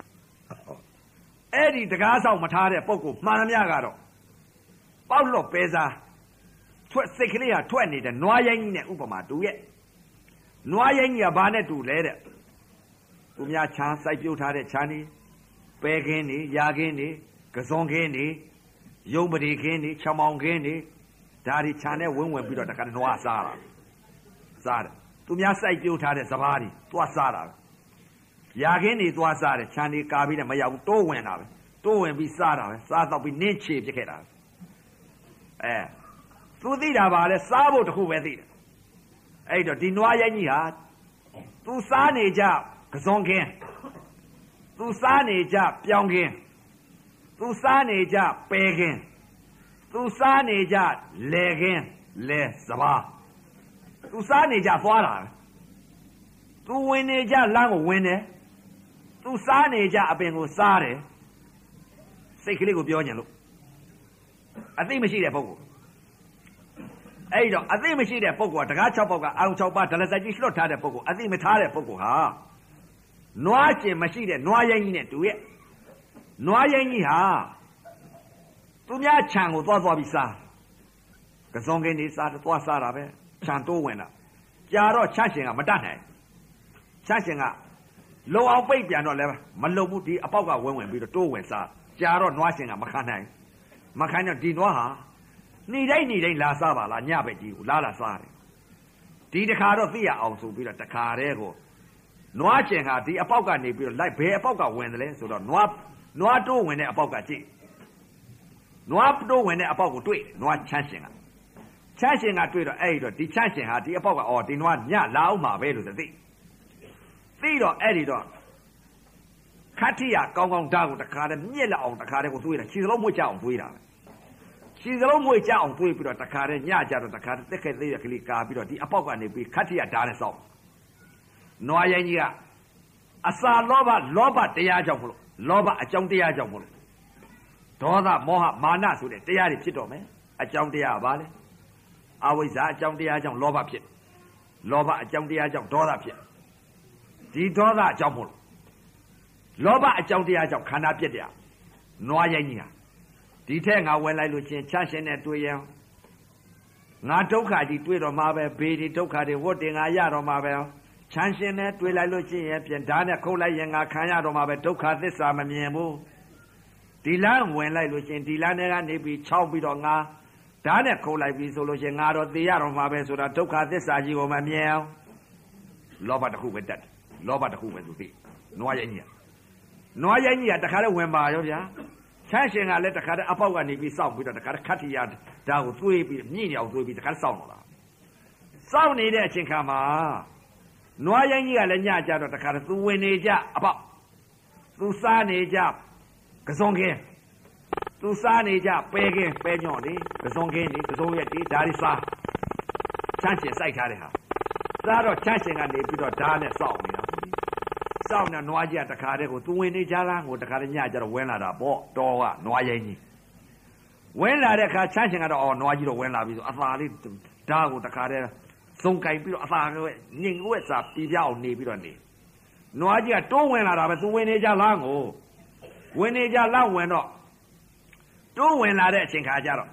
အဲ့ဒီတကားဆောင်မထားတဲ့ပုဂ္ဂိုလ်မှန်သမျှကတော့ပေါက်လို့ပဲစားထွက်စိတ်ကလေးဟာထွက်နေတဲ့နွားရိုင်းကြီးနဲ့ဥပမာတူရဲ့နွားရိုင်းကြီးကဘာနဲ့တူလဲတဲ့သူများချမ်းစိုက်ပျိုးထားတဲ့ချမ်းနေပဲခင်းနေရာခင်းနေကစုံခင်းနေရုံပတိခင်းနေချောင်မောင်ခင်းနေဒါဒီချမ်းနဲ့ဝင်းဝင်ပြီးတော့တခါနွားစားတာစားတယ်သူများစိုက်ပျိုးထားတဲ့စပားတွေသွားစားတာရာခင်းနေသွားစားတယ်ချမ်းနေကာပြီးနဲ့မရောက်ဘူးတိုးဝင်တာပဲတိုးဝင်ပြီးစားတာပဲစားတော့ပြီးနင်းချေပြစ်ခဲ့တာအဲသူသိတာပါလဲစားဖို့တခုပဲသိတယ်အဲ့တော့ဒီနွားရိုင်းကြီးဟာသူစားနေကြကစုံခင်းသူစားနေကြပြောင်းခင်းသူစားနေကြပဲခင်းသူစားနေကြလေခင်းလေစပါးသူစားနေကြသွားတာသူဝင်နေကြလမ်းကိုဝင်တယ်သူစားနေကြအပင်ကိုစားတယ်စိတ်ကလေးကိုပြောညင်လို့အသိမရှိတဲ့ပုဂ္ဂိုလ်အဲ့တော့အသိမရှိတဲ့ပုဂ္ဂိုလ်ကတကား၆ပေါက်ကအာုံ၆ပါးဒလစက်ကြီးလွှတ်ထားတဲ့ပုဂ္ဂိုလ်အသိမထားတဲ့ပုဂ္ဂိုလ်ဟာနွားကျင်မရှိတဲ့နွားရိုင်းကြီးနဲ့တူရဲ့နွားရိုင်းကြီးဟာသူများခြံကိုသွားသွားပြီးစားကစုံကင်းနေစားသွားစားတာပဲခြံတိုးဝင်တာကြာတော့ချမ်းရှင်ကမတတ်နိုင်ချမ်းရှင်ကလုံအောင်ပိတ်ပြန်တော့လည်းမလုံဘူးဒီအပေါက်ကဝင်းဝင်ပြီးတော့တိုးဝင်စားကြာတော့နွားရှင်ကမခံနိုင်မခံတော့ဒီနွားဟာနေတိုင်းနေတိုင်းလာစားပါလားညဘက်ကြီးကိုလာလာစားတယ်ဒီတခါတော့သိရအောင်ဆိုပြီးတော့တခါတည်းကိုနွားကျင်ဟာဒီအပေါက်ကနေပြီးတော့လိုက်ဘယ်အပေါက်ကဝင်တယ်လဲဆိုတော့နွားနွားတိုးဝင်တဲ့အပေါက်ကကြည့်နွားတိုးဝင်တဲ့အပေါက်ကိုတွေ့နွားချမ်းရှင်ကချမ်းရှင်ကတွေ့တော့အဲ့တော့ဒီချမ်းရှင်ဟာဒီအပေါက်ကအော်ဒီနွားညလာအောင်မှာပဲလို့သိသိတော့အဲ့ဒီတော့ခတ်တိရကောင်းကောင်းဓာတ်ကိုတခါတည်းမြက်လက်အောင်တခါတည်းကိုသွေးတာခြေစလုံးမွေ့ကြအောင်သွေးတာခြေစလုံးမွေ့ကြအောင်သွေးပြီးတော့တခါတည်းညကြတော့တခါတည်းတက်ခဲ့သေးရကလေးကာပြီးတော့ဒီအပေါက်ကနေပြီးခတ်တိရဓာတ်နဲ့စောက်နွားရိုင်းကြီးကအစာလောဘလောဘတရားကြောင့်မလို့လောဘအကြောင်းတရားကြောင့်မလို့ဒေါသမောဟမာနဆိုတဲ့တရားတွေဖြစ်တော့မယ်အကြောင်းတရားကဘာလဲအဝိဇ္ဇာအကြောင်းတရားကြောင့်လောဘဖြစ်လောဘအကြောင်းတရားကြောင့်ဒေါသဖြစ်ဒီဒေါသအကြောင်းမလို့လောဘအကြောင်းတရားကြောင့်ခန္ဓာပြည့်တယ်နွားရိုင်းကြီးဟာဒီထက်ငါဝင်လိုက်လို့ချင်းချမ်းရှင်နဲ့တွေ့ရင်ငါဒုက္ခကြီးတွေ့တော့မှာပဲဘေးဒီဒုက္ခတွေဝတ်တင်ငါရတော့မှာပဲချမ်းရှင်နဲ့တွေ့လိုက်လို့ချင်းရင်ပြန်ဓာတ်နဲ့ခုတ်လိုက်ရင်ငါခံရတော့မှာပဲဒုက္ခသစ္စာမမြင်ဘူးဒီလမ်းဝင်လိုက်လို့ချင်းဒီလမ်းထဲကနေပြီးခြောက်ပြီးတော့ငါဓာတ်နဲ့ခုတ်လိုက်ပြီးဆိုလို့ချင်းငါတော့သိရတော့မှာပဲဆိုတာဒုက္ခသစ္စာကြီးကိုမမြင်အောင်လောဘတစ်ခုပဲတတ်တယ်လောဘတစ်ခုပဲသူသိနွားရိုင်းကြီးနွားရိုင်းကြီးကတခါတည်းဝင်ပါရောဗျာချမ်းရှင်ကလည်းတခါတည်းအပေါက်ကနေပြီးစောင့်ပြီးတော့တခါတည်းခတ်တီရဒါကိုသွေးပြီးမြင့်နေအောင်သွေးပြီးတခါတည်းစောင့်တော့လားစောင့်နေတဲ့အချိန်ခါမှာနွားရိုင်းကြီးကလည်းညကြတော့တခါတည်းသူဝင်နေကြအပေါက်သူစားနေကြကစုံခင်းသူစားနေကြပဲခင်းပဲညော့လေကစုံခင်းလေကစုံရက်ဒီဒါဒီစားချမ်းရှင်စိုက်ထားတဲ့ဟာစားတော့ချမ်းရှင်ကနေပြီးတော့ဓာတ်နဲ့စောင့်နေတာစောင့်နေနွားကြီးကတခါတည်းကိုသူဝင်နေကြလားကိုတခါတည်းညကြတော့ဝင်လာတာပေါ့တော်ကနွားရိုင်းကြီးဝင်လာတဲ့အခါချမ်းရှင်ကတော့အော်နွားကြီးတော့ဝင်လာပြီဆိုအသာလေးဓာတ်ကိုတခါတည်းစုံကင်ပြီးတော့အသာကညင်ဝက်စာပြပြအောင်နေပြီးတော့နေနွားကြီးကတိုးဝင်လာတာပဲသူဝင်နေကြလားကိုဝင်နေကြလားဝင်တော့တိုးဝင်လာတဲ့အချိန်ခါကျတော့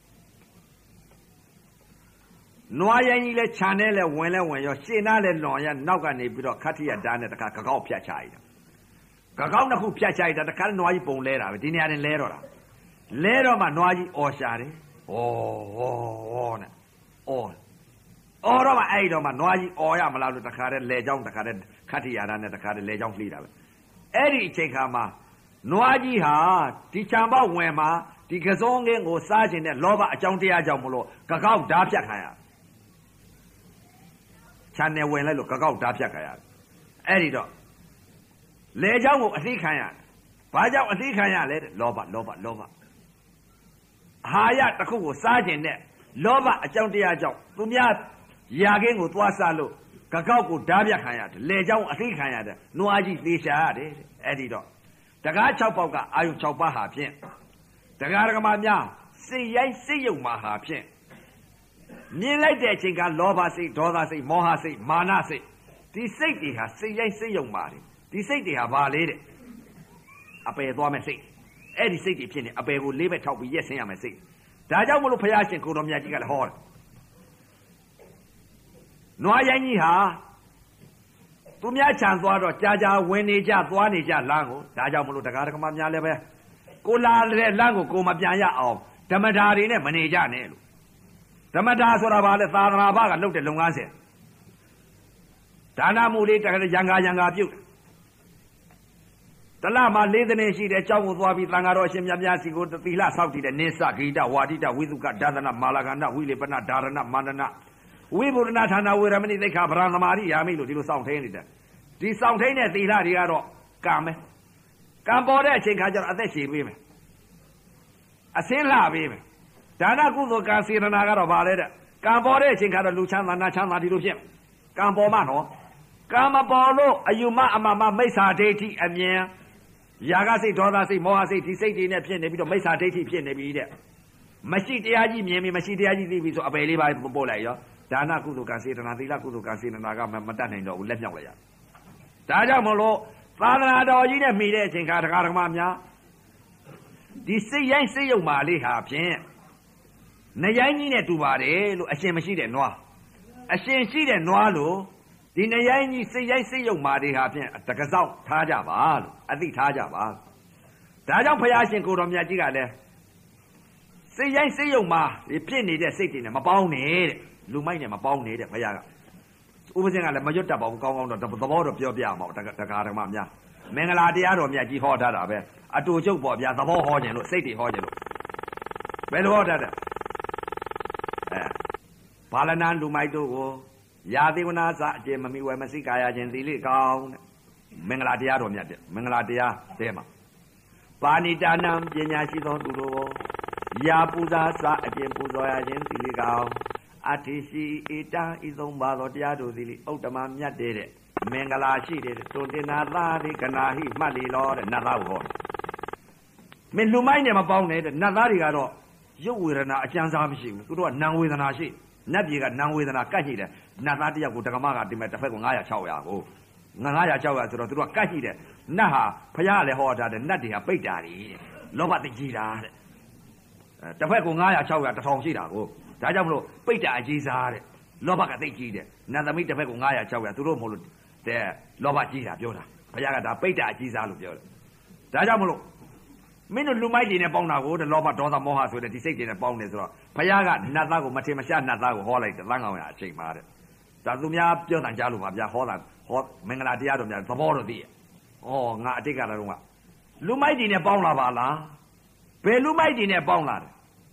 နွားရိုင်းကြီးလဲခြံထဲလဲဝင်လဲဝင်ရောရှင်းသားလဲလွန်ရနောက်ကနေပြီးတော့ခတ်ထရဓာတ်နဲ့တခါကကောက်ဖြတ်ချလိုက်တာကကောက်နှစ်ခုဖြတ်ချလိုက်တာတခါနွားကြီးပုံလဲတာပဲဒီနေရာနဲ့လဲတော့တာလဲတော့မှနွားကြီးအော်ရှာတယ်ဩဩဩနဲ့အော်အော်တော့မှအဲ့တော့မှနွားကြီးအော်ရမလားလို့တခါတည်းလဲချောင်းတခါတည်းခတ်ထရဓာတ်နဲ့တခါတည်းလဲချောင်းလှီးတာပဲအဲ့ဒီအချိန်ခါမှာနွားကြီးဟာဒီချံပေါက်ဝင်မှာဒီကစုံငင်းကိုစားခြင်းနဲ့လောဘအကြောင်းတရားကြောင့်မလို့ကကောက်ဓာဖြတ်ခံရချမ်းနယ်ဝင်လိုက်လို့ကကောက်ဓာဖြတ်ခံရအဲ့ဒီတော့လေเจ้าကိုအသိခံရဘာကြောင့်အသိခံရလဲတဲ့လောဘလောဘလောဘအာဟာရတစ်ခုကိုစားခြင်းနဲ့လောဘအကြောင်းတရားကြောင့်သူများရာခင်းကိုသွားစားလို့ကကောက်ကိုဓာပြခံရတယ်လေเจ้าအသိခံရတယ်နွားကြီးသေချာရတယ်အဲ့ဒီတော့တကား၆ပေါက်ကအာယု၆ပါးဟာဖြင့်တကားဒကမာများစိတ်ရိုက်စိတ်ယုံမှာဟာဖြင့်မြင်လိုက်တဲ့အချိန်ကလောဘစိတ်ဒေါသစိတ်မောဟစိတ်မာနစိတ်ဒီစိတ်တွေဟာစိတ်ရိုက်စိတ်ယုံပါတယ်ဒီစိတ်တွေဟာဘာလဲတဲ့အပယ်သွားမဲ့စိတ်အဲ့ဒီစိတ်တွေဖြစ်နေအပယ်ကိုလေးဘက်ထောက်ပြီးရက်ဆင်းရမယ်စိတ်ဒါကြောင့်မလို့ဘုရားရှင်ကိုတော်မြတ်ကြီးကလည်းဟောတယ်နွားရိုင်းကြီးဟာသူများခြံသွားတော့ကြာကြာဝင်နေကြသွားနေကြလမ်းကိုဒါကြောင့်မလို့တရားဓမ္မများလည်းပဲကိုလာတဲ့လမ်းကိုကိုမပြန်ရအောင်ဓမ္မဓာတွေနဲ့မနေကြနဲ့လို့ဓမ္မဓာဆိုတာဘာလဲသာသနာ့ဘာကလုပ်တဲ့လုပ်ငန်းစဉ်ဒါနမှုလေးတကယ်ရံကာရံကာပြုတ်တလမှာလေးသိန်းရှိတဲ့ကြောင်းကိုသွားပြီးသံဃာတော်အရှင်မြတ်များစီကိုသီလဆောက်တည်တဲ့နိစ္စဂိတဝါဒိတဝိသုကဒါသနာမာလကန္တဝိလေပနဒါရဏမန္တနာဝိဗုဒ္ဓနာဌာနဝေရမဏိသိက္ခာဗရံသမာရိယာမိလို့ဒီလိုစောင့်ထိန်နေတယ်ဒီစောင့်ထိန်တဲ့သီလတွေကတော့ကံပဲကံပေါ်တဲ့အချိန်ခါကျတော့အသက်ရှည်ပေးမယ်အစင်းလှပေးမယ်ဒါနကုသိုလ်ကံစေတနာကတော့ဗာလဲတဲ့ကံပေါ်တဲ့အချိန်ခါတော့လူချမ်းသာနာချမ်းသာဒီလိုဖြစ်ကံပေါ်မှနော်ကံမပေါ်လို့အယူမအမမမိစ္ဆာဒိဋ္ဌိအမြင်ရာဂစိတ်ဒေါသစိတ်မောဟစိတ်ဒီစိတ်တွေနဲ့ဖြစ်နေပြီးတော့မိစ္ဆာဒိဋ္ဌိဖြစ်နေပြီတဲ့မရှိတရားကြီးမြင်ပြီမရှိတရားကြီးသိပြီဆိုအပယ်လေးပါပို့လိုက်ရောဒါနကုသိုလ်ကံစေတနာသီလကုသိုလ်ကံစေတနာကမတတ်နိုင်တော့ဘူးလက်မြောက်လိုက်ရဒါကြောင့်မလို့သာသနာတော်ကြီးနဲ့မိတဲ့အချိန်ခါတရားဓမ္မများဒီစိတ်ရိုင်းစိတ်ယုံမာလေးဟာဖြင့်နရိုင်းကြီးနဲ့တူပါတယ်လို့အရှင်မရှိတဲ့နွားအရှင်ရှိတဲ့နွားလို့ဒီနရိုင်းကြီးစိတ်ရိုင်းစိတ်ယုံမာတွေဟာဖြင့်တကစောက်ထားကြပါလို့အသိထားကြပါဒါကြောင့်ဘုရားရှင်ကိုတော်မြတ်ကြီးကလည်းစိတ်ရိုင်းစိတ်ယုံမာဖြစ်နေတဲ့စိတ်တွေနဲ့မပေါင်းနဲ့တဲ့လူမိုက်နဲ့မပေါင်းနေတဲ့ဘုရားကဥပဇင်ကလည်းမရွတ်တတ်ပါဘူးကောင်းကောင်းတော့သဘောတော့ပြောပြအောင်တက္ကဓမ္မများမင်္ဂလာတရားတော်မြတ်ကြီးဟောထားတာပဲအတူချုပ်ပေါ့ဗျာသဘောဟောခြင်းလို့စိတ်တွေဟောခြင်းလို့ဘယ်လိုဟောတတ်တယ်အဲဘာလနာလူမိုက်တို့ကိုယာသေဝနာစအကျေမမီဝဲမစိကာယခြင်းသီလိကောင်းတဲ့မင်္ဂလာတရားတော်မြတ်တဲ့မင်္ဂလာတရားတဲမှာပါဏိတာနံပညာရှိသောသူတို့ကိုယာပူဇာစအကျေပူဇော်ရခြင်းသီလိကောင်းအထိရှိဧတံဤသုံးပါသောတရားတို့သီလိဥတ္တမမြတ်တဲ့မင်္ဂလာရှိတဲ့တွင်တင်နာသာရိကနာဟိမှတ်လီလောတဲ့နတ်သားကိုဟောမင်းလူမိုင်းနဲ့မပေါင်းနဲ့တဲ့နတ်သားတွေကတော့ရုပ်ဝေဒနာအကျဉ်းစားမရှိဘူးသူတို့ကနာဝေဒနာရှိနတ်ပြည်ကနာဝေဒနာကတ်ရှိတယ်နတ်သားတယောက်ကိုတက္ကမကဒီမဲ့တစ်ဖက်ကိုငါးရာ၆ရာကိုငါးရာ၆ရာဆိုတော့သူတို့ကကတ်ရှိတယ်နတ်ဟာဖရားလည်းဟောထားတယ်နတ်တွေကပိတ်တာတွေတဲ့လောဘသိကြီးတာတဲ့တစ်ဖက်ကိုငါးရာ၆ရာတစ်ထောင်ရှိတာကိုဒါကြောင့်မလို့ပိတ်တာအကြီးစားတဲ့လောဘကသိကြီးတယ်နတ်သမီးတစ်ဖက်ကိုငါးရာ၆ရာသူတို့မဟုတ်လို့တဲ့လောဘကြီးတာပြောတာဘုရားကဒါပိတ်တာအကြီးစားလို့ပြောတယ်ဒါကြောင့်မလို့မင်းတို့လူမိုက်တွေနဲ့ပေါင်းတာကိုတဲ့လောဘဒေါသမောဟဆိုတဲ့ဒီစိတ်တွေနဲ့ပေါင်းနေဆိုတော့ဘုရားကနတ်သားကိုမထင်မရှားနတ်သားကိုဟောလိုက်တယ်သံဃာဝင်အချိန်မှာတဲ့ဒါသူများပြောတန်ကြလို့ပါဗျာဟောတာဟောမင်္ဂလာတရားတော်များသဘောတော်သိရဲ့ဩငါအတိတ်ကလည်းတော့ကလူမိုက်တွေနဲ့ပေါင်းလာပါလားဘယ်လူမိုက်တွေနဲ့ပေါင်းလာတယ်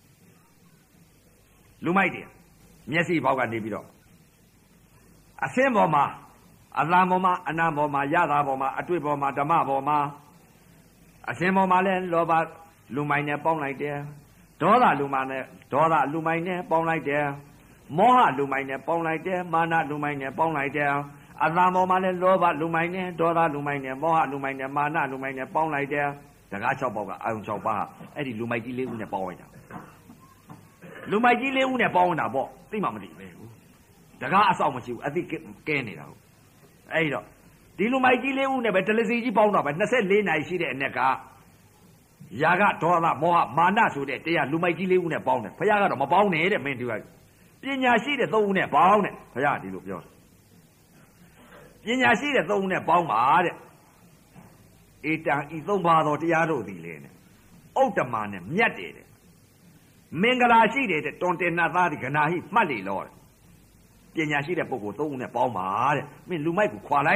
လူမိုက်တွေမျက်စိဘောက်ကနေပြီးတော့အစင်းပေါ်မှာအလံပေါ်မှာအနာပေါ်မှာရတာပေါ်မှာအတွေ့ပေါ်မှာဓမ္မပေါ်မှာအစင်းပေါ်မှာလဲလောဘလူမိုက်နဲ့ပေါင်းလိုက်တယ်ဒေါသလူမိုက်နဲ့ဒေါသလူမိုက်နဲ့ပေါင်းလိုက်တယ်မောဟလူမိုက်နဲ့ပေါင်းလိုက်တယ်မာနလူမိုက်နဲ့ပေါင်းလိုက်တယ်အလံပေါ်မှာလဲလောဘလူမိုက်နဲ့ဒေါသလူမိုက်နဲ့မောဟလူမိုက်နဲ့မာနလူမိုက်နဲ့ပေါင်းလိုက်တယ်တကား၆ပေါက်ကအာယုံ၆ပါးအဲ့ဒီလူမိုက်ကြီးလေးဦးနဲ့ပေါင်းလိုက်တာလူမိုက်ကြီးလေးဦးနဲ့ပေါင်းတာပေါ့သိမှမသိပဲဘူးတကားအဆောင်မရှိဘူးအသိကဲနေတာဟုတ်အဲ့တော့ဒီလူမိုက်ကြီးလေးဦးနဲ့ပဲတလစီကြီးပေါင်းတော့ပဲ၂၄နိုင်ရှိတဲ့အ ਨੇ ကယာကဒေါသမောဟမာနဆိုတဲ့တရားလူမိုက်ကြီးလေးဦးနဲ့ပေါင်းတယ်ဘုရားကတော့မပေါင်းနဲ့တဲ့မင်းတို့ကပညာရှိတဲ့သုံးဦးနဲ့ပေါင်းတဲ့ဘုရားဒီလိုပြောပညာရှိတဲ့သုံးဦးနဲ့ပေါင်းပါတဲ့ဧတံဤသုံးပါသောတရားတို့သည်လေနဲ့ဥတ္တမနဲ့မြတ်တယ်တဲ့မင်္ဂလာရှိတယ်တဲ့တွန်တင်နတ်သားဒီကနာဟိမှတ်လေလောတဲ့ပညာရှိတဲ့ပုဂ္ဂိုလ်သုံးဦးနဲ့ပေါင်းပါတဲ့မင်းလူမိုက်ကိုခွာလိုက်တယ်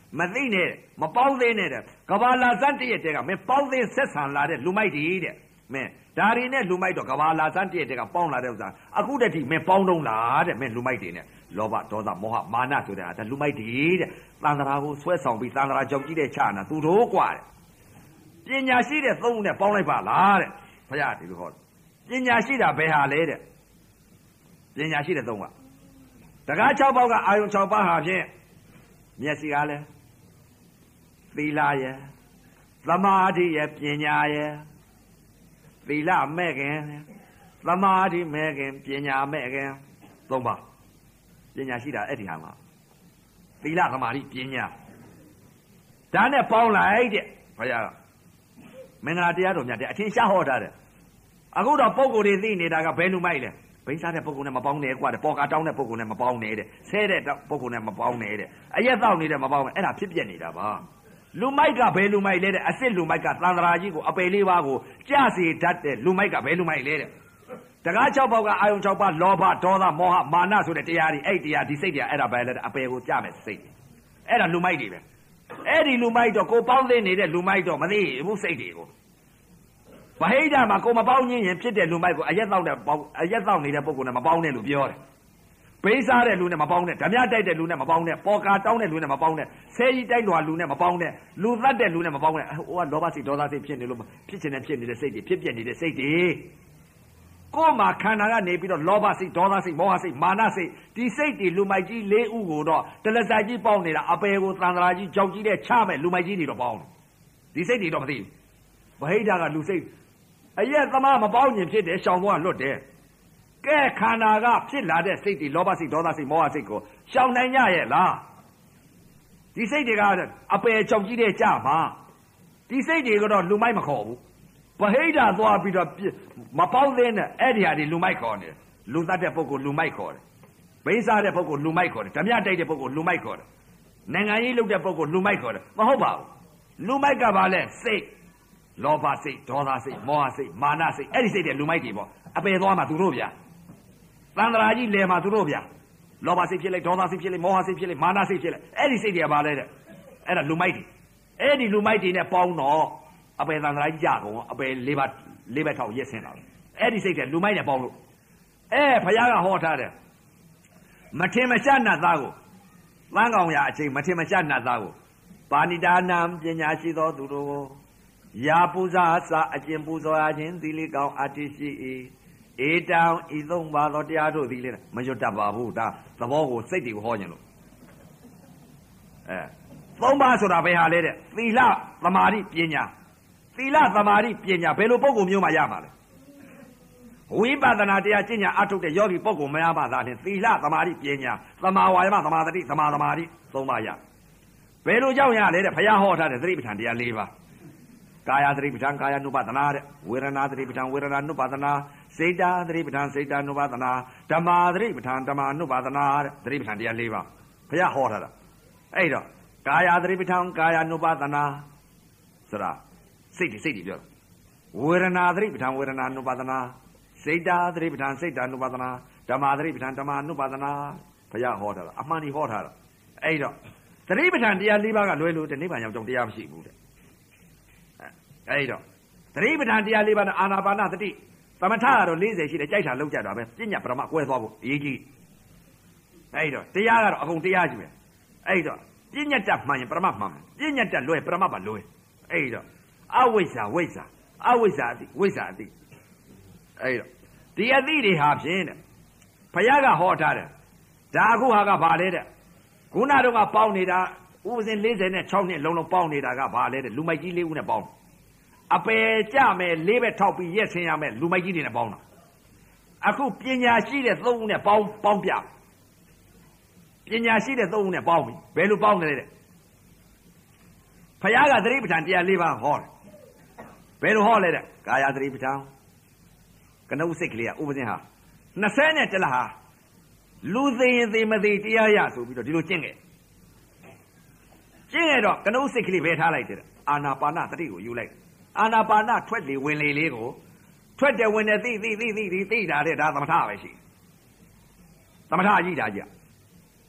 မသိနဲ့မပေါင်းသေးနဲ့တဲ့ကဘာလာစမ်းတည့်တဲ့ကမင်းပေါင်းသေးဆက်ဆံလာတဲ့လူမိုက်တွေတဲ့မင်းဒါတွေနဲ့လူမိုက်တော့ကဘာလာစမ်းတည့်တဲ့ကပေါင်းလာတဲ့ဥစ္စာအခုတည်းကမင်းပေါင်းတော့လားတဲ့မင်းလူမိုက်တွေနဲ့လောဘဒေါသမောဟမာနဆိုတဲ့ဒါလူမိုက်တွေတဲ့သံဃာကိုဆွဲဆောင်ပြီးသံဃာကြောင့်ကြီးတဲ့ချာနာသူတို့กว่าတဲ့ပညာရှိတဲ့သုံးနဲ့ပေါင်းလိုက်ပါလားတဲ့ဘုရားဒီလိုဟောပညာရှိတာဘယ်ဟာလဲတဲ့ပညာရှိတဲ့သုံးကတကား၆ပေါက်ကအာယုံ၆ပါးဟာဖြင့်မျက်စိကလည်းသီလရဲ့သမာဓိရဲ့ပညာရဲ့သီလမဲ့ခင်သမာဓိမဲ့ခင်ပညာမဲ့ခင်သုံးပါပညာရှိတာအဲ့ဒီဟာမှာသီလသမာဓိပညာဒါနဲ့ပေါင်းလိုက်တဲ့ဘုရားကမင်္ဂလာတရားတော်မြတ်တဲ့အထင်ရှားဟောထားတယ်အခုတော့ပုံကိုယ်တွေသိနေတာကဘယ်လူမိုက်လဲဘိန်းစားတဲ့ပုံကိုယ်နဲ့မပေါင်းနဲ့ကွာတဲ့ပေါ်ကာတောင်းတဲ့ပုံကိုယ်နဲ့မပေါင်းနဲ့တဲ့ဆဲတဲ့ပုံကိုယ်နဲ့မပေါင်းနဲ့တဲ့အရက်တောက်နေတဲ့မပေါင်းနဲ့အဲ့ဒါဖြစ်ပြနေတာပါလူမိုက်ကဘယ်လူမိုက်လဲတဲ့အစ်စ်လူမိုက်ကသံဃာကြီးကိုအပယ်လေးပါးကိုကြစေတတ်တဲ့လူမိုက်ကဘယ်လူမိုက်လဲတဲ့တကား၆ပေါက်ကအာယုံ၆ပါးလောဘဒေါသမောဟမာနဆိုတဲ့တရားတွေအဲ့တရားဒီစိတ်တွေအဲ့ဒါပဲလဲတဲ့အပယ်ကိုကြမယ်စိတ်အဲ့ဒါလူမိုက်တွေပဲအဲ့ဒီလူမိုက်တော့ကိုပေါင်းသိနေတဲ့လူမိုက်တော့မသိဘူးစိတ်တွေကိုဗဟိတမှာကိုမပေါင်းခြင်းရင်ဖြစ်တဲ့လူမိုက်ကိုအရက်တောက်တဲ့အရက်တောက်နေတဲ့ပုဂ္ဂိုလ်နဲ့မပေါင်းနဲ့လို့ပြောတယ်ဘိန်းစားတဲ့လူနဲ့မပေါင်းနဲ့ဓမြတိုက်တဲ့လူနဲ့မပေါင်းနဲ့ပေါ်ကာတောင်းတဲ့လူနဲ့မပေါင်းနဲ့ဆဲကြီးတိုက်လွာလူနဲ့မပေါင်းနဲ့လူသတ်တဲ့လူနဲ့မပေါင်းနဲ့ဟိုကလောဘစိတ်ဒေါသစိတ်ဖြစ်နေလို့ဖြစ်ချင်တဲ့ဖြစ်နေတဲ့စိတ်တွေဖြစ်ပြနေတဲ့စိတ်တွေကိုယ်မှာခန္ဓာကနေပြီးတော့လောဘစိတ်ဒေါသစိတ်မောဟစိတ်မာနစိတ်ဒီစိတ်တွေလူမိုက်ကြီး၄ဥကိုတော့တလစာကြီးပေါင်းနေတာအပေကိုသံဃာကြီးကြောက်ကြီးတဲ့ချမဲ့လူမိုက်ကြီးတွေတော့ပေါင်းဒီစိတ်တွေတော့မသိဘူးဗဟိတကလူစိတ်အရက်သမားမပေါင်းရင်ဖြစ်တယ်ရှောင်သွားလွတ်တယ်ကဲခန္ဓာကဖြစ်လာတဲ့စိတ်တွေလောဘစိတ်ဒေါသစိတ်မောဟစိတ်ကိုရှောင်နိုင်ကြရဲ့လားဒီစိတ်တွေကအပယ်ကြောင့်ကြီးတဲ့ကြမှာဒီစိတ်တွေကတော့လူမိုက်မခေါ်ဘူးဗဟိတသွားပြီးတော့မပေါင်းသင်းတဲ့အဲ့ဒီဟာတွေလူမိုက်ခေါ်နေတယ်လူသတ်တဲ့ပုဂ္ဂိုလ်လူမိုက်ခေါ်တယ်ဘိန်းစားတဲ့ပုဂ္ဂိုလ်လူမိုက်ခေါ်တယ်ဓမြတိုက်တဲ့ပုဂ္ဂိုလ်လူမိုက်ခေါ်တယ်နိုင်ငံရေးလုပ်တဲ့ပုဂ္ဂိုလ်လူမိုက်ခေါ်တယ်မဟုတ်ပါဘူးလူမိုက်ကဘာလဲစိတ်လောဘစိတ်ဒေါသစိတ်မောဟစိတ်မာနစိတ်အဲ့ဒီစိတ်တွေလူမိုက်တွေပေါ့အပယ်သွားမှာသူတို့ဗျာသန္တရာကြီးလဲမှာသူတို့ဗျာလောဘစိတ်ဖြစ်လိုက်ဒေါသစိတ်ဖြစ်လိုက်မောဟစိတ်ဖြစ်လိုက်မာနစိတ်ဖြစ်လိုက်အဲ့ဒီစိတ်တွေကဘာလဲတဲ့အဲ့ဒါလူမိုက်တွေအဲ့ဒီလူမိုက်တွေနဲ့ပေါင်းတော့အပယ်သန္တရာကြီးကြကုန်အပယ်လေးပါလေးဘက်ထောက်ရက်ဆင်းလာတယ်အဲ့ဒီစိတ်တွေလူမိုက်နဲ့ပေါင်းလို့အဲဘုရားကဟောထားတယ်မထင်မရှားနတ်သားကိုသန်းကောင်ရအချိန်မထင်မရှားနတ်သားကိုပါဏိတာနံပညာရှိသောသူတို့ကိုရာပူဇာစာအကျင့်ပူဇော်ရခြင်းသီလကောင်းအတ္တိရှိ၏ဧတံဤသုံးပါသောတရားတို့သည်လေမရွတ်တတ်ပါဘူးဒါသဘောကိုစိတ်တွေကိုဟောခြင်းလို့အဲသုံးပါဆိုတာဘယ်ဟာလဲတဲ့သီလသမာဓိပညာသီလသမာဓိပညာဘယ်လိုပုံကိုမျိုးမှရမှာလဲဝိပဿနာတရားကျင့်ညာအထုတ်တဲ့ယောဂီပုဂ္ဂိုလ်မရမှသာဖြင့်သီလသမာဓိပညာသမာဝါယမသမာသတိသမာသမာဓိသုံးပါရဘယ်လိုကြောင့်ရလဲတဲ့ဘုရားဟောထားတဲ့သတိပဋ္ဌာန်တရား၄ပါးကာယသတိပဋ္ဌာန်ကာယ ानु ပါဒနာတဲ့ဝေဒနာသတိပဋ္ဌာန်ဝေဒနာ ानु ပါဒနာစိတ်ဓာသတိပဋ္ဌာန်စိတ်ဓာ ानु ပါဒနာဓမ္မာသတိပဋ္ဌာန်ဓမ္မာ ानु ပါဒနာတဲ့သတိပဋ္ဌာန်တရား၄ပါးဘုရားဟောထားတာအဲ့တော့ကာယသတိပဋ္ဌာန်ကာယ ानु ပါဒနာဆိုတာစိတ်တွေစိတ်တွေပြောဝေဒနာသတိပဋ္ဌာန်ဝေဒနာ ानु ပါဒနာစိတ်ဓာသတိပဋ္ဌာန်စိတ်ဓာ ानु ပါဒနာဓမ္မာသတိပဋ္ဌာန်ဓမ္မာ ानु ပါဒနာဘုရားဟောထားတာအမှန်ကြီးဟောထားတာအဲ့တော့သတိပဋ္ဌာန်တရား၄ပါးကလွယ်လို့တဲ့နိဗ္ဗာန်ရောက်ကြောင်းတရားမရှိဘူးတဲ့အဲ့တော့သတိပဋ္ဌာန်တရား၄ပါးနဲ့အာနာပါနသတိသမထကတော့၄၀ရှိတယ်ကြိုက်တာလောက်ကြတာပဲပညာပရမကွဲသွားဖို့အရေးကြီးအဲ့တော့တရားကတော့အကုန်တရားကြီးပဲအဲ့တော့ပညာတတ်မှန်ရင်ပရမမှန်ပညာတတ်လွယ်ပရမပါလွယ်အဲ့တော့အဝိဇ္ဇာဝိဇ္ဇာအဝိဇ္ဇာအတိဝိဇ္ဇာအတိအဲ့တော့ဒီအတိတွေဟာဖြင့်တဲ့ဘုရားကဟောထားတယ်ဒါအခုဟာကဘာလဲတဲ့ခုနတော့ကပေါင်းနေတာဥပဇင်၄၀နဲ့၆နှစ်လုံးလုံးပေါင်းနေတာကဘာလဲတဲ့လူမိုက်ကြီး၄ဦးနဲ့ပေါင်းအပယ်ကြမယ်လေးပဲထောက်ပြီးရက်ဆင်းရမယ်လူမိုက်ကြီးတွေနဲ့ပေါင်းတာအခုပညာရှိတဲ့သုံးဦးနဲ့ပေါင်းပေါင်းပြပညာရှိတဲ့သုံးဦးနဲ့ပေါင်းပြီဘယ်လိုပေါင်းလဲတဲ့ဖယားကသတိပဋ္ဌာန်တရား၄ပါးဟောတယ်ဘယ်လိုဟောလဲတဲ့ကာယသတိပဋ္ဌာန်ကနုစိတ်ကလေးကဥပဇင်ဟာ၂၀နဲ့တလဟာလူသိရင်သိမသိတရားရဆိုပြီးတော့ဒီလိုကျင့်ခဲ့ကျင့်ခဲ့တော့ကနုစိတ်ကလေးပဲထားလိုက်တယ်အာနာပါနသတိကိုယူလိုက်အာနာပါနထွက်လေဝင်လေလေးကိုထွက်တယ်ဝင်တယ်သိသိသိသိသိသိတာတဲ့ဒါသမထပဲရှိသမထကြီးတာကြ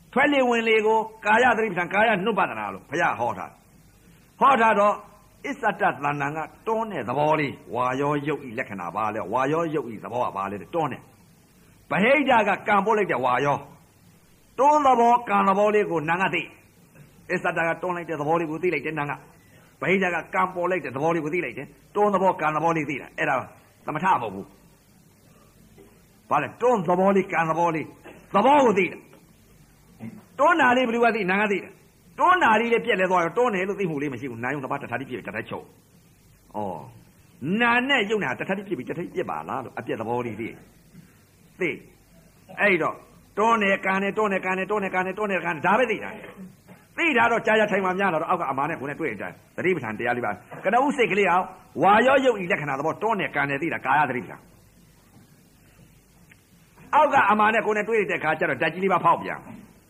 ထွက်လေဝင်လေကိုကာယသတိပဋ္ဌာန်ကာယနှုတ်ပဒနာလို့ဘုရားဟောထားဟောထားတော့အစ္ဆတသဏ္ဍာန်ကတွန်းတဲ့သဘောလေးဝါရောယုတ်ဤလက္ခဏာပါလဲဝါရောယုတ်ဤသဘောကပါလဲတွန်းတယ်ဗဟိတကကံပို့လိုက်တဲ့ဝါရောတွန်းသဘောကံသဘောလေးကိုနာငါသိအစ္ဆတကတွန်းလိုက်တဲ့သဘောလေးကိုသိလိုက်တယ်နာငါဗဟိတကကံပေါ်လိုက်တဲ့သဘောလေးကိုသိလိုက်တယ်တွန်းသဘောကံသဘောလေးသိတာအဲ့ဒါသမထမဟုတ်ဘူးဘာလဲတွန်းသဘောလေးကံသဘောလေးသဘောကိုသိတယ်တွန်းနာလေးဘယ်လိုကသိနာငါသိတယ်တွန်းနာလေးလည်းပြက်လဲသွားရောတွန်းတယ်လို့သိမှုလေးမရှိဘူးနာယုံတစ်ပါးတထာတိပြည့်တထာချုပ်ဩနာနဲ့ယုံနာတထာတိပြည့်ပြီးတထာတိပြည့်ပါလားလို့အပြက်သဘောလေးသိသိအဲ့တော့တွန်းတယ်ကံတယ်တွန်းတယ်ကံတယ်တွန်းတယ်ကံတယ်တွန်းတယ်ကံတယ်ဒါပဲသိတာသိတာတော့ကြာကြာထိုင်မှများတော့အောက်ကအမာနဲ့ကိုယ်နဲ့တွေ့ကြသတိပဋ္ဌာန်တရားလေးပါကနဦးစိတ်ကလေးအောင်ဝါရောယုတ်ဤလက္ခဏာသဘောတွန်းတယ်ကံတယ်သိတာကာယသတိပဋ္ဌာန်အောက်ကအမာနဲ့ကိုယ်နဲ့တွေ့တဲ့ခါကျတော့ဓာတ်ကြီးလေးပါဖောက်ပြန်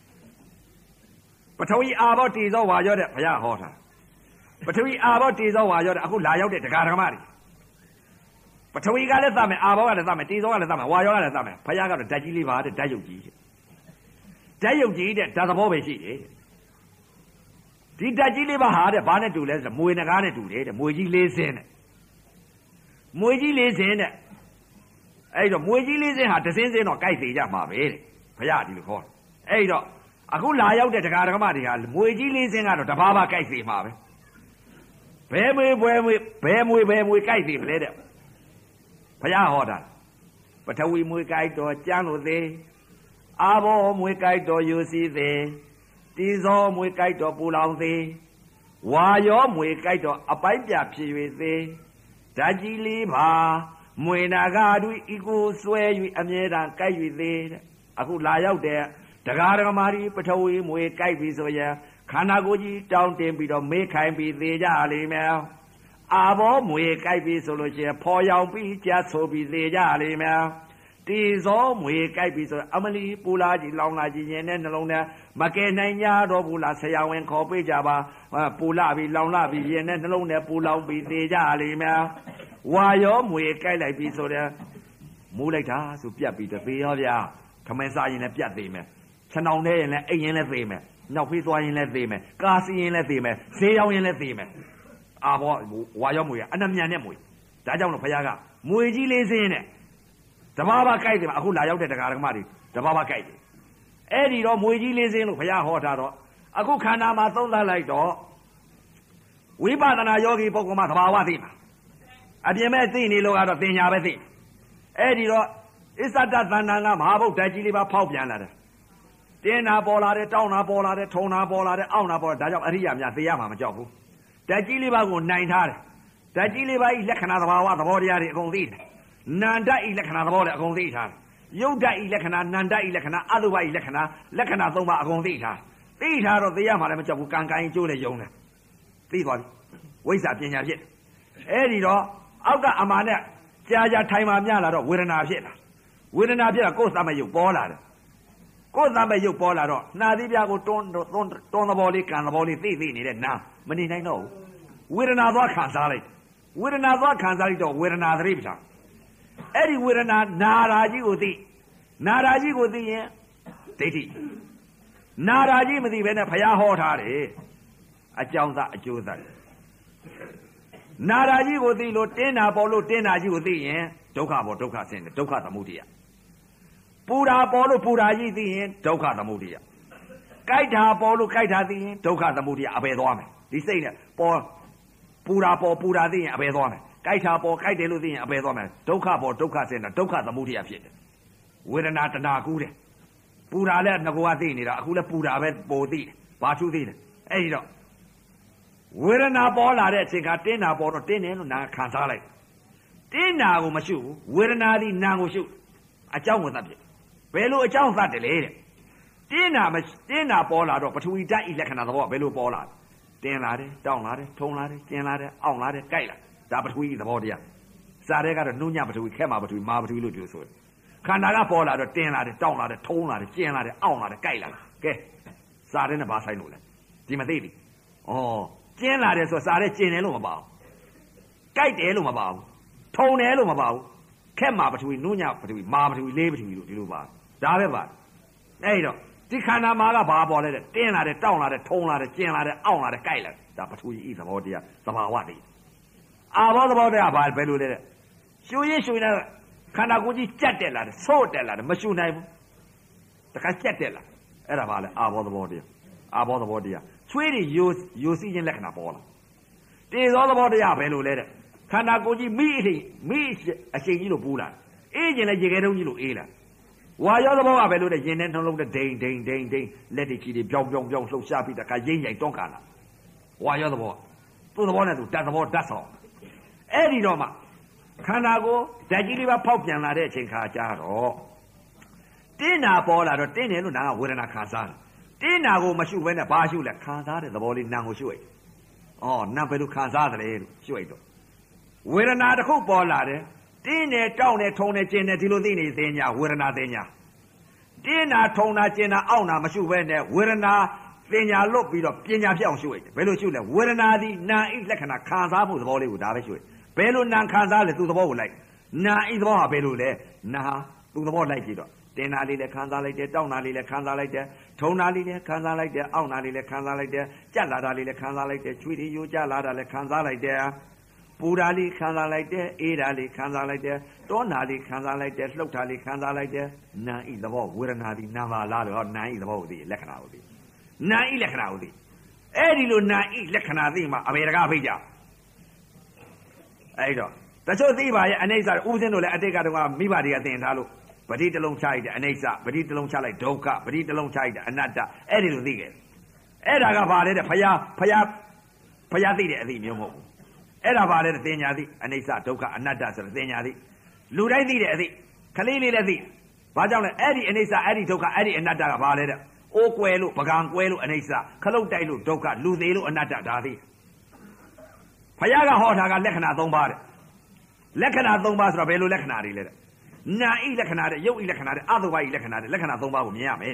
ပထဝီအာဘောတည်သောဝါရောတဲ့ဘုရားဟောတာပထဝီအာဘောတည်သောဝါရောတဲ့အခုလာရောက်တဲ့ဒကာဒကမတွေပထဝီကလည်းသမယ်အာဘောကလည်းသမယ်တည်သောကလည်းသမယ်ဝါရောကလည်းသမယ်ဘုရားကတော့ဓာတ်ကြီးလေးပါတဲ့ဓာတ်ယုတ်ကြီးဓာတ်ယုတ်ကြီးတဲ့ဓာတ်သဘောပဲရှိတယ်ဒီဓာတ်ကြီးလေးပါဟာတဲ့ဘာနဲ့တူလဲဆိုတော့မွေနဂါးနဲ့တူတယ်တဲ့မွေကြီးလေးစင်းတဲ့မွေကြီးလေးစင်းတဲ့အဲ့တော့မွေကြီးလေးစင်းဟာတစင်းစင်းတော့ကြိုက်သေးကြမှာပဲတဲ့ဘုရားဒီလိုခေါ်အဲ့တော့အခုလာရောက်တဲ့တရားဓမ္မတွေဟာမွေကြီးလေးစင်းကတော့တဘာဘာကြိုက်သေးမှာပဲဘဲမွေဘဲမွေဘဲမွေဘဲမွေကြိုက်သေးမလဲတဲ့ဘုရားဟောတာပထဝီမွေကြိုက်တော့ကြမ်းလို့သေးအာဘောမွေကြိုက်တော့ယူစီသေးတီဇောမွေကြိုက်တော့ပူလောင်သေးဝါရောမွေကြိုက်တော့အပိုက်ပြဖြစ်၍သေးဓာတ်ကြီးလေးပါမွေနာကတို့ဤကိုဆွဲ၍အမြဲတမ်းကြိုက်၍သေးတဲ့အခုလာရောက်တဲ့ဒကာဒကမာရီပထဝီမွေကြိုက်ပြီဆိုရင်ခန္ဓာကိုယ်ကြီးတောင်းတင်ပြီးတော့မေးခိုင်းပြီးသေးကြလိမ့်မယ်အာဘောမွေကြိုက်ပြီဆိုလို့ရှိရင်ဖော်ရောင်ပြီးကြားဆိုပြီးသေးကြလိမ့်မယ်တီဇောမွေကြိုက်ပြီဆိုအမလီပူလာကြီးလောင်လာကြီးရင်နဲ့နှလုံးထဲမကယ်နိုင်ကြတော့ဘူးလားဆရာဝန်ခေါ်ပေးကြပါပူလာပြီးလောင်လာပြီးရင်နဲ့နှလုံးထဲပူလောင်ပြီးသေးကြလိမ့်မယ်ဝါရောမွေကြိုက်လိုက်ပြီဆိုတဲ့မူးလိုက်တာဆိုပြတ်ပြီးသေးရောဗျာခမင်းစားရင်လည်းပြတ်သေးမယ်ခြံအောင်ထဲရင်လည်းအိမ်ရင်လည်းသေးမယ်နောက်ဖေးသွားရင်လည်းသေးမယ်ကာစီရင်လည်းသေးမယ်ဈေးရောက်ရင်လည်းသေးမယ်အာဘောဝါရောမွေကအနှံမြန်နဲ့မွေဒါကြောင့်လို့ဘုရားကမွေကြီးလေးစင်းနဲ့တဘာဘာကြိုက်တယ်အခုလာရောက်တဲ့တရားဓမ္မတွေတဘာဘာကြိုက်တယ်အဲ့ဒီတော့မွေကြီးလေးစင်းလို့ဘုရားဟောထားတော့အခုခန္ဓာမှာသုံးသပ်လိုက်တော့ဝိပဿနာယောဂီပုဂ္ဂိုလ်မှာသဘာဝသိမှာအပြင်မဲ့သိနေလို့ကတော့တင်ညာပဲသိအဲ့ဒီတော့အစ္ဆတသဏ္ဍာန်ကမဟာဗုဒ္ဓကြီးလေးပါဖောက်ပြန်လာတယ်တင်းနာပေါ်လာတယ်တောင်းနာပေါ်လာတယ်ထုံနာပေါ်လာတယ်အောင့်နာပေါ်ဒါကြောင့်အရိယာများသိရမှာမကြောက်ဘူးဓာတ်ကြီးလေးပါကိုနိုင်ထားတယ်ဓာတ်ကြီးလေးပါဤလက္ခဏာသဘာဝသဘောတရားတွေအကုန်သိတယ်နန္ဒဤလက္ခဏာသဘောလည်းအကုန်သိထားတယ်ယုတ်ဓာတ်ဤလက္ခဏာနန္ဒဤလက္ခဏာအတုပဤလက္ခဏာလက္ခဏာသုံးပါအကုန်သိထားသိထားတော့သိရမှာလည်းမကြောက်ဘူးကံကံကျိုးလည်းယုံတယ်သိသွားပြီဝိဇ္ဇာပညာဖြစ်အဲ့ဒီတော့အောက်ကအမာနဲ့ကြာကြာထိုင်မှမြလာတော့ဝေဒနာဖြစ်လာဝေဒနာဖြစ်တာကိုယ်သမယုတ်ပေါ်လာတယ်ကိုယ်သမယုတ်ပေါ်လာတော့နှာသီးပြားကိုတွန်းတွန်းတွန်းသဘောလေးကံသဘောလေးသိသိနေတဲ့နာမနေနိုင်တော့ဘူးဝေဒနာသွားခံစားလိုက်ဝေဒနာသွားခံစားလိုက်တော့ဝေဒနာသတိပဋ္ဌာန်အဲ့ဒီဝေဒနာနာရာကြီးကိုသိနာရာကြီးကိုသိရင်ဒိဋ္ဌိနာရာကြီးမသိဘဲနဲ့ဘုရားဟောထားတယ်အကြောင်းသားအကျိုးသားနာရာကြီးကိုသိလို့တင်းနာပေါ်လို့တင်းနာကြီးကိုသိရင်ဒုက္ခပေါ်ဒုက္ခဆင်းတယ်ဒုက္ခသမုဒိယပူရာပေါ်လို့ပူရာကြီးသိရင်ဒုက္ခသမုဒိယကြိုက်တာပေါ်လို့ကြိုက်တာသိရင်ဒုက္ခသမုဒိယအဘယ်သွားမယ်ဒီစိတ်နဲ့ပေါ်ပူရာပေါ်ပူရာသိရင်အဘယ်သွားမယ်ကြိုက်တာပေါ်ကြိုက်တယ်လို့သိရင်အဘယ်သွားမယ်ဒုက္ခပေါ်ဒုက္ခဆင်းတာဒုက္ခသမုဒိယဖြစ်တယ်ဝေဒနာတဏှာကူးတယ်ပူရာလည်းငကောသိနေတာအခုလည်းပူရာပဲပေါ်သိတယ်ဘာသူသိတယ်အဲ့ဒီတော့ဝေဒနာပေါ်လာတဲ့အချိန်ကတင်းနာပေါ်တော့တင်းတယ်လို့နာခံစားလိုက်တင်းနာကိုမရှုဘူးဝေဒနာသည်နာကိုရှုအကြောင်းကိုသတ်ပြဘယ်လိုအကြောင်းသတ်တယ်လဲတဲ့တင်းနာမတင်းနာပေါ်လာတော့ပထဝီဓာတ်ဤလက္ခဏာသဘောဘယ်လိုပေါ်လာတင်းလာတယ်တောင်းလာတယ်ထုံလာတယ်ကျင်လာတယ်အောင့်လာတယ်ကြိုက်လာဒါပထဝီသဘောတရားစားတဲ့ကတော့နှုံညပထဝီခဲမှာပထဝီမာပထဝီလို့ပြောဆိုတယ်ခန္ဓာကပေါ်လာတော့တင်းလာတယ်တောင်းလာတယ်ထုံလာတယ်ကျင်လာတယ်အောင့်လာတယ်ကြိုက်လာကဲစားတဲ့နဲ့ဘာဆိုင်လို့လဲဒီမသိဘူးဩကျင်းလာတယ်ဆိုစားတဲ့ကျင်တယ်လို့မပါဘူးကြိုက်တယ်လို့မပါဘူးထုံတယ်လို့မပါဘူးခက်မှာပထဝီနှုံညပထဝီမာပထဝီလေးပထဝီလို့ဒီလိုပါဒါပဲပါအဲ့တော့ဒီခန္ဓာမှာကဘာပေါ်လဲတဲ့တင်းလာတယ်တောင်းလာတယ်ထုံလာတယ်ကျင်လာတယ်အောင့်လာတယ်ကြိုက်လာဒါပထဝီဤသဘောတရားသဘာဝတည်းအာဘောသဘောတရားဘာဘယ်လိုလဲတဲ့ရှူရင်ရှူနေခန္ဓာကိုယ်ကြီးကြက်တက်လာတယ်ဆို့တက်လာတယ်မရှူနိုင်ဘူးတခါကြက်တက်လာအဲ့ဒါဘာလဲအာဘောသဘောတရားအာဘောသဘောတရားချွေးတွေယိုယိုစီးခြင်းလက္ခဏာပေါ်လာတေဇောသဘောတရားဘယ်လိုလဲတဲ့ခန္ဓာကိုယ်ကြီးမိအထိမိအချိန်ကြီးလို့ပူလာအေးကျင်လည်းရေခဲတုံးကြီးလို့အေးလာဝါရောသဘောကပဲလို့တဲ့ရင်ထဲနှလုံးတဲ့ဒိန်ဒိန်ဒိန်ဒိန်လက်တွေချီတွေပြောင်းပြောင်းပြောင်းလှုပ်ရှားပြီးတခါရိမ့်ရိုင်တွန်းခါလာဝါရောသဘောသူ့သဘောနဲ့သူတတ်သဘောတတ်ဆောင်အဲ့ဒီတော့မှခန္ဓာကိုဓာတ်ကြီးလေးပါဖောက်ပြန်လာတဲ့အချိန်ခါကျတော့တင်းနာပေါ်လာတော့တင်းတယ်လို့နာကဝေဒနာခံစားတယ်တင်းနာကိုမရှုဘဲနဲ့ဘာရှုလဲခံစားတဲ့သဘောလေးနာကိုရှုလိုက်ဩနာဘယ်လိုခံစားသလဲလို့ရှုလိုက်တော့ဝေဒနာတစ်ခုပေါ်လာတယ်တင်းနဲ့တောင်းနဲ့ထုံနဲ့ကျင်နဲ့ဒီလိုသိနေသိညာဝေဒနာသိညာတင်းနာထုံနာကျင်နာအောင့်နာမရှုဘဲနဲ့ဝေဒနာသိညာလွတ်ပြီးတော့ပညာဖြစ်အောင်ရှုလိုက်တယ်ဘယ်လိုရှုလဲဝေဒနာသည်နာဣလက္ခဏာခံစားမှုသဘောလေးကိုဒါပဲရှုလိုက်ဘယ်လိုနာခံစားလဲသူ့သဘောကိုလိုက်နာဣသဘောဟာဘယ်လိုလဲနာသူ့သဘောလိုက်ကြည့်တော့တင်းနာလေးလည်းခံစားလိုက်တယ်တောင်းနာလေးလည်းခံစားလိုက်တယ်ထုံနာလေးလည်းခံစားလိုက်တယ်အောင့်နာလေးလည်းခံစားလိုက်တယ်ကြက်လာတာလေးလည်းခံစားလိုက်တယ်ချွေးတွေယိုကျလာတာလည်းခံစားလိုက်တယ်ပူဓာလေးခံစားလိုက်တယ်အေးဓာလေးခံစားလိုက်တယ်တောနာလေးခံစားလိုက်တယ်လှုပ်ဓာလေးခံစားလိုက်တယ်နာဣသဘောဝေဒနာသည်နာပါလားလို့ဟောနာဣသဘောကိုသိလက္ခဏာကိုသိနာဣလက္ခဏာကိုသိအဲ့ဒီလိုနာဣလက္ခဏာသိမှအဘေရကဖိတ်ကြအဲ့တော့တချို့သိပါရဲ့အနိစ္စဥပဇင်းတို့လည်းအတိတ်ကတော့မိဘတွေကသင်ထားလို့ပဋိတလုံးချလိုက်တဲ့အနိစ္စပဋိတလုံးချလိုက်ဒုက္ခပဋိတလုံးချလိုက်တဲ့အနတ္တအဲ့ဒီလိုသိခဲ့အဲ့ဒါကဘာလဲတဲ့ဖယားဖယားဖယားသိတဲ့အသိမျိုးမဟုတ်ဘူးအဲ့ဒါဘာလဲတဲ့တင်ညာသိအနိစ္စဒုက္ခအနတ္တဆိုတဲ့တင်ညာသိလူတိုင်းသိတဲ့အသိခလေးလေးလည်းသိဘာကြောင့်လဲအဲ့ဒီအနိစ္စအဲ့ဒီဒုက္ခအဲ့ဒီအနတ္တကဘာလဲတဲ့အိုးကွယ်လို့ပကံကွယ်လို့အနိစ္စခလုတ်တိုက်လို့ဒုက္ခလူသေးလို့အနတ္တဒါသိဖယားကဟောတာကလက္ခဏာ၃ပါးတဲ့လက္ခဏာ၃ပါးဆိုတော့ဘယ်လိုလက္ခဏာတွေလဲတဲ့နာဣလက္ခဏာတဲ့ယုတ်ဣလက္ခဏာတဲ့အသုဘဣလက္ခဏာတဲ့လက္ခဏာ၃ပါးကိုမြင်ရမယ်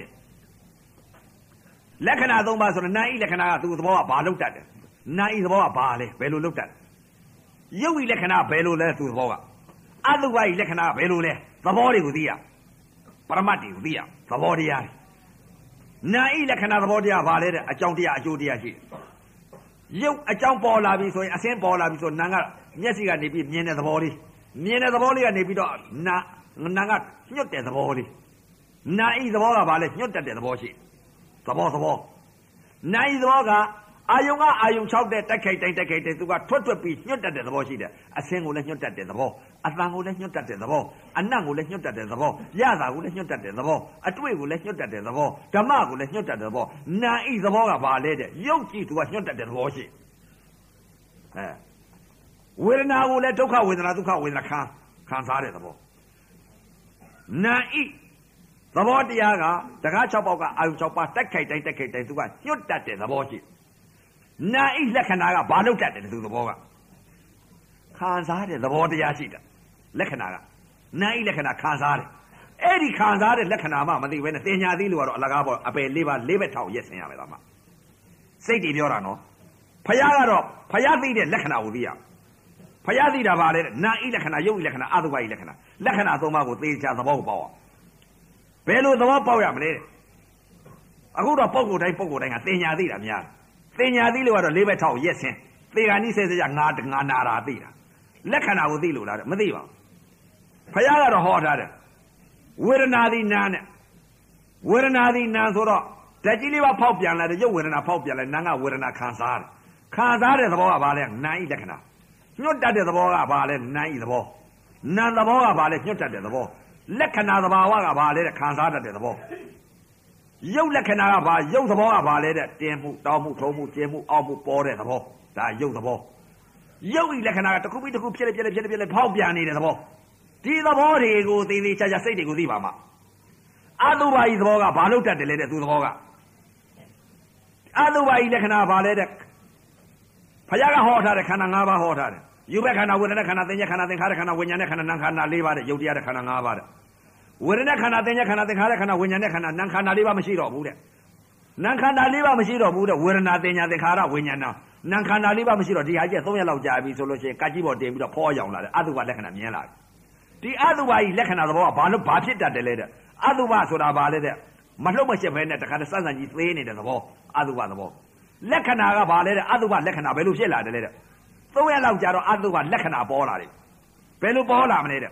လက္ခဏာ၃ပါးဆိုတော့နာဣလက္ခဏာကသူ့သဘောကဘာလုပ်တတ်တယ်နာဣသဘောကဘာလဲဘယ်လိုလုပ်တတ်လဲယုတ်ဣလက္ခဏာဘယ်လိုလဲသူ့သဘောကအသုဘဣလက္ခဏာဘယ်လိုလဲသဘောတွေကိုသိရပရမတ်တွေကိုသိရသဘောတရားတွေနာဣလက္ခဏာသဘောတရားဘာလဲတဲ့အကြောင်းတရားအကျိုးတရားရှိရုပ်အကြောင်းပေါ်လာပြီဆိုရင်အစင်းပေါ်လာပြီဆိုနာကမျက်စိကနေပြီးမြင်တဲ့သဘောလေးမြင်တဲ့သဘောလေးကနေပြီးတော့နာနာကညွတ်တဲ့သဘောလေးနာဤသဘောကဘာလဲညွတ်တတ်တဲ့သဘောရှိသဘောသဘောနာဤသဘောကအာယုံကအာယုံ၆တဲ့တိုက်ခိုက်တိုင်းတိုက်ခိုက်တဲ့သူကထွတ်ထွတ်ပြီးညွတ်တတ်တဲ့သဘောရှိတယ်အစင်းကိုလည်းညွတ်တတ်တဲ့သဘောအတန်ကိုလည်းညွတ်တတ်တဲ့သဘောအနတ်ကိုလည်းညွတ်တတ်တဲ့သဘောရတာကိုလည်းညွတ်တတ်တဲ့သဘောအတွေ့ကိုလည်းညွတ်တတ်တဲ့သဘောဓမ္မကိုလည်းညွတ်တတ်တဲ့သဘောနာဤသဘောကဘာလဲတဲ့ရုပ်ကြည့်သူကညွတ်တတ်တဲ့သဘောရှိအဲဝေဒနာကိုလည်းဒုက္ခဝေဒနာဒုက္ခဝေဒနာခံခံစားတဲ့သဘောနာဣသဘောတရားကတကား၆ပေါက်ကအာယုံ၆ပါးတိုက်ခိုက်တိုင်းတိုက်ခိုက်တိုင်းသူကညွတ်တတ်တဲ့သဘောရှိနာဣလက္ခဏာကဘာလုပ်တတ်တယ်သူသဘောကခံစားတဲ့သဘောတရားရှိတယ်လက္ခဏာကနာဣလက္ခဏာခံစားတယ်အဲ့ဒီခံစားတဲ့လက္ခဏာမှမသိဘဲနဲ့တင်ညာသေးလို့ကတော့အလကားပေါ်အပယ်လေးပါလေးဘက်ထောင်ရက်ဆင်ရမယ်ဒါမှစိတ်တွေပြောတာနော်ဖယားကတော့ဖယားသိတဲ့လက္ခဏာကိုသိရဖယားသိတာပါလေနာဣလက္ခဏာယုတ်ဣလက္ခဏာအသုဘဣလက္ခဏာလက္ခဏာသုံးပါးကိုသေချာသဘောကိုပေါက်အောင်ဘယ်လိုသဘောပေါက်ရမလဲအခုတော့ပုံကိုယ်တိုင်းပုံကိုယ်တိုင်းကတင်ညာသိတာများတင်ညာသိလို့ကတော့လေးဘက်ထောင်ရက်ဆင်သေကနိစေစကြငါငါနာတာသိတာလက္ခဏာကိုသိလို့လားမသိပါဘူးဖယားကတော့ဟောထားတယ်ဝေဒနာသည်နာနဲ့ဝေဒနာသည်နာဆိုတော့ဓာတ်ကြီးလေးပါဖောက်ပြန်လာတယ်ရုပ်ဝေဒနာဖောက်ပြန်လာနာကဝေဒနာခံစားတယ်ခံစားတဲ့သဘောကဘာလဲနာဣလက္ခဏာညွတ်တတ်တဲ့သဘောကဘာလဲနာဣသဘောနာသဘောကဘာလဲညွတ်တတ်တဲ့သဘောလက္ခဏာသဘာဝကဘာလဲတဲ့ခံစားတတ်တဲ့သဘောရုပ်လက္ခဏာကဘာရုပ်သဘောကဘာလဲတဲ့တင်းမှုတောင်းမှုထုံးမှုကျင်းမှုအောက်မှုပေါ်တဲ့သဘောဒါရုပ်သဘောရုပ်ဤလက္ခဏာကတစ်ခုပြီးတစ်ခုဖြစ်လေဖြစ်လေဖြစ်လေဖြစ်လေဖောက်ပြန်နေတဲ့သဘောဒီသဘောတွေကိုသိသိချာချာစိတ်တွေကိုသိပါမှာအတုပါဤသဘောကဘာလို့တတ်တယ်လဲတဲ့သူသဘောကအတုပါဤလက္ခဏာဘာလဲတဲ့ဖယားကဟောထားတဲ့ခန္ဓာ၅ပါးဟောထားတယ်ယူဘက်ခန္ဓာဝေဒနာခန္ဓာသင်္ညခန္ဓာသင်္ခါရခန္ဓာဝိညာဉ်နဲ့ခန္ဓာနံခန္ဓာ၄ပါးတဲ့ယုတ်တရားတဲ့ခန္ဓာ၅ပါးတဲ့ဝေဒနာခန္ဓာသင်္ညခန္ဓာသင်္ခါရခန္ဓာဝိညာဉ်နဲ့ခန္ဓာနံခန္ဓာ၄ပါးမရှိတော့ဘူးတဲ့နံခန္ဓာ၄ပါးမရှိတော့ဘူးတဲ့ဝေဒနာသင်္ညသင်္ခါရဝိညာဉ်နံခန္ဓာ၄ပါးမရှိတော့ဒီဟာကျသုံးရက်လောက်ကြာပြီဆိုလို့ရှိရင်ကတ်ကြီးပေါ်တင်ပြီးတော့ဖောရောင်လာတယ်အတုပလက္ခဏာမြင်လာတယ်ဒီအတုပဤလက္ခဏာသဘောကဘာလို့ဘာဖြစ်တတ်တယ်လဲတဲ့အတုပဆိုတာဘာလဲတဲ့မလှုပ်မရှက်ဘဲနဲ့တခါတည်းစမ်းစမ်းကြီးသေးနေတဲ့သဘောအတုပသဘောလက္ခဏာကဘာလဲတဲ့အတုပလက္ခဏာဘယ်လိုဖြစ်လာတယ်လဲတဲ့သုံးရက်လောက်ကြာတော့အတုပလက္ခဏာပေါ်လာတယ်ဘယ်လိုပေါ်လာမလဲ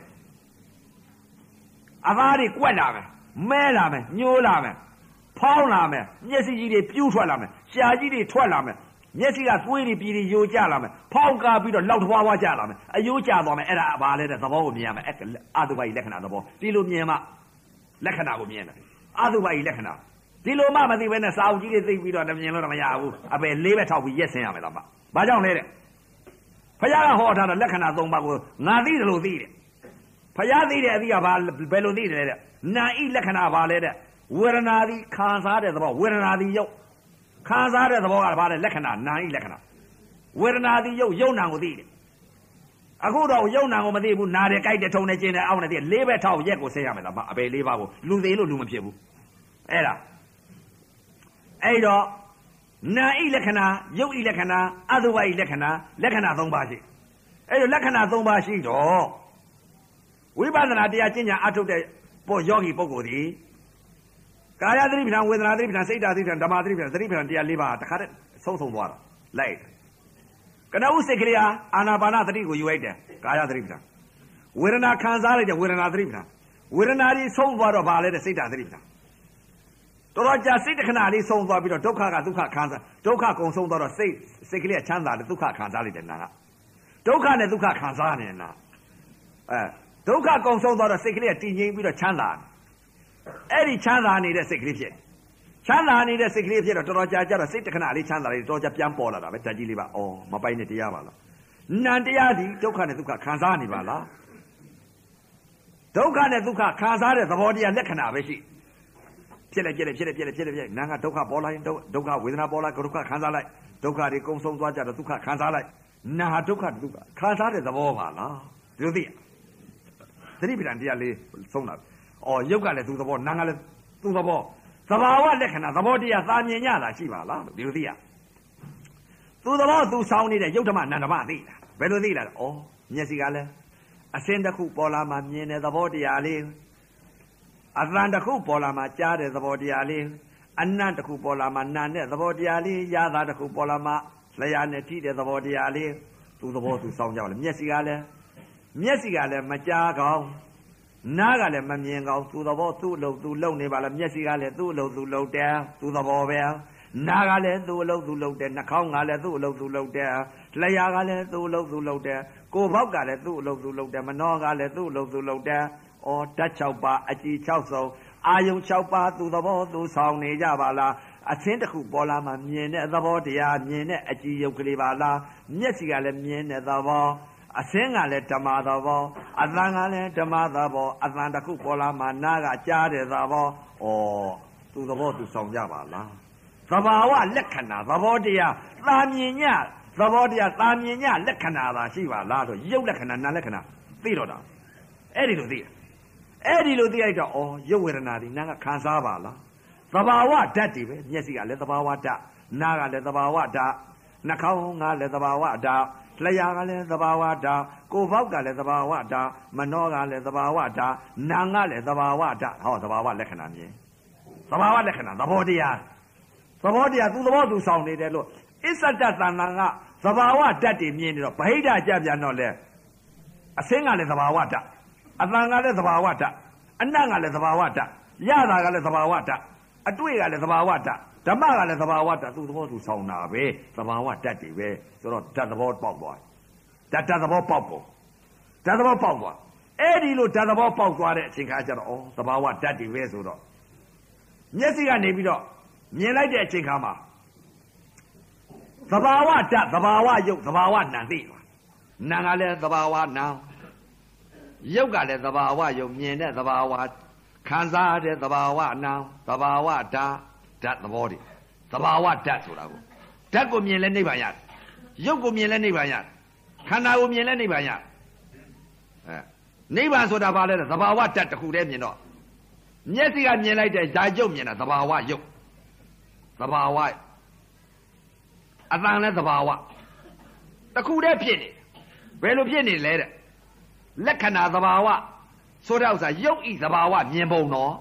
တဲ့အသားတွေကွက်လာမယ်မဲလာမယ်ညှိုးလာမယ်ဖောင်းလာမယ်မျက်စိကြီးတွေပြူးထွက်လာမယ်ရှားကြီးတွေထွက်လာမယ်မျက်စိကသွေးတွေပြည်တွေယိုကျလာမယ်ဖောင်းကားပြီးတော့လောက်ထွားွားကျလာမယ်အယိုးကျသွားမယ်အဲ့ဒါဘာလဲတဲ့သဘောကိုမြင်ရမယ်အဲ့အတုပကြီးလက္ခဏာသဘောဒီလိုမြင်မှလက္ခဏာကိုမြင်တယ်အတုပကြီးလက္ခဏာဒီလိုမှမသိဘဲနဲ့စာအုပ်ကြီးတွေသိပြီးတော့မြင်လို့တော့မရဘူးအပယ်လေးပဲထောက်ပြီးရက်ဆင်းရမယ်တော့မှဘာကြောင့်လဲတဲ့ဖခင်ကဟောထားတဲ့လက္ခဏာသုံးပါးကိုငါသိတယ်လို့သိတယ်ဖခင်သိတဲ့အသိကဘာဘယ်လိုသိတယ်တဲ့နာဤလက္ခဏာဘာလဲတဲ့ဝေဒနာသည်ခံစားတဲ့သဘောဝေဒနာသည်ရုပ်ခံစားတဲ့သဘောကဘာလဲလက္ခဏာနာဤလက္ခဏာဝေဒနာသည်ရုပ်ရုပ်နာကိုသိတယ်အခုတော့ရုပ်နာကိုမသိဘူးနာတယ်ကြိုက်တယ်ထုံတယ်ကျင်တယ်အောင်းတယ်သိလေးပဲထောက်ရက်ကိုဆင်းရမယ်လားအပေလေးပါးကိုလူသေးလို့လူမဖြစ်ဘူးအဲ့ဒါအဲ့တော့နာဤလက္ခဏာရုပ်ဤလက္ခဏာအတုပဤလက္ခဏာလက္ခဏာသုံးပါးရှိအဲ့တော့လက္ခဏာသုံးပါးရှိတော့ဝိပဿနာတရားကျင့်ကြံအထုတ်တဲ့ပေါ်ယောဂီပုဂ္ဂိုလ်ဒီကာယသတိပဋ္ဌာန်ဝေဒနာသတိပဋ္ဌာန်စိတ်ဓာတ်သတိပဋ္ဌာန်ဓမ္မသတိပဋ္ဌာန်သတိပဋ္ဌာန်တရား၄ပါးတခါတည်းဆုံးဆုံးသွားတာလိုက်ကနဦးစိတ်ကလေးဟာအာနာပါနသတိကိုယူလိုက်တယ်ကာယသတိပဋ္ဌာန်ဝေဒနာခံစားလိုက်တဲ့ဝေဒနာသတိပဋ္ဌာန်ဝေဒနာကြီးဆုံးသွားတော့ဗာလဲတဲ့စိတ်ဓာတ်သတိပဋ္ဌာန်တော်တော်ကြာစိတ်တခဏလေးဆုံးသွားပြီးတော့ဒုက္ခကဒုက္ခခံစားဒုက္ခကုံဆုံးသွားတော့စိတ်စိတ်ကလေးကချမ်းသာတယ်ဒုက္ခခံစားလိုက်တယ်နာကဒုက္ခနဲ့ဒုက္ခခံစားနေတယ်နာအဲဒုက္ခကုံဆုံးသွားတော့စိတ်ကလေးကတည်ငြိမ်ပြီးတော့ချမ်းသာအဲ့ဒီချမ်းသာနေတဲ့စိတ်ကလေးဖြစ်ချမ်းသာနေတဲ့စိတ်ကလေးဖြစ်တော့တော်တော်ကြာကြာတော့စိတ်တခဏလေးချမ်းသာလေးတော်ကြာပြန်ပေါ်လာတာပဲဓာတ်ကြီးလေးပါအော်မပိုင်နဲ့တရားပါလားနံတရားဒီဒုက္ခနဲ့ဒုက္ခခံစားနေပါလားဒုက္ခနဲ့ဒုက္ခခံစားတဲ့သဘောတရားလက္ခဏာပဲရှိဖြစ်လိုက်ဖြစ်လိုက်ဖြစ်လိုက်ဖြစ်လိုက်ဖြစ်လိုက်ဖြစ်လိုက်နာကဒုက္ခပေါ်လာရင်ဒုက္ခဝေဒနာပေါ်လာဒုက္ခခံစားလိုက်ဒုက္ခတွေကုံဆုံးသွားကြတော့ဒုက္ခခံစားလိုက်နာဒုက္ခဒုက္ခခံစားတဲ့သဘောပါလားဒီလိုသိသတိပဋ္ဌာန်တရားလေးဆုံးတာအော်ရုပ်ကလည်းသူသဘောနာကလည်းသူသဘောသဘာဝလက္ခဏာသဘောတရားသာမြင်ရတာရှိပါလားဒီလိုသိရသူသဘောသူဆောင်းနေတဲ့ယုတ်ဓမ္မနန္ဒမသိတာဘယ်လိုသိလာလဲဩမျက်စိကလည်းအစင်းတစ်ခုပေါ်လာမှမြင်တဲ့သဘောတရားလေးအသံတစ်ခုပေါ်လာမှကြားတဲ့သဘောတရားလေးအနံ့တစ်ခုပေါ်လာမှနာတဲ့သဘောတရားလေးရတာတစ်ခုပေါ်လာမှလျှာနဲ့ထိတဲ့သဘောတရားလေးသူသဘောသူဆောင်းကြတယ်မျက်စိကလည်းမျက်စိကလည်းမကြားကောင်းနားကလည်းမမြင်ကောင်းသူသဘောသူ့အလုပ်သူလုပ်နေပါလားမျက်စိကလည်းသူ့အလုပ်သူလုပ်တယ်သူသဘောပဲနားကလည်းသူ့အလုပ်သူလုပ်တယ်နှာခေါင်းကလည်းသူ့အလုပ်သူလုပ်တယ်လျှာကလည်းသူ့အလုပ်သူလုပ်တယ်ကိုယ်ဘောက်ကလည်းသူ့အလုပ်သူလုပ်တယ်မနှောကလည်းသူ့အလုပ်သူလုပ်တယ်ဩဓာတ်၆ပါးအကြည်၆စုံအာယုံ၆ပါးသူသဘောသူဆောင်နေကြပါလားအသင်းတစ်ခုပေါ်လာမှမြင်တဲ့သဘောတရားမြင်တဲ့အကြည်ယုတ်ကလေးပါလားမျက်စိကလည်းမြင်တဲ့သဘောအသင်းကလည်းဓမ္မသဘောအသံကလည်းဓမ္မသဘောအသံတစ်ခုပေါ်လာမှနားကကြားတဲ့သဘောဩသူသဘောသူဆောင်ကြပါလားသဘာဝလက္ခဏာသဘောတရားသာမြင်ညသဘောတရားသာမြင်ညလက္ခဏာသာရှိပါလားဆိုရုပ်လက္ခဏာနာလက္ခဏာသိတော့တာအဲ့ဒီလိုသိအဲ့ဒီလိုသိလိုက်တော့ဩရုပ်ဝေဒနာဒီနာကခံစားပါလားသဘာဝဓာတ်တွေပဲမျက်စိကလည်းသဘာဝဓာတ်နားကလည်းသဘာဝဓာတ်နှာခေါင်းကလည်းသဘာဝဓာတ်လျှာကလည်းသဘာဝဓာတ်ကိုယ်ဘောက်ကလည်းသဘာဝဓာတ်မနှောကလည်းသဘာဝဓာတ်နာကလည်းသဘာဝဓာတ်ဟောသဘာဝလက္ခဏာမြင်သဘာဝလက္ခဏာသဘောတရားသဘောတရားသူသဘောသူဆောင်နေတယ်လို့အစ္ဆဒသန္တန်ကသဘာဝဓာတ်တွေမြင်နေတော့ဗဟိတကြပြန်တော့လေအစင်းကလည်းသဘာဝဓာတ်အသံကလည်းသဘာဝဓာတ်အနံ့ကလည်းသဘာဝဓာတ်ရတာကလည်းသဘာဝဓာတ်အတွေ့ကလည်းသဘာဝဓာတ်ဓမ္မကလည်းသဘာဝဓာတ်သူသဘောသူဆောင်တာပဲသဘာဝဓာတ်တွေပဲဆိုတော့ဓာတ်သဘောပေါက်သွားဓာတ်ဓာတ်သဘောပေါက်ပေါ်ဓာတ်သဘောပေါက်သွားအဲ့ဒီလိုဓာတ်သဘောပေါက်သွားတဲ့အချိန်ခါကျတော့ဩသဘာဝဓာတ်တွေပဲဆိုတော့မျက်စိကနေပြီးတော့မြင်လိုက်တဲ့အချိန်ခါမှာသဘာဝဓာတ်သဘာဝယုတ်သဘာဝနံသိသွားနံကလည်းသဘာဝနံရုပ်ကလည်းသဘာဝယုတ်မြင်တဲ့သဘာဝခံစားတဲ့သဘာဝနာသဘာဝဓာတ်ဓာတ်သဘောတွေသဘာဝဓာတ်ဆိုတာကိုဓာတ်ကိုမြင်လဲနိဗ္ဗာန်ရတယ်ရုပ်ကိုမြင်လဲနိဗ္ဗာန်ရတယ်ခန္ဓာကိုမြင်လဲနိဗ္ဗာန်ရတယ်အဲနိဗ္ဗာန်ဆိုတာဘာလဲသဘာဝဓာတ်တစ်ခုတည်းမြင်တော့မျက်စိကမြင်လိုက်တဲ့ဓာတ်ရုပ်မြင်တာသဘာဝရုပ်သဘာဝအတန်လဲသဘာဝတစ်ခုတည်းဖြစ်နေဘယ်လိုဖြစ်နေလဲတဲ့လက္ခဏာသဘာဝဆိုတဲ့ဥစ္စာရုပ်ဤသဘာဝမြင်ပုံတော့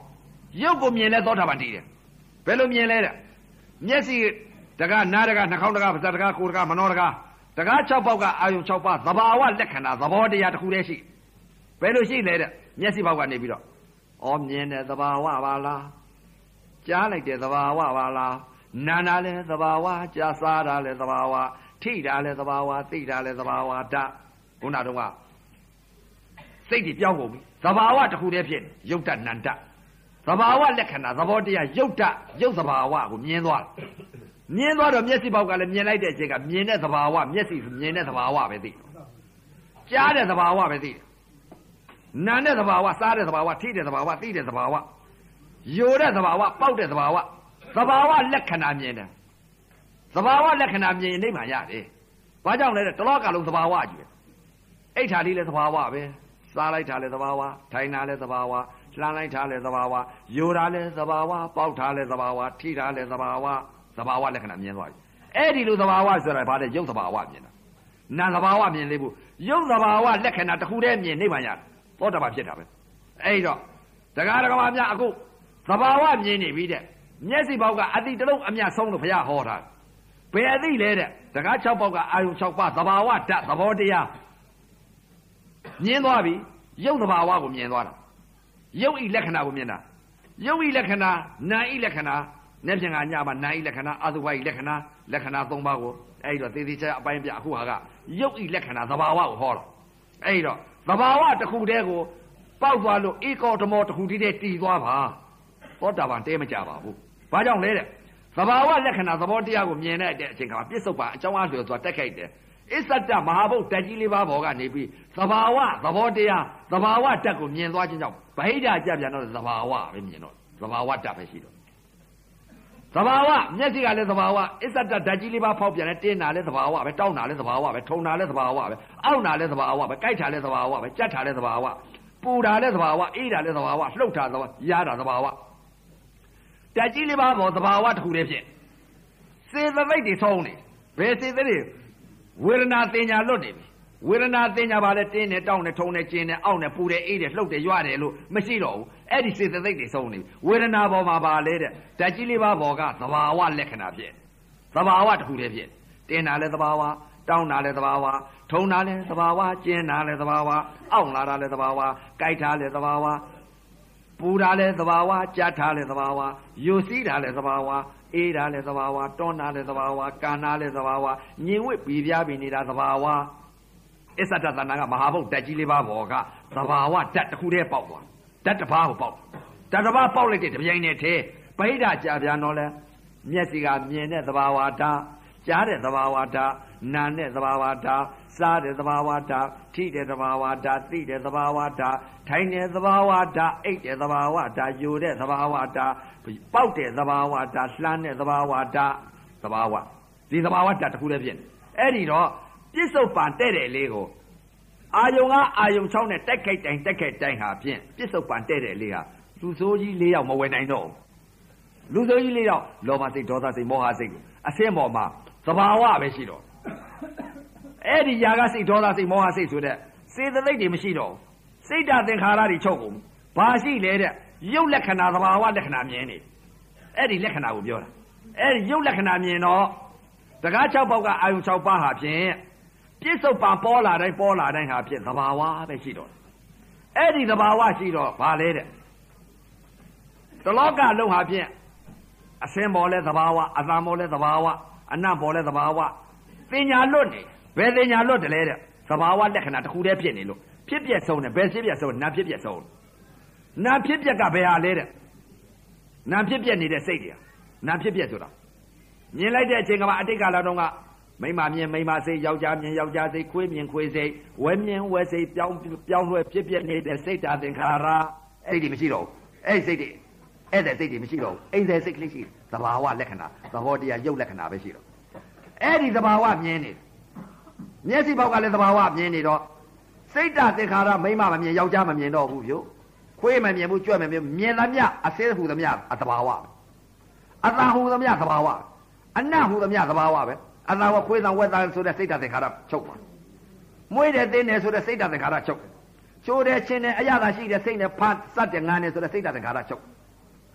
ရုပ်ကိုမြင်လဲသောတာပန်တည်တယ်ဘယ်လိုမြင်လဲတဲ့မျက်စိတကားနားတကားနှာခေါင်းတကားပါးစပ်တကားကိုယ်တကားမနှောတကားတကား၆ပေါက်ကအာယုံ၆ပါးသဘာဝလက္ခဏာသဘောတရားတစ်ခုတည်းရှိဘယ်လိုရှိလဲတဲ့မျက်စိပေါက်ကနေပြီးတော့ဩမြင်တဲ့သဘာဝပါလားကြားလိုက်တဲ့သဘာဝပါလားနာနာလဲသဘာဝကြားစားတာလဲသဘာဝထိတာလဲသဘာဝသိတာလဲသဘာဝဓာတ်ခုနတော့ကစိတ်ကြီးပြောင်းကုန်ပြီသဘာဝတစ်ခုတည်းဖြစ်ရုပ်တဏ္ဍသဘာဝလက္ခဏာသဘောတရားရုပ်တရုပ်သဘာဝကိုမြင်သွားမြင်သွားတော့မျက်စိပေါက်ကလည်းမြင်လိုက်တဲ့အချိန်ကမြင်တဲ့သဘာဝမျက်စိမြင်တဲ့သဘာဝပဲသိကြားတဲ့သဘာဝပဲသိနာတဲ့သဘာဝစားတဲ့သဘာဝထိတဲ့သဘာဝသိတဲ့သဘာဝယိုတဲ့သဘာဝပေါက်တဲ့သဘာဝသဘာဝလက္ခဏာမြင်တယ်သဘာဝလက္ခဏာမြင်ရင်နိဗ္ဗာန်ရတယ်ဘာကြောင့်လဲတလောကလုံးသဘာဝကြီးပဲအိဋ္ဌာလေးလည်းသဘာဝပဲစားလိုက်တာလည်းသဘာဝထိုင်တာလည်းသဘာဝလှမ်းလိုက်တာလည်းသဘာဝယိုတာလည်းသဘာဝပေါက်တာလည်းသဘာဝထိတာလည်းသဘာဝသဘာဝလက္ခဏာမြင်သွားပြီအဲ့ဒီလိုသဘာဝဆိုတာဘာလဲရုပ်သဘာဝမြင်တာနာသဘာဝမြင်လေးဘူးရုပ်သဘာဝလက္ခဏာတစ်ခုတည်းမြင်နိဗ္ဗာန်ရတယ်သောတာပန်ဖြစ်တာပဲအဲ့တော့တရားဓမ္မများအခုသဘာဝမြင်နေပြီတဲ့မျက်စိပေါက်ကအတိတလုံးအမြတ်ဆုံးလို့ဘုရားဟောတာဘယ်အသိလဲတဲ့တရား၆ပေါက်ကအာယုံ၆ပါးသဘာဝဓာတ်သဘောတရားမြင်သွားပြီရုပ်သဘာဝကိုမြင်သွားတာရုပ်ဤလက္ခဏာကိုမြင်တာရုပ်ဤလက္ခဏာနာဤလက္ခဏာနဲ့ပြန်ကညမှာနာဤလက္ခဏာအသုဘဤလက္ခဏာလက္ခဏာ၃ပါးကိုအဲ့တော့သေသေးချာအပိုင်းပြအခုဟာကရုပ်ဤလက္ခဏာသဘာဝကိုဟောတာအဲ့တော့သဘာဝတစ်ခုတည်းကိုပေါက်သွားလို့ဧကောဓမောတစ်ခုတည်းတည်သွားပါသောတာပန်တဲမကြပါဘူးဘာကြောင့်လဲတဲ့သဘာဝလက္ခဏာသဘောတရားကိုမြင်တဲ့အချိန်ကပြစ္ဆုတ်ပါအကြောင်းအားလျော်စွာတက်ခိုက်တယ်အစ္ဆတမဟာဘုတ်တက်ကြီးလေးပါးပေါ်ကနေပြီးသဘာဝသဘောတရားသဘာဝတက်ကိုမြင်သွားခြင်းကြောင့်ဗဟိတကြပြန်တော့သဘာဝပဲမြင်တော့သဘာဝတက်ပဲရှိတော့သဘာဝမျက်စိကလည်းသဘာဝအစ္ဆတဓာတ်ကြီးလေးပါးဖောက်ပြန်တယ်တင်းတာလည်းသဘာဝပဲတောင်းတာလည်းသဘာဝပဲထုံတာလည်းသဘာဝပဲအောင့်တာလည်းသဘာဝပဲကြိုက်တာလည်းသဘာဝပဲကြက်တာလည်းသဘာဝပူတာလည်းသဘာဝအေးတာလည်းသဘာဝလှုပ်တာသဘာဝရတာသဘာဝဓာတ်ကြီးလေးပါးပေါ်သဘာဝတစ်ခုတည်းဖြစ်စေတသိက်တွေဆုံးနေဘယ်စေတသိက်ဝေဒနာတင်ညာလွတ်နေပြီဝေဒနာတင်ညာပါလဲတင်းနေတောင်းနေထုံနေကျင်နေအောင့်နေပူတယ်အေးတယ်လှုပ်တယ်ရွတယ်လို့မရှိတော့ဘူးအဲ့ဒီစေတသိက်တွေဆုံးနေဝေဒနာပေါ်မှာပါလဲတဲ့ဓာတ်ကြီးလေးပါးပေါ်ကသဘာဝလက္ခဏာဖြစ်သဘာဝတစ်ခုတည်းဖြစ်တင်းတာလဲသဘာဝတောင်းတာလဲသဘာဝထုံတာလဲသဘာဝကျင်တာလဲသဘာဝအောင့်လာတာလဲသဘာဝကြိုက်တာလဲသဘာဝပူတာလဲသဘာဝကြတ်တာလဲသဘာဝယိုစီးတာလဲသဘာဝအေးတာလဲသဘာဝတွန်းတာလဲသဘာဝကာနာလဲသဘာဝညင်ဝစ်ပြီးပြားပြီးနေတာသဘာဝအစ္ဆတသနာကမဟာဘုတ်ဓာတ်ကြီးလေးပါးပေါ်ကသဘာဝဓာတ်တစ်ခုတည်းပေါက်သွားဓာတ်တစ်ပါးကိုပေါက်ဓာတ်တစ်ပါးပေါက်လိုက်တဲ့တပြိုင်နက်တည်းဗဟိတကြာပြန်တော့လဲမျက်စိကမြင်တဲ့သဘာဝဓာတ်ကြားတဲ့သဘာဝဓာတ်နာတဲ့သဘာဝဓာတ်စားတဲ့သဘာဝဓာတ်ထိတဲ့သဘာဝဓာတ်သိတဲ့သဘာဝဓာတ်ထိုင်တဲ့သဘာဝဓာတ်အိတ်တဲ့သဘာဝဓာတ်ယိုတဲ့သဘာဝဓာတ်ပေါက်တဲ့သဘာဝဓာတ်လှမ်းတဲ့သဘာဝဓာတ်သဘာဝဒီသဘာဝဓာတ်တစ်ခုတည်းဖြစ်နေအဲ့ဒီတော့ပြစ္ဆုတ်ပန်တဲ့တဲ့လေးကိုအာယုံကအာယုံ၆နဲ့တက်ခိုက်တိုင်တက်ခိုက်တိုင်ဟာဖြင့်ပြစ္ဆုတ်ပန်တဲ့တဲ့လေးဟာလူဆိုးကြီး၄ယောက်မဝယ်နိုင်တော့လူဆိုးကြီး၄ယောက်လောဘစိတ်ဒေါသစိတ်မောဟစိတ်အစင်းပေါ်မှာသဘာဝပဲရှိတော့အဲ့ဒီຢာကစိတ်ဒေါသစိတ်မောဟစိတ်ဆိုတဲ့စေတသိက်တွေမရှိတော့စိတ်ဓာတ်သင်္ခါရတွေချုပ်ကုန်ဘာရှိလဲတဲ့ရုပ်လက္ခဏာသဘာဝလက္ခဏာမြင်နေအဲ့ဒီလက္ခဏာကိုပြောတာအဲ့ဒီရုပ်လက္ခဏာမြင်တော့တကား၆ပေါက်ကအာယုံ၆ပါးဟာဖြင့်ပြစ္ဆုတ်ပံပေါ်လာတိုင်းပေါ်လာတိုင်းဟာဖြင့်သဘာဝပဲရှိတော့အဲ့ဒီသဘာဝရှိတော့ဘာလဲတဲ့တလောကလုံးဟာဖြင့်အစင်းပေါ်လဲသဘာဝအသံပေါ်လဲသဘာဝအနံ့ပေါ်လဲသဘာဝပညာလွတ်နေဘယ်ပညာလွတ်တယ်လဲတဲ့သဘာဝလက္ခဏာတစ်ခုတည်းဖြစ်နေလို့ဖြစ်ပြဆုံးတယ်ဘယ်ဖြစ်ပြဆုံးနာဖြစ်ပြဆုံးနာဖြစ်ပြကဘယ်ဟာလဲတဲ့နာဖြစ်ပြနေတဲ့စိတ်တွေနာဖြစ်ပြဆိုတာမြင်လိုက်တဲ့အချိန်ကမှအတိတ်ကလာတော့ကမိမမြင်မိမစိတ်ယောက်ျားမြင်ယောက်ျားစိတ်ခွေးမြင်ခွေးစိတ်ဝဲမြင်ဝဲစိတ်ပြောင်းပြောင်းလွှဲဖြစ်ပြနေတဲ့စိတ်ဓာတ်သင်္ခါရအဲ့ဒီမရှိတော့ဘူးအဲ့ဒီစိတ်တွေအဲ့တဲ့စိတ်တွေမရှိတော့ဘူးအိမ်တဲ့စိတ်ကလေးရှိသဘာဝလက္ခဏာသဘောတရားရုပ်လက္ခဏာပဲရှိတော့အဲ့ဒီသဘာဝမြင်နေမျက်စိပေါက်ကလည်းသဘာဝမြင်နေတော့စိတ်ဓာတ်သင်္ခါရမိမမမြင်ယောက်ျားမမြင်တော့ဘူးပြုခွေးမမြင်ဘူးကြွက်မမြင်မြင်သမျှအစဲဟူသမျှအသဘာဝအသာဟူသမျှသဘာဝအနတ်ဟူသမျှသဘာဝပဲအသာဝခွေးသံဝက်သံဆိုတဲ့စိတ်ဓာတ်သင်္ခါရချုပ်ပါမွေးတယ်တင်းတယ်ဆိုတဲ့စိတ်ဓာတ်သင်္ခါရချုပ်ချိုးတယ်ချင်းတယ်အရသာရှိတဲ့စိတ်နဲ့ဖတ်စတဲ့ငါနဲ့ဆိုတဲ့စိတ်ဓာတ်သင်္ခါရချုပ်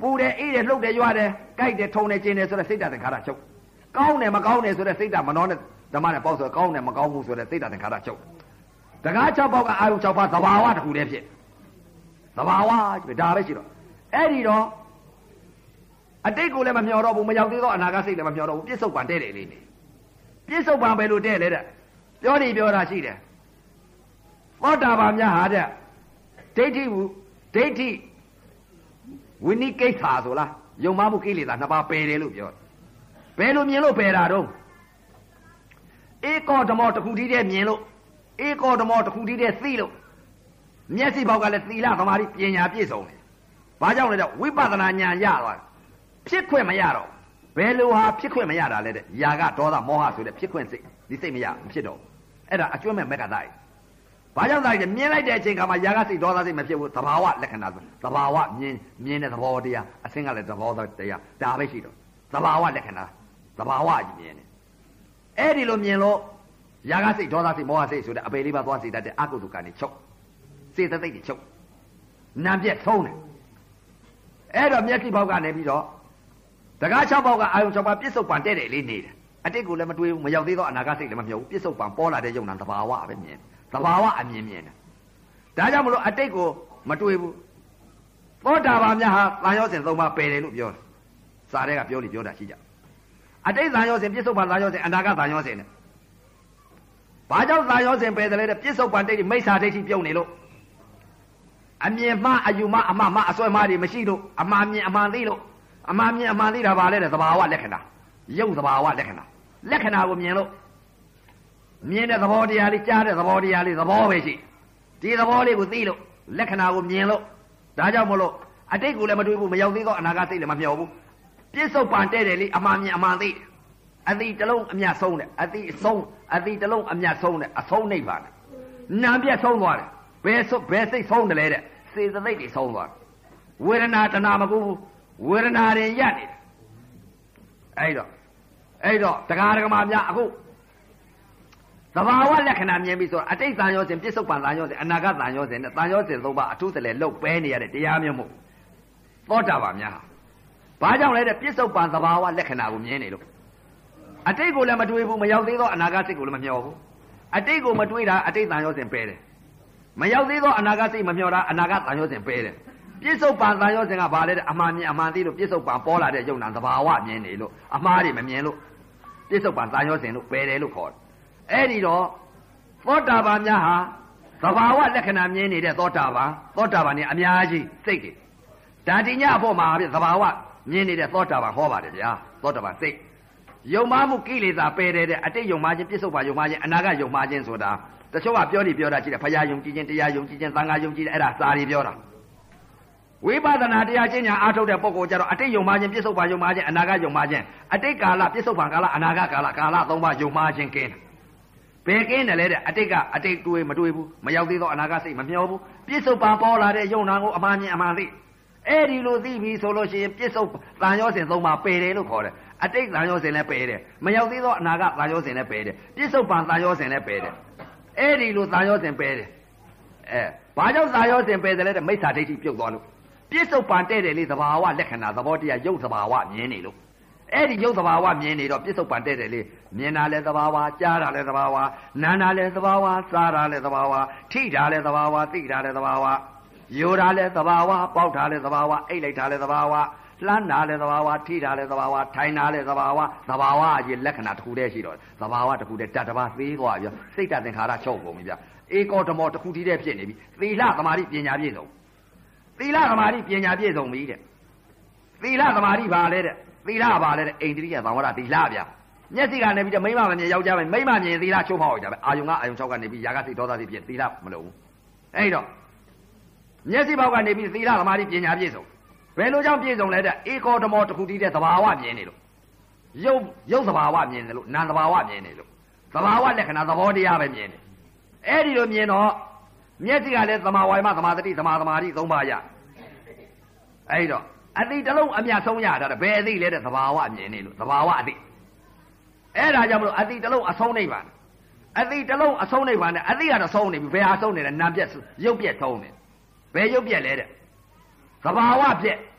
ပူတယ်အေးတယ်လှုပ်တယ်ရွာတယ်ကြိုက်တယ်ထုံတယ်ကျင်တယ်ဆိုတဲ့စိတ်ဓာတ်သင်္ခါရချုပ်ကောင်းတယ်မကောင်းတယ်ဆိုတဲ့စိတ်ဓာတ်မနှောနဲ့ဓမ္မနဲ့ပေါ့ဆိုကောင်းတယ်မကောင်းဘူးဆိုတဲ့စိတ်ဓာတ်သင်္ခါရချုပ်တကား၆ပေါက်ကအာယုံ၆ပါးသဘာဝတစ်ခုတည်းဖြစ်သဘာဝဒါပဲရှိတော့အဲ့ဒီတော့အတိတ်ကိုလည်းမမျှော်တော့ဘူးမရောက်သေးသောအနာဂတ်စိတ်လည်းမမျှော်တော့ဘူးပြစ္ဆုတ်ပံတဲ့တယ်လေးနေပြစ္ဆုတ်ပံပဲလို့တဲ့လေတဲ့ပြောနေပြောတာရှိတယ်သောတာပန်များဟာတဲ့ဒိဋ္ဌိဘူးဒိဋ္ဌိဝိနိကိစ္ဆာဆိုလားယုံမှမှုကိလေသာနှစ်ပါးပယ်တယ်လို့ပြောဘယ်လိုမြင်လို့ပယ်တာတော့ဧကောဓမောတစ်ခုတည်းတည်းမြင်လို့ဧကောဓမောတစ်ခုတည်းတည်းသိလို့မျက်စိဘောက်ကလည်းသီလသမာဓိပညာပြည့်စုံတယ်ဘာကြောင့်လဲတော့ဝိပဿနာဉာဏ်ရသွားတယ်ဖြစ်ခွင့်မရတော့ဘယ်လိုဟာဖြစ်ခွင့်မရတာလဲတဲ့ຢာကဒေါသမောဟဆိုတဲ့ဖြစ်ခွင့်စိတ်ဒီစိတ်မရမဖြစ်တော့အဲ့ဒါအကျွမ်းမဲ့မက်ကသားဘာကြောင့်သားလဲမြင်လိုက်တဲ့အချိန်ခါမှာຢာကစိတ်ဒေါသစိတ်မဖြစ်ဘူးသဘာဝလက္ခဏာဆိုသဘာဝမြင်မြင်တဲ့သဘောတရားအစင်းကလည်းသဘောတရားဒါပဲရှိတော့သဘာဝလက္ခဏာသဘာဝကြီးမြင်တယ်အဲ့ဒီလိုမြင်လို့ຢာကစိတ်ဒေါသစိတ်မောဟစိတ်ဆိုတဲ့အပေလေးပါသွားစိတ်တတ်တဲ့အကုသိုလ်ကနေချုပ်စေတသိက်တွေချုပ်နာပြက်ဆုံးတယ်အဲ့တော့မျက်စိဘောက်ကနေပြီးတော့တကား၆ပေါက်ကအာယုံ၆ပါးပြစ္ဆုတ်ပံတဲ့တယ်လေးနေတယ်အတိတ်ကိုလည်းမတွေးဘူးမရောက်သေးသောအနာဂတ်စိတ်လည်းမမျှော်ဘူးပြစ္ဆုတ်ပံပေါ်လာတဲ့ယုံနာသဘာဝပဲမြင်သဘာဝအမြင်မြင်တယ်ဒါကြောင့်မလို့အတိတ်ကိုမတွေးဘူးသောတာပန်များဟာသံယောဇဉ်၃ပါးပယ်တယ်လို့ပြောတယ်စာထဲကပြောလိပြောတာရှိကြအတိတ်သံယောဇဉ်ပြစ္ဆုတ်ပံသံယောဇဉ်အနာဂတ်သံယောဇဉ်နဲ့ဘာကြောင့်သံယောဇဉ်ပယ်တယ်လဲတဲ့ပြစ္ဆုတ်ပံဒိဋ္ဌိမိစ္ဆာဒိဋ္ဌိပြုတ်နေလို့အမြင်မှားအယူမှားအမှားမှားအစွဲမှားတွေမရှိလို့အမှားမြင်အမှန်သိလို့အမှားမြင်အမှန်သိတာပါလေတဲ့သဘာဝလက္ခဏာရုပ်သဘာဝလက္ခဏာလက္ခဏာကိုမြင်လို့မြင်တဲ့သဘောတရားလေးကြားတဲ့သဘောတရားလေးသဘောပဲရှိဒီသဘောလေးကိုသိလို့လက္ခဏာကိုမြင်လို့ဒါကြောင့်မလို့အတိတ်ကိုလည်းမတွေးဘူးမရောက်သေးသောအနာဂတ်စိတ်လည်းမမျှော်ဘူးပြစ္ဆုတ်ပံတဲ့တယ်လေအမှားမြင်အမှန်သိအတိတလုံးအမြတ်ဆုံးတယ်အတိအဆုံးအတိတလုံးအမြတ်ဆုံးတယ်အဆုံးနိဗ္ဗာန်နာပြတ်ဆုံးသွားတယ်ဘယ်ဆုဘယ်စိတ်ဆုံးတယ်လဲတဲ့စေတသိက်တွေဆုံးသွားတယ်ဝေဒနာတဏမကူဘူးဝေဒနာတွေရနေတယ်အဲ့တော့အဲ့တော့တရားဓမ္မများအခုသဘာဝလက္ခဏာမြင်ပြီးဆိုအတိတ်သံယောဇဉ်ပြစ္ဆုတ်ပံသံယောဇဉ်အနာဂတ်သံယောဇဉ်နဲ့သံယောဇဉ်သုံးပါအထုတလဲလှုပ်ပဲနေရတဲ့တရားမျိုးမို့သောတာပန်များဘာကြောင့်လဲတဲ့ပြစ္ဆုတ်ပံသဘာဝလက္ခဏာကိုမြင်နေလို့အတိတ်ကိုလည်းမတွေးဘူးမရောက်သေးသောအနာဂတ်စိတ်ကိုလည်းမမျှော်ဘူးအတိတ်ကိုမတွေးတာအတိတ်သံယောဇဉ်ပဲတယ်မရောက်သေးသောအနာဂတ်စိတ်မမျှော်တာအနာဂတ်သံယောဇဉ်ပဲတယ်ပြစ္ဆုတ်ပံသံယောဇဉ်ကဘာလဲတဲ့အမှန်မြင်အမှန်သိလို့ပြစ္ဆုတ်ပံပေါ်လာတဲ့ယုံနာသဘာဝမြင်နေလို့အမှားတွေမမြင်လို့ပြစ္ဆုတ်ပံသံယောဇဉ်လို့ပဲတယ်လို့ခေါ်တယ်အဲ့ဒီတော့သောတာပန်များဟာသဘာဝလက္ခဏာမြင်နေတဲ့သောတာပန်သောတာပန်เนี่ยအများကြီးစိတ်တွေဒါတိညအဖို့မှာပြသဘာဝမြင်နေတဲ့သောတာပန်ဟောပါတယ်ဗျာသောတာပန်စိတ်ယုံမှမှုကိလေသာပယ်တဲ့အတိတ်ယုံမှခြင်းပြစ္ဆုတ်ပံယုံမှခြင်းအနာဂတ်ယုံမှခြင်းဆိုတာတချို့ကပြောနေပြောတာရှိတယ်ဖရာယုံကြည်ခြင်းတရားယုံကြည်ခြင်းသံဃာယုံကြည်တယ်အဲ့ဒါစာရီပြောတာဝိပဿနာတရားကျင့်ညာအားထုတ်တဲ့ပုဂ္ဂိုလ်ကြတော့အတိတ်ယုံမှခြင်းပြစ္ဆုတ်ပံယုံမှခြင်းအနာဂတ်ယုံမှခြင်းအတိတ်ကာလပြစ္ဆုတ်ပံကာလအနာဂတ်ကာလကာလသုံးပါးယုံမှခြင်းကင်းဘယ်ကင်းတယ်လဲတဲ့အတိတ်ကအတိတ်တွေးမတွေးဘူးမရောက်သေးသောအနာဂတ်စိတ်မမျှော်ဘူးပြစ္ဆုတ်ပံပေါ်လာတဲ့ယုံနာကိုအမှန်မြင်အမှန်သိအဲ့ဒီလိုသိပြီဆိုလို့ရှိရင်ပြစ္ဆုတ်သံယောဇဉ်သုံးပါးပယ်တယ်လို့ခေါ်တယ်အတိတ်သံယောဇဉ်လည်းပယ်တယ်မရောက်သေးသောအနာဂတ်သံယောဇဉ်လည်းပယ်တယ်ပြစ္ဆုတ်ပံသံယောဇဉ်လည်းပယ်တယ်အဲ့ဒီလိုသံယောဇဉ်ပယ်တယ်အဲဘာကြောင့်သံယောဇဉ်ပယ်တယ်လဲတဲ့မိစ္ဆာဒိဋ္ဌိပြုတ်သွားလို့ပြစ္ဆုတ်ပံတဲ့တယ်လေသဘာဝလက္ခဏာသဘောတရားရုပ်သဘာဝမြင်နေလို့အဲ့ဒီရုပ်သဘာဝမြင်နေတော့ပြစ္ဆုတ်ပံတဲ့တယ်လေမြင်တာလဲသဘာဝကြားတာလဲသဘာဝနားတာလဲသဘာဝစားတာလဲသဘာဝထိတာလဲသဘာဝသိတာလဲသဘာဝယူတာလဲသဘာဝပေါက်တာလဲသဘာဝအိတ်လိုက်တာလဲသဘာဝလှမ်းတာလဲသဘာဝထိတာလဲသဘာဝထိုင်တာလဲသဘာဝသဘာဝအကြီးလက္ခဏာတစ်ခုတည်းရှိတော့သဘာဝတစ်ခုတည်းတတ်တစ်ပါးသေးသွားပြီစိတ်တသင်္ခါရချုပ်ကုန်ပြီဗျဧကောဓမောတစ်ခုတည်းတည်းဖြစ်နေပြီသီလသမာဓိပညာပြည့်စုံသီလသမာဓိပညာပြည့်စုံပြီတဲ့သီလသမာဓိပါလဲတဲ့သီလပါလဲတဲ့အိန္ဒိယသံဝရသီလဗျမျက်စိကနေပြီးတော့မိမမမြင်ယောက်ျားပဲမိမမြင်သီလချုပ်ဖောက်ရတာပဲအာယုံကအာယုံ၆ကနေပြီးຢာကစိတ်ဒေါသစိတ်ဖြစ်သီလမလုံးဘူးအဲ့တော့မျက်စိဘောက်ကနေပြီးသီလသမာဓိပညာပြည့်စုံဘယ်လိုကြောင့်ပြည့်စုံလဲတဲ့ဧကောဓမောတစ်ခုတည်းတဲ့သဘာဝမြင်နေလို့ရုပ်ရုပ်သဘာဝမြင်တယ်လို့နာမ်သဘာဝမြင်နေလို့သဘာဝလက္ခဏာသဘောတရားပဲမြင်တယ်အဲ့ဒီလိုမြင်တော့မျက်စိကလည်းသမာဝါယမသမာသတိသမာသမာဓိသုံးပါးရအဲ့တော့အတိတလုံးအမြတ်ဆုံးရတာဘယ်အသိလဲတဲ့သဘာဝမြင်နေလို့သဘာဝအသိအဲ့ဒါကြောင့်မလို့အတိတလုံးအဆုံးနိဗ္ဗာန်အတိတလုံးအဆုံးနိဗ္ဗာန်နဲ့အသိကတော့ဆုံးနေပြီဘယ်ဟာဆုံးနေလဲနာမ်ပြက်ရုပ်ပြက်ဆုံးနေဘယ်ရုပ်ပြက်လဲတဲ့သဘာဝပြက်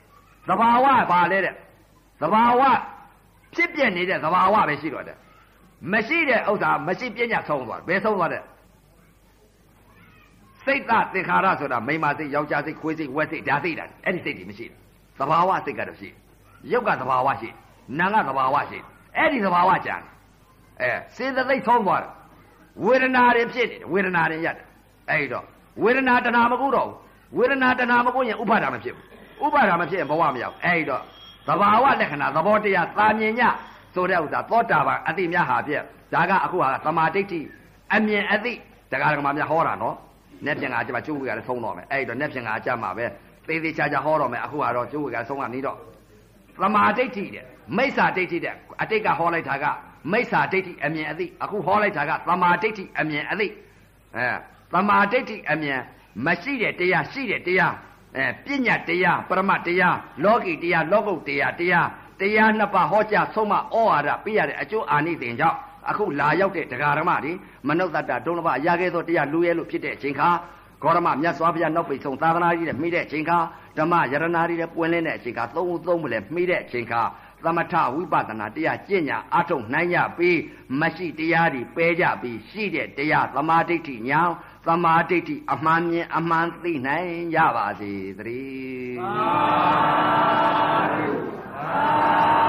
သဘာဝပါလေတဲ့သဘာဝဖြစ်ပြနေတဲ့သဘာဝပဲရှိတော့တယ်မရှိတဲ့ဥစ္စာမရှိပညာဆုံးသွားဘယ်ဆုံးသွားတဲ့စိတ်ကသင်္ခါရဆိုတာမိမစိတ်ယောက်ျားစိတ်ခွေးစိတ်ဝက်စိတ်ဓာစိတ်တာအဲ့ဒီစိတ်တွေမရှိဘူးသဘာဝစိတ်ကတော့ရှိရုပ်ကသဘာဝရှိနာကသဘာဝရှိအဲ့ဒီသဘာဝကြံအဲစေတသိက်ဆုံးသွားတယ်ဝေဒနာတွေဖြစ်နေတယ်ဝေဒနာတွေရတယ်အဲ့တော့ဝေဒနာတဏှာမကုတော့ဘူးဝေဒနာတဏှာမကုရင်ဥပါဒာမဖြစ်ဘူးဥပါဒာမဖြစ်ရင်ဘဝမရောက်အဲ့တော့သဘာဝလက္ခဏာသဘောတရားသာမြင်ညဆိုတဲ့ဥစ္စာသောတာပန်အတိများဟာပြက်ဒါကအခုဟာသမာဓိဋ္ဌိအမြင်အသိတရားဓမ္မများဟောတာနော်နက်ပြင်ကကျမကျိုးဝေကလည်းဆုံးတော့မယ်အဲ့တော့နက်ပြင်ကကြမှာပဲသေးသေးချာချာဟောတော့မယ်အခုကတော့ကျိုးဝေကဆုံးကနေတော့သမာဓိဋ္ဌိတဲ့မိစ္ဆာဒိဋ္ဌိတဲ့အတိတ်ကဟောလိုက်တာကမိစ္ဆာဒိဋ္ဌိအမြင်အသိအခုဟောလိုက်တာကသမာဓိဋ္ဌိအမြင်အသိအဲသမာဓိဋ္ဌိအမြင်မရှိတဲ့တရားရှိတဲ့တရားအဲပညာတရားပရမတ်တရားလောကီတရားလောကုတ်တရားတရားတရားနှစ်ပါးဟောကြားဆုံးမဩဝါဒပေးရတဲ့အကျိုးအာနိသင်ကြောင့်အခုလာရောက်တဲ့တရားဓမ္မတွေမနုဿတ္တဒုံလဘရခဲ့သောတရားလူရဲလို့ဖြစ်တဲ့အချိန်ခါဂေါရမမြတ်စွာဘုရားနောက်ပိတ်ဆုံးသာသနာကြီးနဲ့မိတဲ့အချိန်ခါဓမ္မယရနာကြီးနဲ့ပွင့်လင်းတဲ့အချိန်ခါသုံးဦးသုံးမလဲမိတဲ့အချိန်ခါသမထဝိပဿနာတရားကျင့်ညာအထုံနိုင်ကြပြီးမရှိတရားတွေပယ်ကြပြီးရှိတဲ့တရားသမာဓိဋ္ဌိညာသမာဓိဋ္ဌိအမှန်မြင်အမှန်သိနိုင်ကြပါစေသတည်း